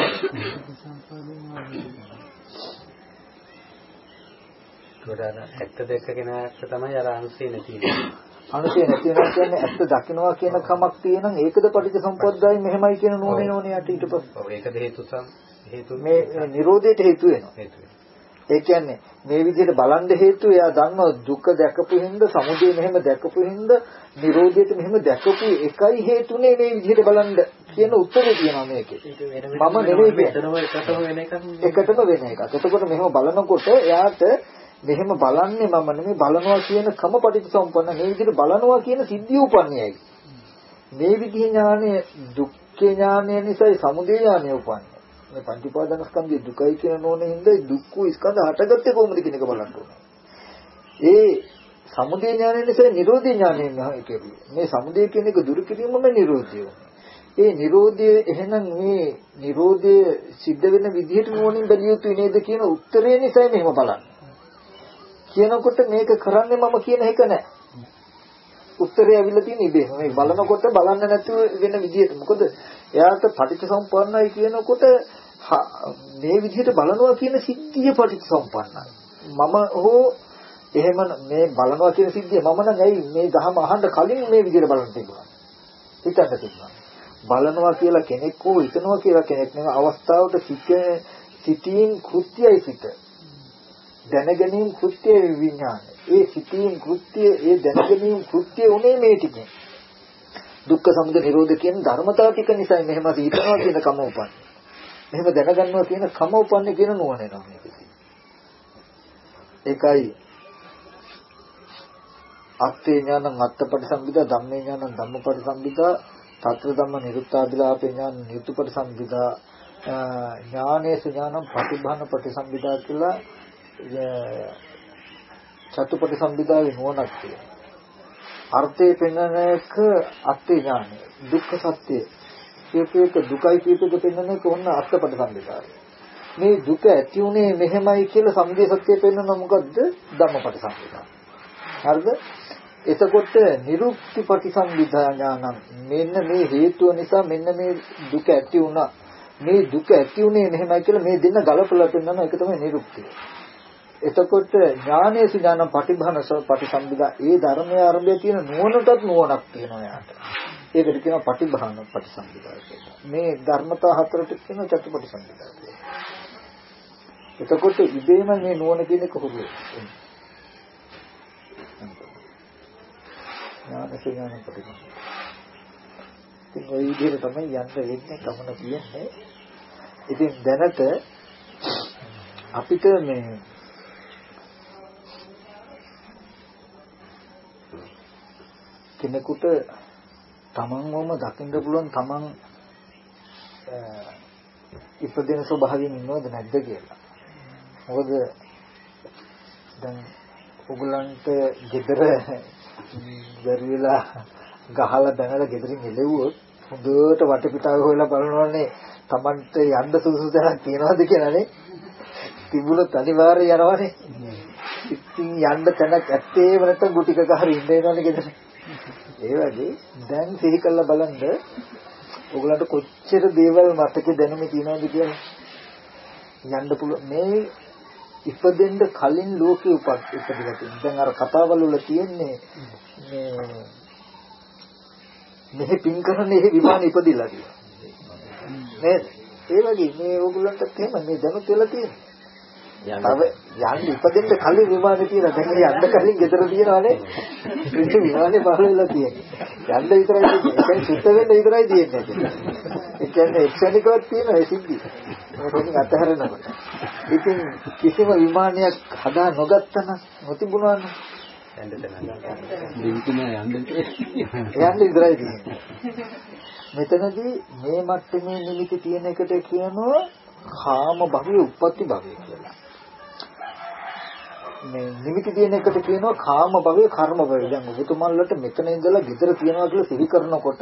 ගොඩාන ඇත්ත දෙක කෙනාට තමයි අර අනුසය නැති වෙන්නේ. අනුසය නැති වෙනවා කියන්නේ ඇත්ත දකින්නවා කියන කමක් තියෙනම් ඒකද පටිච්චසමුප්පාදයි මෙහෙමයි කියන නෝනේ නෝනේ යට ඊට පස්සේ. ඔව් ඒකද හේතු සම් හේතු මේ නිරෝධයට හේතු වෙනවා. හේතු වෙනවා. ඒ කියන්නේ මේ විදිහට බලන් හේතු එයා දන්නවා දුක දැකපු හින්දා සමුදය මෙහෙම දැකපු හින්දා නිරෝධයට මෙහෙම දැකපු එකයි හේතුනේ මේ විදිහට බලන්න කියන උත්තරේ තියෙනවා මේකේ. මම නෙවෙයි එතනම එකටම වෙන එකක්. එකටම වෙන එකක්. එතකොට මෙහෙම බලනකොට එයාට මෙහෙම බලන්නේ මම නෙමෙයි බලනවා කියන කම පටිච්චසමුප්පන්න මේ විදිහට බලනවා කියන සිද්ධිය උපන්නේයි. මේ විදිහ ඥානය දුක්ඛ ඥානය නිසායි සමුදය ඥානය උපන්නේ. මේ පංච උපාදානස්කන්ධය දුකයි කියන නෝනේ හින්දා දුක්ඛ ස්කන්ධ හටගත්තේ කොහොමද කියන එක බලන්න ඕනේ. ඒ සමුදය ඥානය නිසා නිරෝධ ඥානය නෙවෙයි. මේ සමුදය කියන එක දුරු කිරීමම නිරෝධය. ඒ නිරෝධය එහෙනම් මේ නිරෝධය සිද්ධ වෙන විදිහට නෝනින් බැලිය යුතුයි නේද කියන උත්තරේ නිසා මෙහෙම බලන්න. කියනකොට මේක කරන්නේ මම කියන එක නෑ. උත්තරේ ඇවිල්ලා තියෙන ඉබේම. මේ බලනකොට බලන්න නැතුව වෙන විදිහට. මොකද එයාට පටිච්චසමුප්පන්නයි කියනකොට මේ විදිහට බලනවා කියන සිද්ධිය පටිච්චසමුප්පන්නයි. මම හෝ එහෙම මේ බලනවා කියන සිද්ධිය මම නම් ඇයි මේ දහම අහන්න කලින් මේ විදිහට බලන්න තිබුණා. හිතන්න තිබුණා. බලනවා කියලා කෙනෙක් හෝ හිතනවා කියලා කෙනෙක් නෙවෙයි අවස්ථාවට සිට සිටින් කෘත්‍යයි සිට. දැනගැනීම කෘත්‍ය විඥානය. ඒ සිතීම් කෘත්‍ය ඒ දැනගැනීම් කෘත්‍ය උනේ මේ ටිකෙන්. දුක්ඛ සමුදය නිරෝධ කියන ධර්මතාව ටික නිසා මෙහෙම හිතනවා කියන කම උපන්නේ. මෙහෙම දැනගන්නවා කියන කම උපන්නේ කියන නුවණ එනවා මේකදී. ඒකයි අත්ථේ ඥානං අත්ථපටිසම්භිදා ධම්මේ ඥානං ධම්මපටිසම්භිදා තත්ත්ව ධම්ම නිරුත්තාබිලාපේ ඥාන නිරුත්පටිසම්භිදා ඥානේසු ඥානං පටිභාන පටිසම්භිදා කියලා චතුපටිසම්භිදාවේ නුවණක් තියෙනවා. අර්ථයේ පෙන්වන එක අත්ථේ ඥානය දුක්ඛ සත්‍ය කියපේක දුකයි කියපේක පෙන්වන එක ඕන අත්ථපටිසම්භිදාව. මේ දුක ඇති උනේ මෙහෙමයි කියලා සමුදය සත්‍ය පෙන්වන මොකද්ද? ධම්මපටිසම්භිදා. හරිද? එතකොට නිරුක්ති පටිසම්භිදා ඥානං මෙන්න මේ හේතුව නිසා මෙන්න මේ දුක ඇති වුණා. මේ දුක ඇති උනේ මෙහෙමයි කියලා මේ දෙන්න ගලපලා පෙන්නන එක තමයි නිරුක්තිය. එතකොට ඥානේසු ඥානං පටිභාන පටිසම්භිදා ඒ ධර්මයේ ආරම්භය තියෙන නුවණටත් නුවණක් තියෙනවා යාට. ඒකට කියනවා පටිභාන පටිසම්භිදා කියලා. මේ ධර්මතා හතරට කියන චතුපටිසම්භිදා කියලා. එතකොට ඉබේම මේ නුවණ කියන එක හුරු වෙනවා. ඥානේසු ඥානං පටිභාන. ඉතින් ওই විදිහට තමයි යන්න වෙන්නේ කමන කියන්නේ. ඉතින් දැනට අපිට මේ කෙනෙකුට තමන්වම දකින්න පුළුවන් තමන් ඉපදෙන ස්වභාවයෙන් ඉන්නවද නැද්ද කියලා. මොකද දැන් ඔයගලන්ට ගෙදර දරුවලා ගහලා දැනලා ගෙදරින් එළෙව්වොත් හොඳට වටපිටාව හොයලා බලනවානේ තමන්ට යන්න සුදුසු තැනක් තියනවද කියලානේ. තිබුණොත් අනිවාර්යයෙන් යනවානේ. ඉතින් යන්න තැනක් ඇත්තේම නැත්නම් ගුටික ගහරි ඉන්න වෙනවනේ ගෙදර. ඒ වගේ දැන් සිහි කරලා බලන්න ඔයගලන්ට කොච්චර දේවල් මතකේ දැනුමේ තියනවද කියලා. යන්න පුළුවන් මේ ඉපදෙන්න කලින් ලෝකෙ උපත් ඉපදිලා තියෙනවා. දැන් අර කතාවල වල තියෙන්නේ මේ මෙහි පින් කරන්නේ එහි විමාන ඉපදිලා කියලා. නේද? ඒ වගේ මේ ඕගොල්ලන්ටත් එහෙම මේ දැනුත් වෙලා තියෙනවා. තව යන්න ඉපදෙන්න කලින් විමානේ තියෙනවා. දැන් යන්න කලින් ගෙදර තියෙනවානේ. ඒ විමානේ පහළ වෙලා තියෙනවා. යන්න විතරයි තියෙන්නේ. ඒ කියන්නේ සුද්ධ වෙන්න විතරයි තියෙන්නේ. ඒ කියන්නේ එක්ෂණිකවත් තියෙනවා ඒ සිද්ධි. මේකෙන් අතහැරෙනකොට. ඉතින් කිසිම විමානයක් හදා නොගත්තනම් නොතිබුණානේ. යන්න යන්න විතරයි තියෙන්නේ. මෙතනදී මේ මට්ටමේ නිමිති තියෙන එකට කියනවා කාම භවයේ උප්පත්ති භවය කියලා. මේ නිමිති තියෙන එකට කියනවා කාම භවයේ කර්ම භවය. දැන් ඔබතුමන්ලට මෙතන ඉඳලා ගෙදර තියනවා කියලා සිහි කරනකොට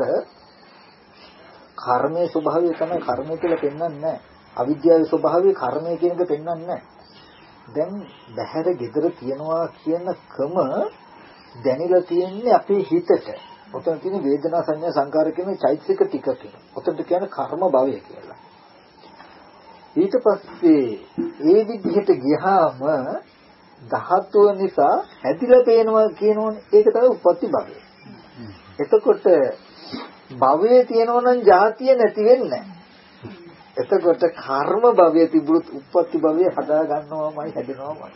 කර්මයේ ස්වභාවය තමයි කර්මය කියලා පෙන්වන්නේ නැහැ. අවිද්‍යාවේ ස්වභාවය කර්මය කියන එක පෙන්වන්නේ නැහැ. දැන් බහැර ගෙදර තියනවා කියන කම දැනিলা තියෙන්නේ අපේ හිතට. ඔතන තියෙන වේදනා සංඥා සංකාර කියන චෛතසික ටික කියලා. ඔතනට කියන්නේ කර්ම භවය කියලා. ඊට පස්සේ ඒ විදිහට ගියාම ධාතුව නිසා හැදිලා පේනවා කියනෝනේ. ඒක තමයි උප්පත්ති භවය. එතකොට භවයේ තියෙනවා නම් ජාතිය නැති වෙන්නේ නැහැ. එතකොට කර්ම භවයේ තිබුණොත් උප්පත්ති භවයේ හදා ගන්නවාමයි හැදෙනවාමයි.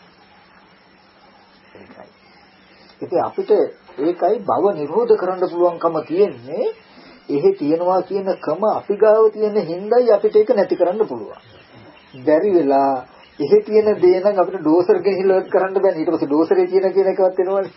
ඒකයි. ඉතින් අපිට ඒකයි භව නිරෝධ කරන්න පුළුවන්කම තියෙන්නේ. එහෙ තියනවා කියන කම අපි ගාව තියෙන හිඳයි අපිට ඒක නැති කරන්න පුළුවන්. බැරි වෙලා එහෙ තියෙන දේ නම් අපිට ඩෝසර් ගෙහිලා කරන්න බෑනේ. ඊට පස්සේ ඩෝසරේ කියන කියන එකවත් එනවනේ.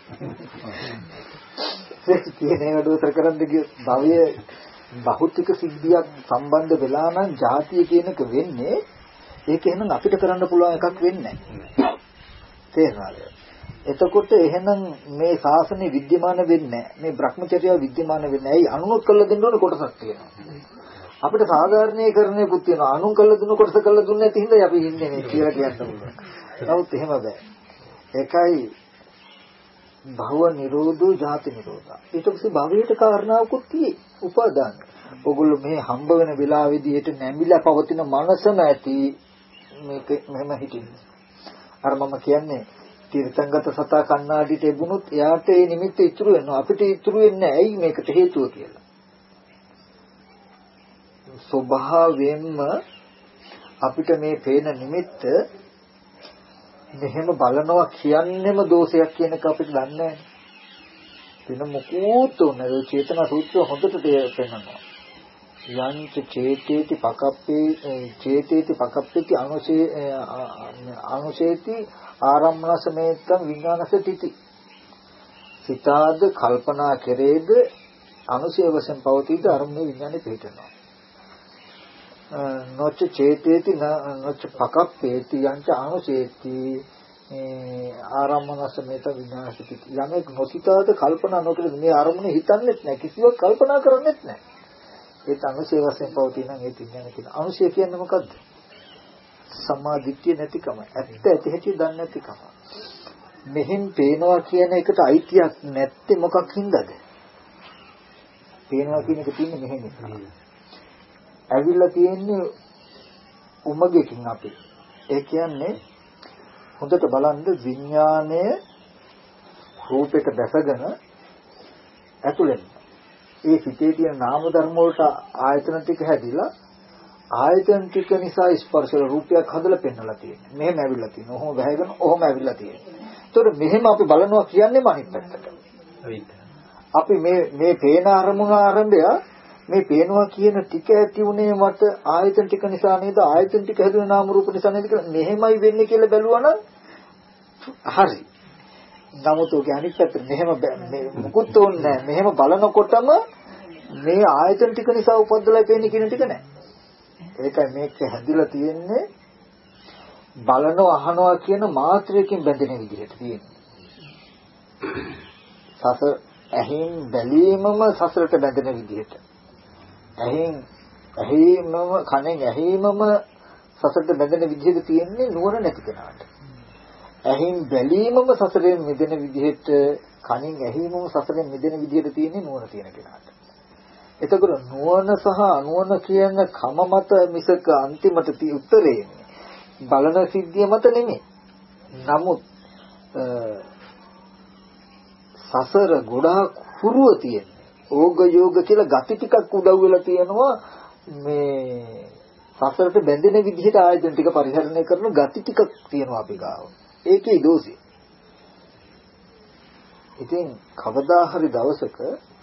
ඒක කියන එක ඩෝසර් කරන්න ගිය භවයේ භෞතික සිද්ධියක් සම්බන්ධ වෙලා නම් ජාතිය කියනක වෙන්නේ ඒක එහෙනම් අපිට කරන්න පුළුවන් එකක් වෙන්නේ නැහැ. තේරෙනවද? එතකොට එහෙනම් මේ ශාසනය විද්‍යමාන වෙන්නේ නැහැ. මේ Brahmacharya විද්‍යමාන වෙන්නේ නැහැ. ඒ අනුනොත් කළ දෙන්න ඕන කොටසක් තියෙනවා. අපිට සාධාරණීකරණයකුත් තියෙනවා. අනුන් කළ දුන්න කොටස කළ දුන්නේ නැති හින්දා අපි ඉන්නේ මේ කියලා කියන්න පුළුවන්. නමුත් එහෙම බෑ. ඒකයි භව නිරෝධෝ ජාති නිරෝධා. ඊට පස්සේ භවයට කාරණාවකුත් තියෙයි. උපාදාන. ඔගොල්ලෝ මේ හම්බ වෙන වෙලාවේදී හිට නැමිලා පවතින මනස නැති මේක මෙහෙම හිටින්නේ. අර මම කියන්නේ තීර්ථංගත සතා කන්නාඩිට එබුණොත් එයාට ඒ නිමිත්ත ඉතුරු වෙනවා. අපිට ඉතුරු වෙන්නේ ඇයි මේකට හේතුව කියලා. ස්වභාවයෙන්ම අපිට මේ පේන නිමිත්ත මෙහෙම බලනවා කියන්නේම දෝෂයක් කියන එක අපිට දන්නේ නැහැ. වෙන මොකෝත් නැහැ. චේතනා සූත්‍රය හොඳට තේරෙනවා. යංච චේතේති පකප්පේ චේතේති පකප්පේති අනුසේ අනුසේති ආරම්මනසමේතං විඥානසතිති. සිතාද කල්පනා කෙරේද අනුසය වශයෙන් පවතීද අරමුණේ විඥානේ පිහිටනවා. නොච චේතේති නොච පකප්පේති යංච අනුසේති ආරම්මනසමේත විඥානසතිති. යමෙක් නොසිතාද කල්පනා නොකර මේ අරමුණේ හිතන්නේත් නැහැ, කිසිවක් කල්පනා කරන්නේත් නැහැ. ඒත් අනුසය වශයෙන් පවතින නම් ඒ විඥාන කියන අනුසය කියන්නේ මොකද්ද? සම්මාදිට්ඨිය නැතිකම, ඇත්ත ඇති හැටි දන්නේ නැතිකම. මෙහෙන් පේනවා කියන එකට අයිතියක් නැත්තේ මොකක් හින්දාද? පේනවා කියන එක තියෙන්නේ මෙහෙම නිසා. ඇවිල්ලා තියෙන්නේ උමගකින් අපි. ඒ කියන්නේ හොඳට බලන්න විඥානය රූපයක දැසගෙන ඇතුළෙන් ඒ සිතේ තියෙන නාම ධර්ම වලට ආයතන ටික හැදිලා ආයතන ටික නිසා ස්පර්ශ රූපයක් හදලා පෙන්වලා තියෙනවා. මෙහෙම ඇවිල්ලා තියෙනවා. ඔහොම වැහැගෙන ඔහොම ඇවිල්ලා තියෙනවා. ඒතකොට මෙහෙම අපි බලනවා කියන්නේ අනිත් පැත්තට. අපි මේ මේ පේන අරමුණ ආරම්භය මේ පේනවා කියන ටික ඇති උනේ මට ආයතන ටික නිසා නේද? ආයතන ටික හැදුන නාම රූප නිසා නේද කියලා මෙහෙමයි වෙන්නේ කියලා බැලුවා නම් හරි. නමුත් ඔගේ අනිත් පැත්තට මෙහෙම මුකුත් ඕනේ නැහැ. මෙහෙම බලනකොටම මේ ආයතන ටික නිසා උපද්දලා පේන්නේ කියන ටික නැහැ. ඒකයි මේක හැදිලා තියෙන්නේ බලනවා අහනවා කියන මාත්‍රයකින් බැඳෙන විදිහට තියෙන්නේ. සස ඇහෙන් බැලීමම සසරට බැඳෙන විදිහට. ඇහෙන් ඇහිමම කනෙන් ඇහිමම සසරට බැඳෙන විදිහට තියෙන්නේ නුවණ නැති කෙනාට. ඇහෙන් බැලීමම සසරෙන් මිදෙන විදිහට කනෙන් ඇහිමම සසරෙන් මිදෙන විදිහට තියෙන්නේ නුවණ තියෙන කෙනාට. එතකොට නුවණ සහ අනුවණ කියන කම මත මිසක අන්තිමට උත්තරේ බලන සිද්ධිය මත නෙමෙයි. නමුත් සසර ගොඩාක් හුරුව තියෙන්නේ. ඕග යෝග කියලා ගති ටිකක් උදව් වෙලා තියෙනවා මේ සසරට බැඳෙන විදිහට ආයතන ටික පරිහරණය කරන ගති ටිකක් තියෙනවා අපි ගාව. ඒකේ දෝෂය. ඉතින් කවදා හරි දවසක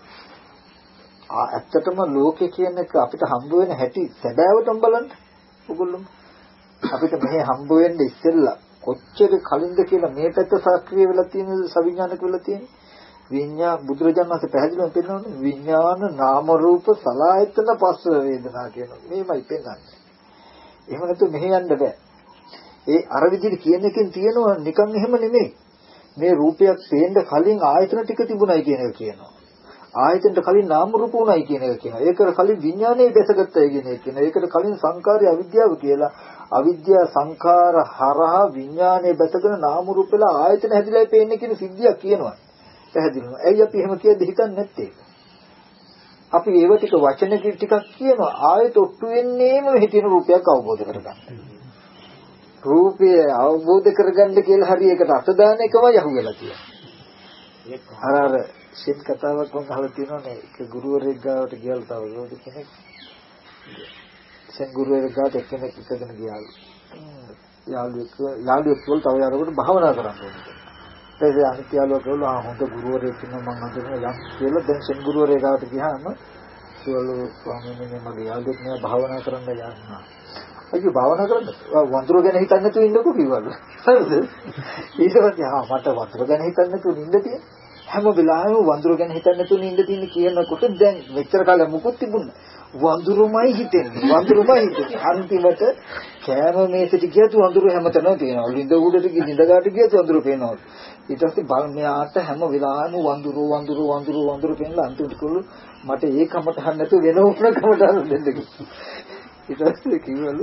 ඇත්තටම ලෝකේ කියන එක අපිට හම්බ වෙන හැටි සැබෑවටම බලන්න. ඔයගොල්ලෝ අපිට මෙහි හම්බ වෙන්න ඉස්සෙල්ලා කොච්චර කලින්ද කියලා මේ පැත්ත සක්‍රිය වෙලා තියෙන සවිඥානික වෙලා තියෙන විඤ්ඤා බුදුරජාණන් වහන්සේ පැහැදිලිවම පෙන්නනවා විඥාන නාම රූප සලආයතන පස්ස වේදනා කියනවා. මේමයි පෙන්නන්නේ. එහෙම නැතු මෙහෙ යන්න බෑ. ඒ අර විදිහට කියන එකෙන් තියෙනවා නිකන් එහෙම නෙමෙයි. මේ රූපයක් පේන්න කලින් ආයතන ටික තිබුණයි කියන එක කියනවා. ආයතනට කලින් නාම රූප උණයි කියන එක කියනවා. ඒකට කලින් විඥානයේ දැසගත්තයි කියන එක කියනවා. ඒකට කලින් සංකාරය අවිද්‍යාව කියලා. අවිද්‍යා සංඛාර හරහා විඥානයේ බැසගෙන නාම රූප වල ආයතන හැදිලා පේන්නේ කියන සිද්ධියක් කියනවා. පැහැදිලිවම. ඇයි අපි එහෙම කියද්දි හිතන්නේ නැත්තේ? අපි ඒව ටික වචන ටිකක් කියනවා. ආයෙත් ඔට්ටු වෙන්නේම මෙහි තියෙන රූපයක් අවබෝධ කරගන්න. රූපය අවබෝධ කරගන්න කියලා හරි ඒකට අත දාන එකමයි අහුවෙලා තියෙන්නේ. අර අර සිත් කතාවක් වගේ අහලා තියෙනවනේ. ඒක ගුරුවරයෙක් ගාවට ගියලා තව රෝද කෙනෙක් සෙන් ගුරුවරයෙක් ගාවට එක්කෙනෙක් ඉස්සගෙන ගියාලු. යාළුවෙක් යාළුවෙක් වල තව යාළුවෙකුට භාවනා කරන්න ඕනේ. ඒ අනිත් යාළුවා කිව්වා ආ හොඳ ගුරුවරයෙක් ඉන්නවා මම හඳුනන යම් කියලා දැන් සෙන් ගුරුවරයෙක් ගාවට ගියාම සියලු ස්වාමීන් වහන්සේ මගේ යාළුවෙක් නෑ භාවනා කරන්න යනවා. අයියෝ භාවනා කරන්න වඳුර ගැන හිතන්නේ නැතුව ඉන්නකෝ කිව්වලු. හරිද? ඊට පස්සේ ආ මට වඳුර ගැන හිතන්නේ නැතුව නිින්ද තියෙන. හැම වෙලාවෙම වඳුර ගැන හිතන්නේ නැතුව නිින්ද තියෙන කියනකොට දැන් මෙච්චර කාලෙ මුකුත් තිබුණා. වඳුරුමයි හිතෙන්නේ. වඳුරුමයි හිතෙන්නේ. අන්තිමට කෑම මේසෙට ගියතු වඳුරු හැමතැනම තියෙනවා. ලිඳ උඩට ගිහ ලිඳ ගාට ගියතු වඳුරු පේනවා. ඊට පස්සේ බල මෙයාට හැම වෙලාවෙම වඳුරු වඳුරු වඳුරු වඳුරු පේනලා අන්තිමට කිව්වලු මට ඒකමට හන්න නැතුව වෙන උපනකමට හන්න දෙන්න කිව්වා. ඊට පස්සේ කිව්වලු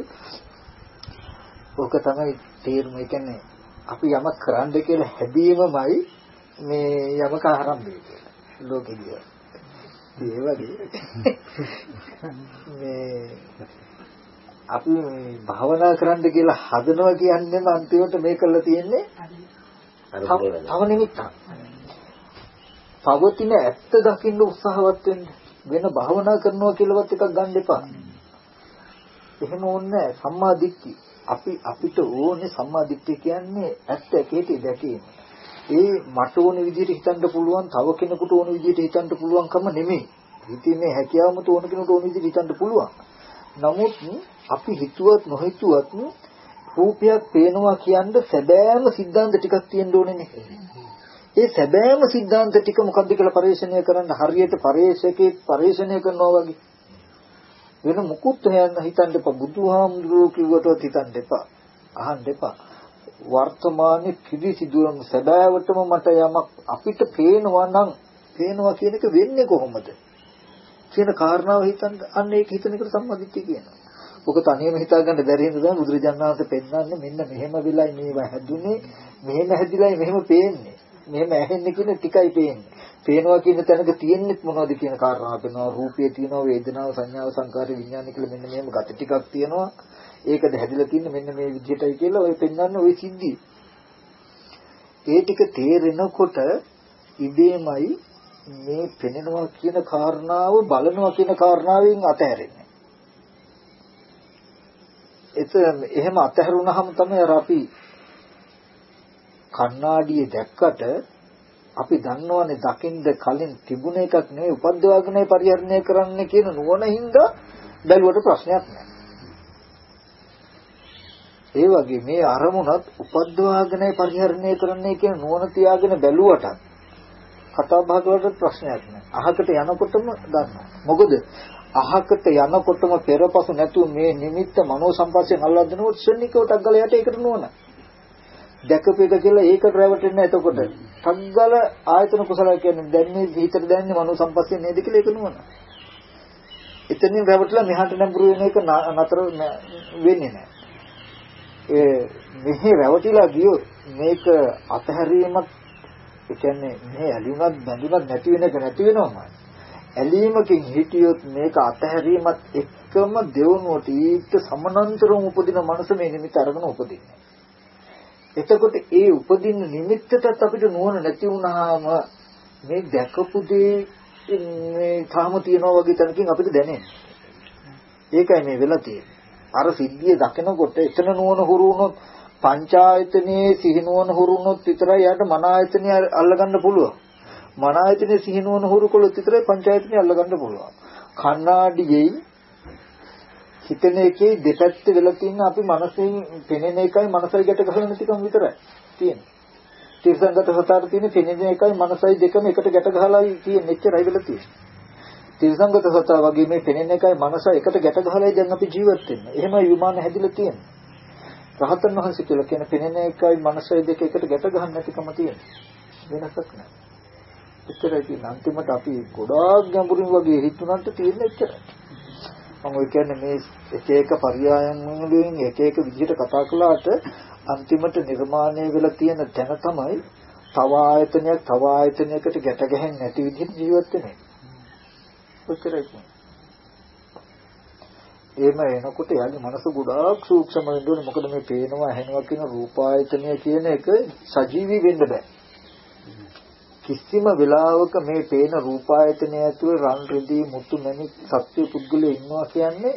ඕක තමයි තේරුම. ඒ කියන්නේ අපි යමක් කරන්න කියලා හැදීමමයි මේ යමක ආරම්භය කියලා. ලෝකෙදී. ඒ වගේ මේ අපි භාවනා කරන්න කියලා හදනවා කියන්නේම අන්තිමට මේ කරලා තියෙන්නේ තව නිමිත්තක්. පවතින ඇත්ත දකින්න උත්සාහවත් වෙන්න. වෙන භාවනා කරනවා කියලාවත් එකක් ගන්න එපා. එහෙම ඕනේ සම්මා දිට්ඨිය. අපි අපිට ඕනේ සම්මා දිට්ඨිය කියන්නේ ඇත්ත ඇකේටි දැකීම. ඒ මට ඕන විදිහට හිතන්න පුළුවන් තව කෙනෙකුට ඕන විදිහට හිතන්න පුළුවන්කම නෙමෙයි. හිතීමේ හැකියාවම තෝරන කෙනෙකුට ඕන විදිහට හිතන්න පුළුවන්. නමුත් අපි හිතුවත් නොහිතුවත් රූපයක් පේනවා කියන්නේ සැබෑම સિદ્ધාන්ත ටිකක් තියෙන්න ඕනේ නේ. ඒ සැබෑම સિદ્ધාන්ත ටික මොකද්ද කියලා පරිශීලනය කරන්න හරියට පරිශේකේ පරිශීලනය කරනවා වගේ. වෙන මුකුත් හොයන්න හිතන්න එපා. බුදුහාමුදුරුවෝ කිව්වටවත් හිතන්න එපා. අහන්න එපා. වර්තමානයේ පිළිසිදුවම සැබෑවටම මට යමක් අපිට පේනවා නම් පේනවා කියන එක වෙන්නේ කොහොමද? කියන කාරණාව හිතන්න අන්න ඒක හිතන එකට සම්මාදිට්ඨිය කියනවා. ඔක තනියම හිතා ගන්න බැරි හින්දා බුදුරජාණන් වහන්සේ පෙන්නන්නේ මෙන්න මෙහෙම වෙලයි මේව හැදුනේ මෙහෙම හැදිලායි මෙහෙම පේන්නේ. මෙහෙම ඇහෙන්නේ කියන ටිකයි පේන්නේ. පේනවා කියන තැනක තියෙන්නේ මොනවද කියන කාරණාව පේනවා. රූපයේ තියෙනවා වේදනාව සංඥාව සංකාර විඥාන කියලා මෙන්න මෙහෙම ගති ටිකක් තියෙනවා. ඒකද හැදිලා තින්නේ මෙන්න මේ විදිහටයි කියලා ඔය පෙන්නන්නේ ওই සිද්ධිය. ඒ ටික තේරෙනකොට ඉබේමයි මේ පෙනෙනවා කියන කාරණාව බලනවා කියන කාරණාවෙන් අතහැරෙන්නේ. එතන එහෙම අතහැරුණාම තමයි අර අපි කණ්ණාඩියේ දැක්කට අපි දන්නවනේ දකින්ද කලින් තිබුණ එකක් නෙවෙයි උපද්දවාගෙන පරිහරණය කරන්න කියන නුවණින්ද බැලුවට ප්‍රශ්නයක් නැහැ. ඒ වගේ මේ අරමුණත් උපද්දවාගෙන පරිහරණය කරන්නේ කියන නුවණ තියාගෙන බැලුවට කතා බහ වලට ප්‍රශ්නයක් නැහැ. අහකට යනකොටම දන්නවා. මොකද අහකට යනකොටම පෙරපසු නැතුව මේ නිමිත්ත මනෝ සම්පස්යෙන් අල්ලා දෙනකොට ශනිකව ටග්ගල යට ඒකට නුවණ. දැකපේක කියලා ඒකට රැවටෙන්නේ එතකොට. ටග්ගල ආයතන කුසල කියන්නේ දැන් මේ හිතට දැනන්නේ මනෝ සම්පස්යෙන් නේද කියලා ඒක නුවණ. එතනින් රැවටලා මෙහාට නඹුරු වෙන එක නතර වෙන්නේ නැහැ. ඒ මෙහි රැවටිලා ගියොත් මේක අතහැරීමක් ඒ කියන්නේ මේ ඇලිුණත් බැඳුණත් නැති වෙන එක නැති වෙනවමයි. ඇලීමකින් හිටියොත් මේක අතහැරීමත් එක්කම දෙවනුවට ඊට සමානතරව උපදින මනස මේ නිමිත්ත අරගෙන උපදින්නේ. එතකොට ඒ උපදින නිමිත්තටත් අපිට නුවණ නැති වුණාම මේ දැකපු දේ මේ තාම තියනවා වගේ තැනකින් අපිට දැනෙන්නේ. ඒකයි මේ වෙලා තියෙන්නේ. අර සිද්ධිය දකිනකොට එතන නුවණ හුරු වුණොත් පංචායතනයේ සිහිනුවන හුරු වුණොත් විතරයි යාට මන ආයතනය අල්ලගන්න පුළුවන්. මන ආයතනයේ සිහිනුවන හුරු කළොත් විතරයි පංචායතනය අල්ලගන්න පුළුවන්. කණ්ණාඩියේ හිතන එකේ දෙපැත්ත වෙලා තියෙන අපි මනසෙන් පෙනෙන එකයි මනසයි ගැට ගහලා නැතිකම විතරයි තියෙන්නේ. තිරසංගත සතර තියෙන පෙනෙන එකයි මනසයි දෙකම එකට ගැට ගහලා තියෙන එච්චරයි වෙලා තියෙන්නේ. තිරසංගත සතර වගේ මේ පෙනෙන එකයි මනසයි එකට ගැට ගහලායි දැන් අපි ජීවත් වෙන්නේ. එහෙමයි විමාන හැදිලා තියෙන්නේ. රහතන් වහන්සේ කියලා කියන පෙනෙන එකයි මනසයි දෙක එකට ගැට ගන්න නැතිකම තියෙන වෙනසක් නැහැ. එච්චරයි තියෙන අන්තිමට අපි ගොඩාක් ගැඹුරින් වගේ හිතුණාට තියෙන එච්චරයි. මම ඔය කියන්නේ මේ එක එක පරයයන් වලින් එක එක විදිහට කතා කළාට අන්තිමට නිර්මාණය වෙලා තියෙන තැන තමයි තව ආයතනයක් තව ආයතනයකට ගැට ගැහෙන්නේ නැති විදිහට ජීවත් වෙන්නේ. ඔච්චරයි. එහෙම එනකොට යාගේ මනස ගොඩාක් සූක්ෂම වෙන්න ඕනේ. මොකද මේ පේනවා ඇහෙනවා කියන රූපායතනය කියන එක සජීවී වෙන්න බෑ. කිසිම වෙලාවක මේ පේන රූපායතනය ඇතුළේ රන් රිදී මුතු මැණික් සත්‍ය පුද්ගලයෝ ඉන්නවා කියන්නේ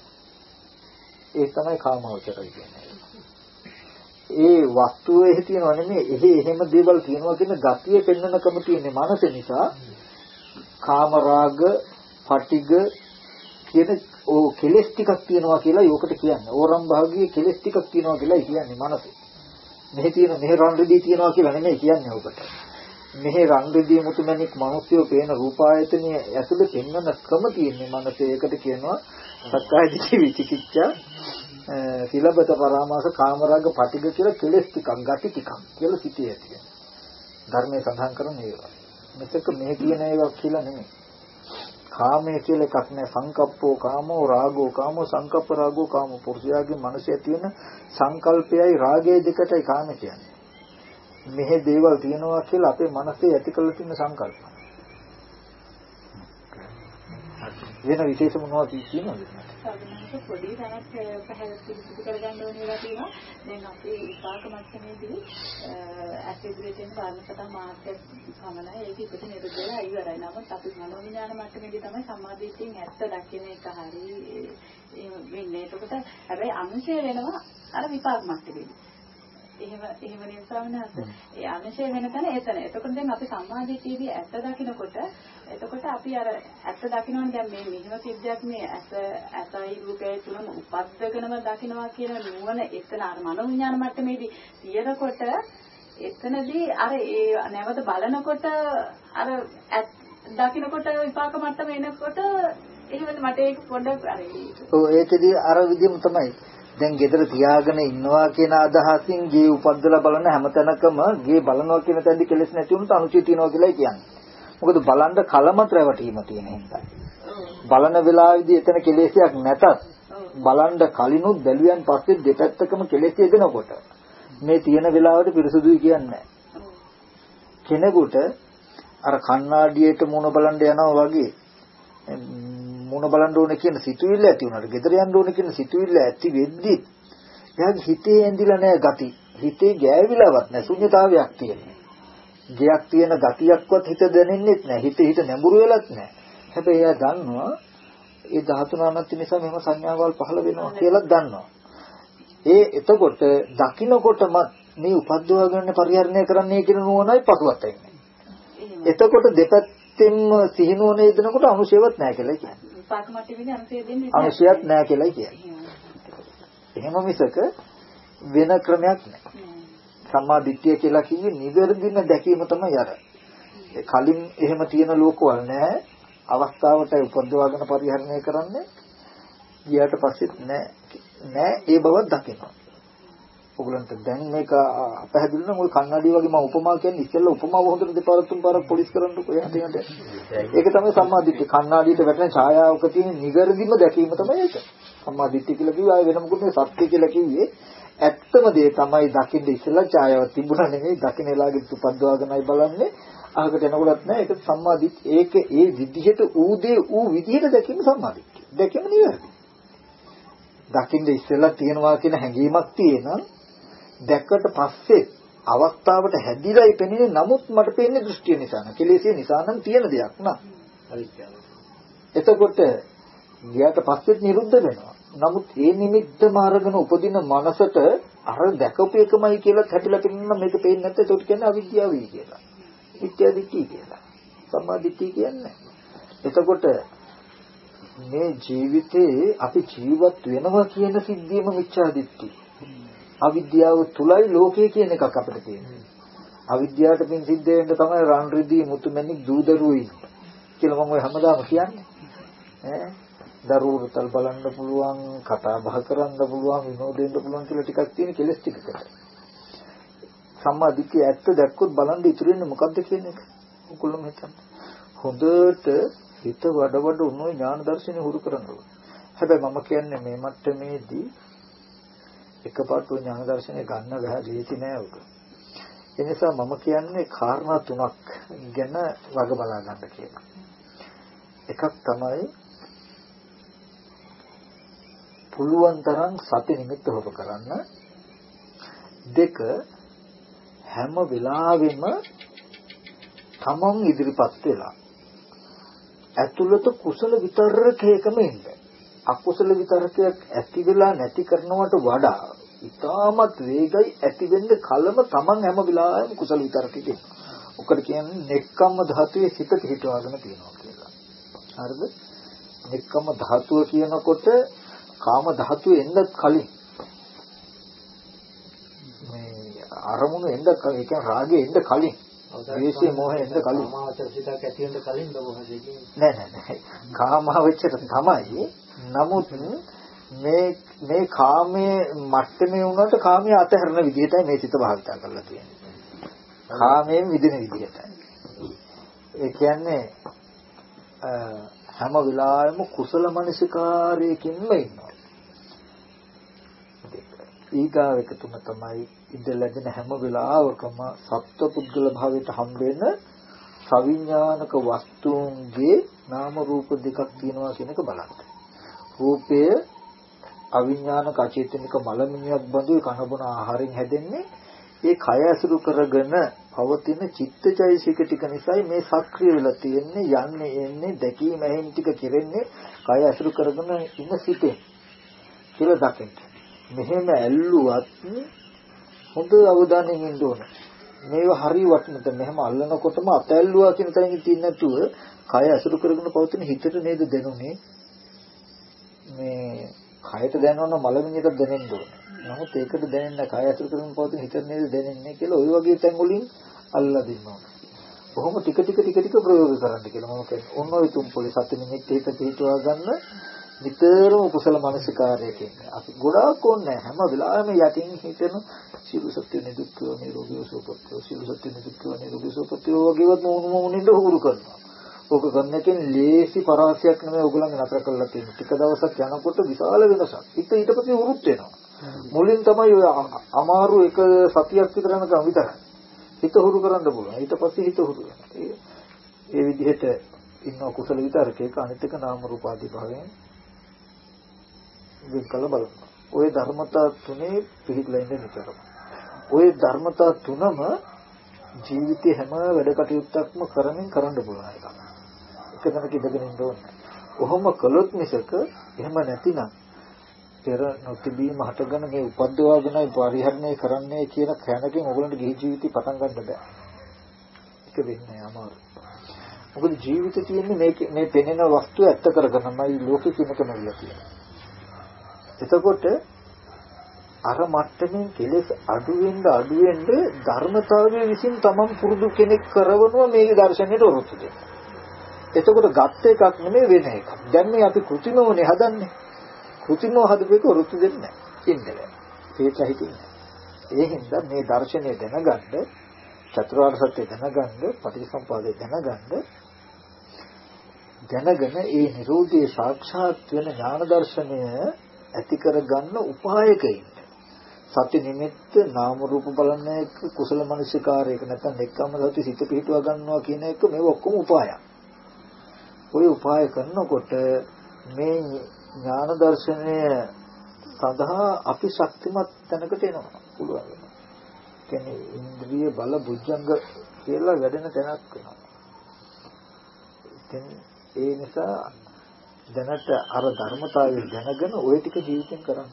ඒ තමයි කාමවචරය කියන්නේ. ඒ වස්තුවේ තියෙනව නෙමෙයි එහෙ එහෙම දේවල් තියෙනවා කියන ගතිය පෙන්වනකම තියෙන්නේ මනස නිසා. කාම රාග, පටිග කියන ඕ කෙලස් ටිකක් තියෙනවා කියලා යෝකට කියන්නේ. ඕරම් භාගයේ කෙලස් ටිකක් තියෙනවා කියලා කියන්නේ මනසේ. මෙහි තියෙන මෙහි රන් රිදී තියෙනවා කියලා නෙමෙයි කියන්නේ ඔබට. මෙහි රන් රිදී මුතුමැණික් මිනිස්සුયો පේන රූපායතනයේ ඇතුළේ පෙන්වන ක්‍රම තියෙන්නේ මනසේ. ඒකට කියනවා සක්කාය දිට්ඨි විචිකිච්ඡා සීලබත පරාමාස කාමරාග පටිග කියලා කෙලස් ටිකක් ගති ටිකක් කියලා සිටිය ඇති. ධර්මයේ සඳහන් කරන ඒවා. මෙතක මේ කියන ඒවා කියලා නෙමෙයි. කාමයේ කියලා එකක් නෑ. සංකප්පෝ කාමෝ රාගෝ කාමෝ සංකප්ප රාගෝ කාමෝ පුරුෂයාගේ මනසේ තියෙන සංකල්පයයි රාගයයි දෙකටයි කාම කියන්නේ. මෙහි දේවල් තියෙනවා කියලා අපේ මනසේ ඇති කරලා තියෙන සංකල්ප. වෙන විශේෂ මොනවද තියෙනවද? සාමාන්‍යයෙන් පොඩි තැනක් පැහැදිලි කරගන්න ඕන වෙලා තියෙනවා. දැන් අපේ විපාක මට්ටමේදී ඇසිඩිටි වෙන කාරණා මාත්‍ය පමණයි ඒක ඉපිට නිරුද්ධ වෙලා ඉවරයි. නමුත් අපි මනෝවිඥාන මට්ටමේදී තමයි සම්මාදිටියෙන් ඇත්ත දකින්න එක හරි වෙන්නේ. එතකොට හැබැයි අනුශය වෙනවා අර විපාක මට්ටමේදී. එහෙම එහෙම නිසාවනහත් ඒ අනුශය වෙන තැන එතන. එතකොට දැන් අපි සම්මාදිටියේදී ඇත්ත දකින්නකොට එතකොට අපි අර ඇත්ත දකින්නවනේ දැන් මේ මෙහෙම සිද්ධියක් මේ ඇස ඇසයි රූපයයි තුනම උපද්දගෙනම දකින්නවා කියන නුවණ එතන අර මනෝවිඥාන මට්ටමේදී තියෙනකොට එතනදී අර ඒ නැවත බලනකොට අර දකින්නකොට විපාක මට්ටම එනකොට එහෙමද මට ඒක පොඩ්ඩක් අර ඔව් ඒකදී අර විදිහම තමයි දැන් ගෙදර තියාගෙන ඉන්නවා කියන අදහසින් ගේ උපද්දලා බලන හැමතැනකම ගේ බලනවා කියන තැනදී කෙලෙස් නැති වුණොත් අනුචිත තියනවා කියලායි කියන්නේ. මොකද බලන්න කලමත් රැවටීම තියෙන හින්දා. බලන වෙලාවේදී එතන කෙලෙසයක් නැතත් බලන්න කලිනුත් බැලුවන් පස්සේ දෙපැත්තකම කෙලෙස් යෙදෙනකොට මේ තියෙන වෙලාවට පිරිසුදුයි කියන්නේ කෙනෙකුට අර කණ්ණාඩියට මුණ බලන්න යනවා වගේ මුණ බලන්න ඕනේ කියන සිතුවිල්ල ඇති වුණාට ගෙදර යන්න ඕනේ කියන සිතුවිල්ල ඇති වෙද්දි එයාගේ හිතේ ඇඳිලා නැහැ ගති. හිතේ ගෑවිලාවත් නැහැ ශුන්‍යතාවයක් තියෙනවා. ගයක් තියෙන ගතියක්වත් හිත දැනෙන්නෙත් නැහැ. හිත හිත නැඹුරු වෙලත් නැහැ. හැබැයි එයා දන්නවා ඒ ධාතු නාමත් නිසා මෙහෙම සංඥාවල් පහළ වෙනවා කියලා දන්නවා. ඒ එතකොට දකින්නකොටම මේ උපද්දවා ගන්න පරිහරණය කරන්නේ කියන නුවණයි පසුවත් එන්නේ. එතකොට දෙපැත්තෙන්ම සිහිනුවන යෙදෙනකොට අනුශේවත් නැහැ කියලා කියන්නේ. විපාක මට්ටමේදී අනුශේ දෙන්නේ නැහැ. අනුශේවත් නැහැ කියලා කියන්නේ. එහෙම මිසක වෙන ක්‍රමයක් නැහැ. සම්මා දිට්ඨිය කියලා කිව්වේ නිවැරදිම දැකීම තමයි අර. කලින් එහෙම තියෙන ලෝකවල නැහැ. අවස්ථාවට උපද්දවාගෙන පරිහරණය කරන්නේ. ගියාට පස්සෙත් නැහැ. නැහැ ඒ බව දකිනවා. ඔයගලන්ට දැන් මේක අපහැදිලි නම් ওই කන්නඩිය වගේ මම උපමා කියන්නේ ඉස්සෙල්ලා උපමාව හොඳට දෙපාරක් තුන් පාරක් පොලිස් කරන්නකෝ එහාට එහාට. ඒක තමයි සම්මාදිට්ඨිය. කන්නඩියට වැටෙන ඡායාවක තියෙන නිගර්දිම දැකීම තමයි ඒක. සම්මාදිට්ඨිය කියලා කිව්වේ ආයෙ වෙන මොකුත් නෙවෙයි සත්‍ය කියලා කිව්වේ. ඇත්තම දේ තමයි දකින්න ඉස්සෙල්ලා ඡායාව තිබුණා නෙවෙයි දකින්න එලාගේ උපද්දවාගෙනයි බලන්නේ. අහකට එනකොටත් නෑ ඒක සම්මාදිට්ඨිය. ඒක ඒ විදිහට ඌ දේ ඌ විදිහට දැකීම සම්මාදිට්ඨිය. දැකීම නිවැරදි. දකින්න ඉස්සෙල්ලා තියනවා කියන හැඟීමක් තියෙනවා. දැක්කට පස්සේ අවස්ථාවට හැදිලායි පෙනෙන්නේ නමුත් මට පේන්නේ දෘෂ්ටිය නිසා න ะ කෙලෙසිය නිසා නම් තියෙන දෙයක් නා. එතකොට ගියාට පස්සෙත් නිරුද්ධ වෙනවා. නමුත් ඒ නිමිත්තම අරගෙන උපදින මනසට අර දැකපු එකමයි කියලා හැටිලා පෙනෙන්න මේක පේන්නේ නැත්නම් ඒකට කියන්නේ අවිද්‍යාවයි කියලා. මිත්‍යා දිට්ඨිය කියලා. සම්මා දිට්ඨිය කියන්නේ. එතකොට මේ ජීවිතේ අපි ජීවත් වෙනවා කියන සිද්ධියම මිත්‍යා දිට්ඨිය. අවිද්‍යාව තුලයි ලෝකය කියන එකක් අපිට තියෙනවා. අවිද්‍යාවට පින් සිද්ධ වෙන්න තමයි රන් රිදී මුතුමැණික් දූදරුවෝ ඉන්නේ කියලා මම ඔය හැමදාම කියන්නේ. ඈ දරුවෝටල් බලන්න පුළුවන්, කතා බහ කරන්න පුළුවන්, විනෝදෙන්න පුළුවන් කියලා ටිකක් තියෙන කෙලස් ටිකකට. සම්මා දිට්ඨිය ඇත්ත දැක්කොත් බලන්න ඉතුරු වෙන්නේ මොකද්ද කියන එක. ඔයගොල්ලෝ හිතන්න. හොඳට හිත වඩ වඩ උණු ඥාන දර්ශනය හුරු කරන්න ඕනේ. හැබැයි මම කියන්නේ මේ මට්ටමේදී එකපාරට ඥාන දර්ශනය ගන්න බෑ ලේසි නෑ උක. ඒ නිසා මම කියන්නේ කාරණා තුනක් ගැන වග බලා ගන්න කියලා. එකක් තමයි පුළුවන් තරම් සති නිමිත්ත හොර කරන්න. දෙක හැම වෙලාවෙම තමන් ඉදිරිපත් වෙලා ඇතුළත කුසල විතරකයකම ඉන්න. අකුසල විතරකයක් ඇති වෙලා නැති කරනවට වඩා ඉතාමත් වේගයි ඇති වෙන්න කලම තමන් හැම වෙලාවෙම කුසල විතරකෙක ඉන්න. ඔකට කියන්නේ නෙක්ඛම්ම ධාතුවේ සිත පිහිටවාගෙන තියෙනවා කියලා. හරිද? නෙක්ඛම්ම ධාතුව කියනකොට කාම ධාතුවේ එන්නත් කලින් මේ අරමුණු එන්න කලින් ඒ කියන්නේ රාගය එන්න කලින් ද්වේෂය මොහය එන්න කලින් කාමාවචර සිතක් ඇති වෙන්න කලින් බොහෝදී නෑ නෑ නෑ කාමාවචර තමයි. නමුත් මේ මේ කාමයේ මට්ටමේ වුණාට කාමයේ අතහැරන විදිහටයි මේ සිත භාවිතා කරලා තියෙන්නේ. කාමයෙන් විදින විදිහටයි. ඒ කියන්නේ හැම වෙලාවෙම කුසල මනසිකාරයකින්ම ඉන්නවා. ඊගාව එක තුන තමයි ඉඳලාගෙන හැම වෙලාවකම සත්ව පුද්ගල භාවයට හම්බ වෙන සවිඥානික වස්තුන්ගේ නාම රූප දෙකක් තියෙනවා කියන එක බලන්න. රූපය අවිඥානික අචේතනික මලමිණියක් බඳු කනබුන ආහාරයෙන් හැදෙන්නේ. ඒ කය අසුරු කරගෙන පවතින චිත්තචෛසික ටික නිසායි මේ සක්‍රිය වෙලා තියෙන්නේ, යන්නේ එන්නේ, දැකීම ඇහෙන ටික කෙරෙන්නේ කය අසුරු කරගෙන ඉන්න සිටේ කියලා දකින්න. මෙහෙම ඇල්ලුවත් හොඳ අවධානයෙන් ඉන්න ඕන. මේව හරිය වටිනද මෙහෙම අල්ලනකොටම අතැල්ලුවා කියන තරමින් තියන්නේ නැතුව කය අසුරු කරගෙන පවතින හිතට නේද දැනුනේ. මේ කයට දැනවන මලමිණියට දැනෙන්න ඕන. නමුත් ඒකට දැනෙන්න කය අසුරු කරගෙන පවතින හිතට නේද දැනෙන්නේ කියලා ওই වගේ තැන් වලින් අල්ලලා දෙන්න ඕන. කොහොම ටික ටික ටික ටික ප්‍රයෝග කරන්න කියලා මම කියන්නේ. ඔන්න ඔය තුන් පොලි සත්‍ය නිමිත්ත හිත පිටවා ගන්න නිතරම කුසල මානසිකාරයකින්. අපි ගොඩාක් ඕනේ හැම වෙලාවෙම යටින් හිතෙන සියලු සත්‍ය නිදුක්ඛව නිරෝගීව සුවපත්ව සියලු සත්‍ය නිදුක්ඛව නිරෝගීව සුවපත්ව වගේවත් මොන මොනින්ද හුරු කරනවා. ඕක කරන එකෙන් ලේසි පරාසයක් නෙමෙයි ඕගොල්ලන් නතර කරලා තියෙන්නේ. ටික දවසක් යනකොට විශාල වෙනසක්. ඊට ඊට පස්සේ වුරුත් වෙනවා. මුලින් තමයි ඔය අමාරු එක සතියක් විතර යනකම් විතරයි. හිත හුරු කරන්න පුළුවන්. ඊට පස්සේ හිත හුරු වෙනවා. ඒ විදිහට ඉන්න කුසල විතරකේක අනිත් එක නාම රූප ආදී භාවයෙන් විකල බලන්න. ওই ධර්මතා තුනේ පිළිගලා ඉන්න නිතරම. ওই ධර්මතා තුනම ජීවිතේ හැම වැඩ කටයුත්තක්ම කරමින් කරන්න පුළුවන් එකක්. එක තැනක ඉඳගෙන ඉන්න ඕනේ. කොහොම කළොත් මිසක එහෙම නැතිනම් පෙර නොතිබීම හටගෙන මේ උපද්දවාගෙනයි පරිහරණය කරන්නේ කියන කැනකින් ඔයගොල්ලන්ට ගිහි ජීවිතේ පටන් ගන්න බෑ. ඒක වෙන්නේ අමාරුයි. මොකද ජීවිතේ තියෙන්නේ මේ මේ පෙනෙන වස්තුව ඇත්ත කරගෙනමයි ලෝකෙ කිනක නැවිලා තියෙන්නේ. එතකොට අර මට්ටමින් කෙලෙස් අඩු වෙන්න අඩු වෙන්න ධර්මතාවයේ විසින් තමන් පුරුදු කෙනෙක් කරවනවා මේ දර්ශනයට උරුතු දෙන්න. එතකොට ගත්ත එකක් නෙමෙයි වෙන එකක්. දැන් මේ අපි කෘතිමෝනේ හදන්නේ. කෘතිමෝ හදපේක උරුතු දෙන්නේ නැහැ. ඉන්නේ. ඒක හිතින්නේ. ඒ හින්දා මේ දර්ශනය දැනගන්න, චතුරාර්ය සත්‍ය දැනගන්න, පටිච්චසමුප්පාදය දැනගන්න දැනගෙන ඒ නිරෝධයේ සාක්ෂාත් වෙන ඥාන දර්ශනය ඇති කරගන්න උපායකයින් සත්‍ය නිමිත්ත නාම රූප බලන එක කුසල මනසිකාරයක නැත්නම් එක්කම සති සිත පිහිටුවා ගන්නවා කියන එක මේ ඔක්කොම උපායයක්. ওই උපාය කරනකොට මේ ඥාන දර්ශනය සඳහා අපි ශක්තිමත් තැනකට එනවා පුළුවන් වෙනවා. කියන්නේ ඉන්ද්‍රිය බල බුද්ධංග කියලා වැඩෙන තැනක් වෙනවා. ඉතින් ඒ නිසා දැනට අර ධර්මතාවය දැනගෙන ওই ටික ජීවිතෙන් කරන්න.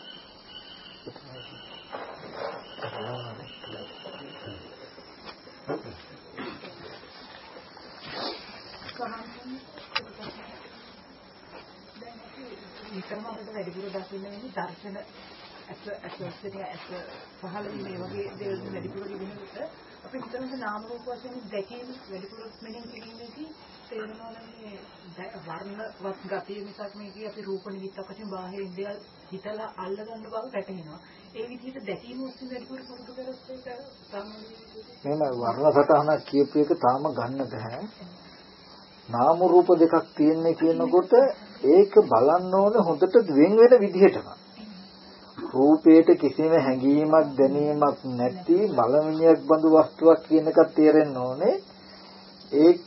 විතරම අපිට වැඩිපුර දකින්න වෙන්නේ දර්ශන ඇස ඇසෝස්ටේ ඇස පහළ වීම වගේ දේවල් වැඩිපුර කියනකොට අපි හිතන නාම රූප වශයෙන් දැකීම වැඩිපුර මෙහෙම කිරීමේදී තේරෙනවා මේ වර්ණවත් ගතිය මිසක් මේකේ අපි රූප නිමිත්තක් වශයෙන් බාහිරින් දේවල් හිතලා අල්ල ගන්න බව වැටහෙනවා. ඒ විදිහට දැකීම ඔස්සේ වැඩිපුර පුරුදු කරොත් ඒක තමයි මේ වර්ණ සතහනක් කියපු එක තාම ගන්න බෑ. නාම රූප දෙකක් තියෙන්නේ කියනකොට ඒක බලන්න ඕනේ හොඳට වෙන වෙන විදිහටම. රූපේට කිසිම හැඟීමක් දැනීමක් නැති මලමිණියක් බඳු වස්තුවක් කියන එකක් තේරෙන්න ඕනේ. ඒක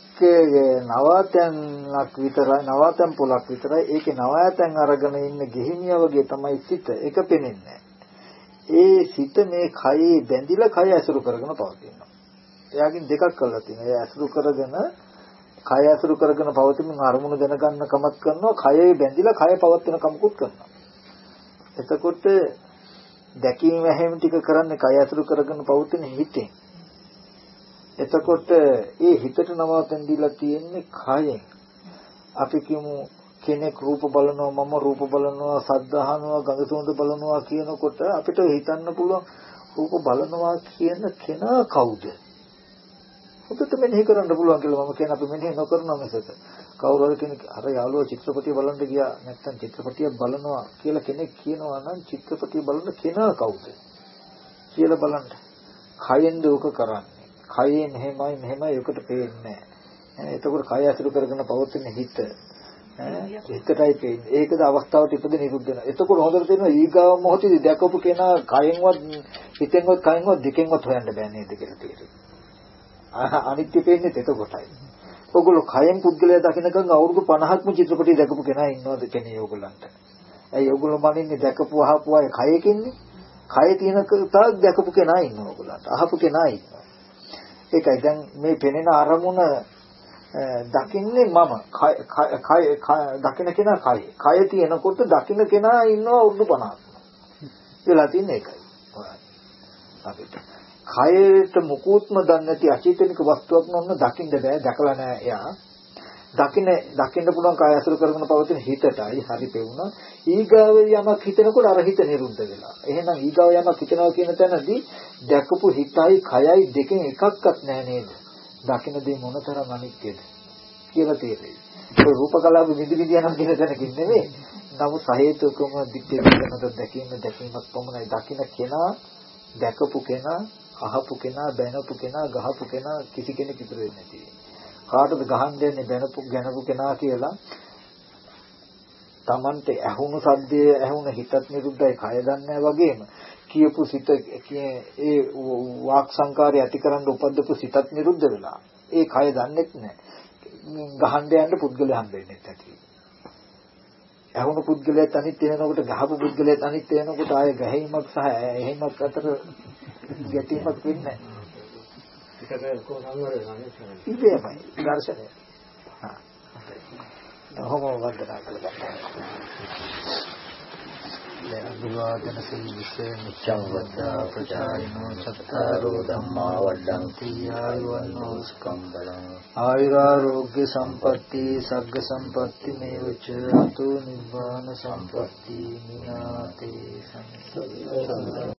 නවාතැන්ක් විතරයි නවාතැන් පොලක් විතරයි. ඒකේ නවාතැන් අරගෙන ඉන්න ගෙහිමියා වගේ තමයි සිත. ඒක පෙනෙන්නේ. ඒ සිත මේ කයේ බැඳිලා කය ඇසුරු කරගෙන පවතිනවා. එයාගෙන් දෙකක් කරලා තියෙනවා. ඒ ඇසුරු කරගෙන කය ඇසුරු කරගෙන පවතින අරමුණු දැනගන්න කමක් කරනවා. කයේ බැඳිලා කය පවත්වන කමකුත් කරනවා. එතකොට දැකීම හැම ටික කරන්නේ කය ඇසුරු කරගෙන පවතින හිතෙන්. එතකොට ඒ හිතට නවාතෙන් දීලා තියෙන්නේ කයෙන්. අපි කියමු කෙනෙක් රූප බලනවා මම රූප බලනවා සද්ද අහනවා ගඳ සුවඳ බලනවා කියනකොට අපිට හිතන්න පුළුවන් රූප බලනවා කියන කෙනා කවුද? හොඳට මෙනෙහි කරන්න පුළුවන් කියලා මම කියන අපි මෙනෙහි නොකරනවා මිසක කවුරු හරි කෙනෙක් අර යාළුවා චිත්‍රපටිය බලන්න ගියා නැත්නම් චිත්‍රපටිය බලනවා කියලා කෙනෙක් කියනවා නම් චිත්‍රපටිය බලන කෙනා කවුද කියලා බලන්න. කයෙන්ද උක කරන්නේ. කයෙන් මෙහෙමයි මෙහෙමයි ඒකට පේන්නේ නැහැ. එතකොට කය අසුරු කරගෙන පවතින හිත හිතටයි පේන්නේ. ඒකද අවස්ථාවට ඉපද නිරුද්ධ වෙනවා. එතකොට හොඳට තේරෙනවා ඊගාව මොහොතේදී දැකපු කෙනා කයෙන්වත් හිතෙන්වත් කයෙන්වත් දෙකෙන්වත් හොයන්න බෑ නේද කියලා තේරෙනවා. අනිත්‍ය පේන්නේ එතකොටයි. ඔයගොල්ලෝ කයෙන් පුද්ගලයා දකින්නකන් අවුරුදු පනහක්ම චිත්‍රපටි දැකපු කෙනා ඉන්නවද කෙනේ ඔයගොල්ලන්ට? ඇයි ඔයගොල්ලෝ මනින්නේ දැකපු අහපු අය කයකින්නේ? කය තියෙන තාක් දැකපු කෙනා ඉන්නවා ඔයගොල්ලන්ට. අහපු කෙනා ඉන්නවා. ඒකයි දැන් මේ පෙනෙන අරමුණ දකින්නේ මම. කය කය දකින්න කෙනා කය. කය තියෙනකොට දකින්න කෙනා ඉන්නවා අවුරුදු පනහක්. ඒලා තියෙන එකයි. අපිට කයට මුකුත්ම දන්නේ නැති අචේතනික වස්තුවක් නෝන දකින්න බෑ. දැකලා නෑ එයා. දකින්න දකින්න පුළුවන් කය අසුර කරගෙන පවතින හිතටයි හරි පෙවුණා. ඊගාව යමක් හිතනකොට අර හිත නිරුද්ධ වෙලා. එහෙනම් ඊගාව යමක් හිතනවා කියන තැනදී දැකපු හිතයි කයයි දෙකෙන් එකක්වත් නෑ නේද? දකින්න දේ මොනතරම් අනිත්‍යද කියලා තේරෙයි. ඒ රූප කලාව විදි විදි යනවා කියන තැනකින් නෙමෙයි. නමුත් සහේතුකම දිත්තේ වෙනද දැකීම දැකීමක් පමණයි. දකින්න කෙනා දැකපු කෙනා අහපු කෙනා බැනපු කෙනා ගහපු කෙනා කිසි කෙනෙක් ඉතුරු වෙන්නේ නැති. කාටද ගහන්න දෙන්නේ බැනපු ගැනපු කෙනා කියලා Tamante ඇහුණු සද්දේ ඇහුණ හිතත් නිරුද්ධයි කය දන්නේ වගේම කියපු සිත ඒ වාක් සංකාරය ඇතිකරන උපද්දපු සිතත් නිරුද්ධ වෙලා ඒ කය දන්නේත් නැහැ ගහන්න යන්න පුද්ගලයා හම්බ වෙන්නේ නැති ඇහුණු පුද්ගලයාත් අනිත් වෙනකොට ගහපු පුද්ගලයාත් අනිත් වෙනකොට ආය ගැහිමක් සහ එහෙමක් අතර ගැටීමක් වෙන්නේ නැහැ ඒක කොහොමද ඉතින්මයි දර්ශනය හා තවම වන්දනා කළා අභිවාදන සීලසේ නිච්ඡං වද්දා ප්‍රචාරිනෝ චත්තාරෝ ධම්මා වඩ්ඩಂತಿ ආයුවන්නෝ ස්කන්ධලං ආයුරාෝග්‍ය සම්පatti සග්ග සම්පatti මේවච අතෝ නිබ්බාන සම්පatti මිනාතේ සම්පatti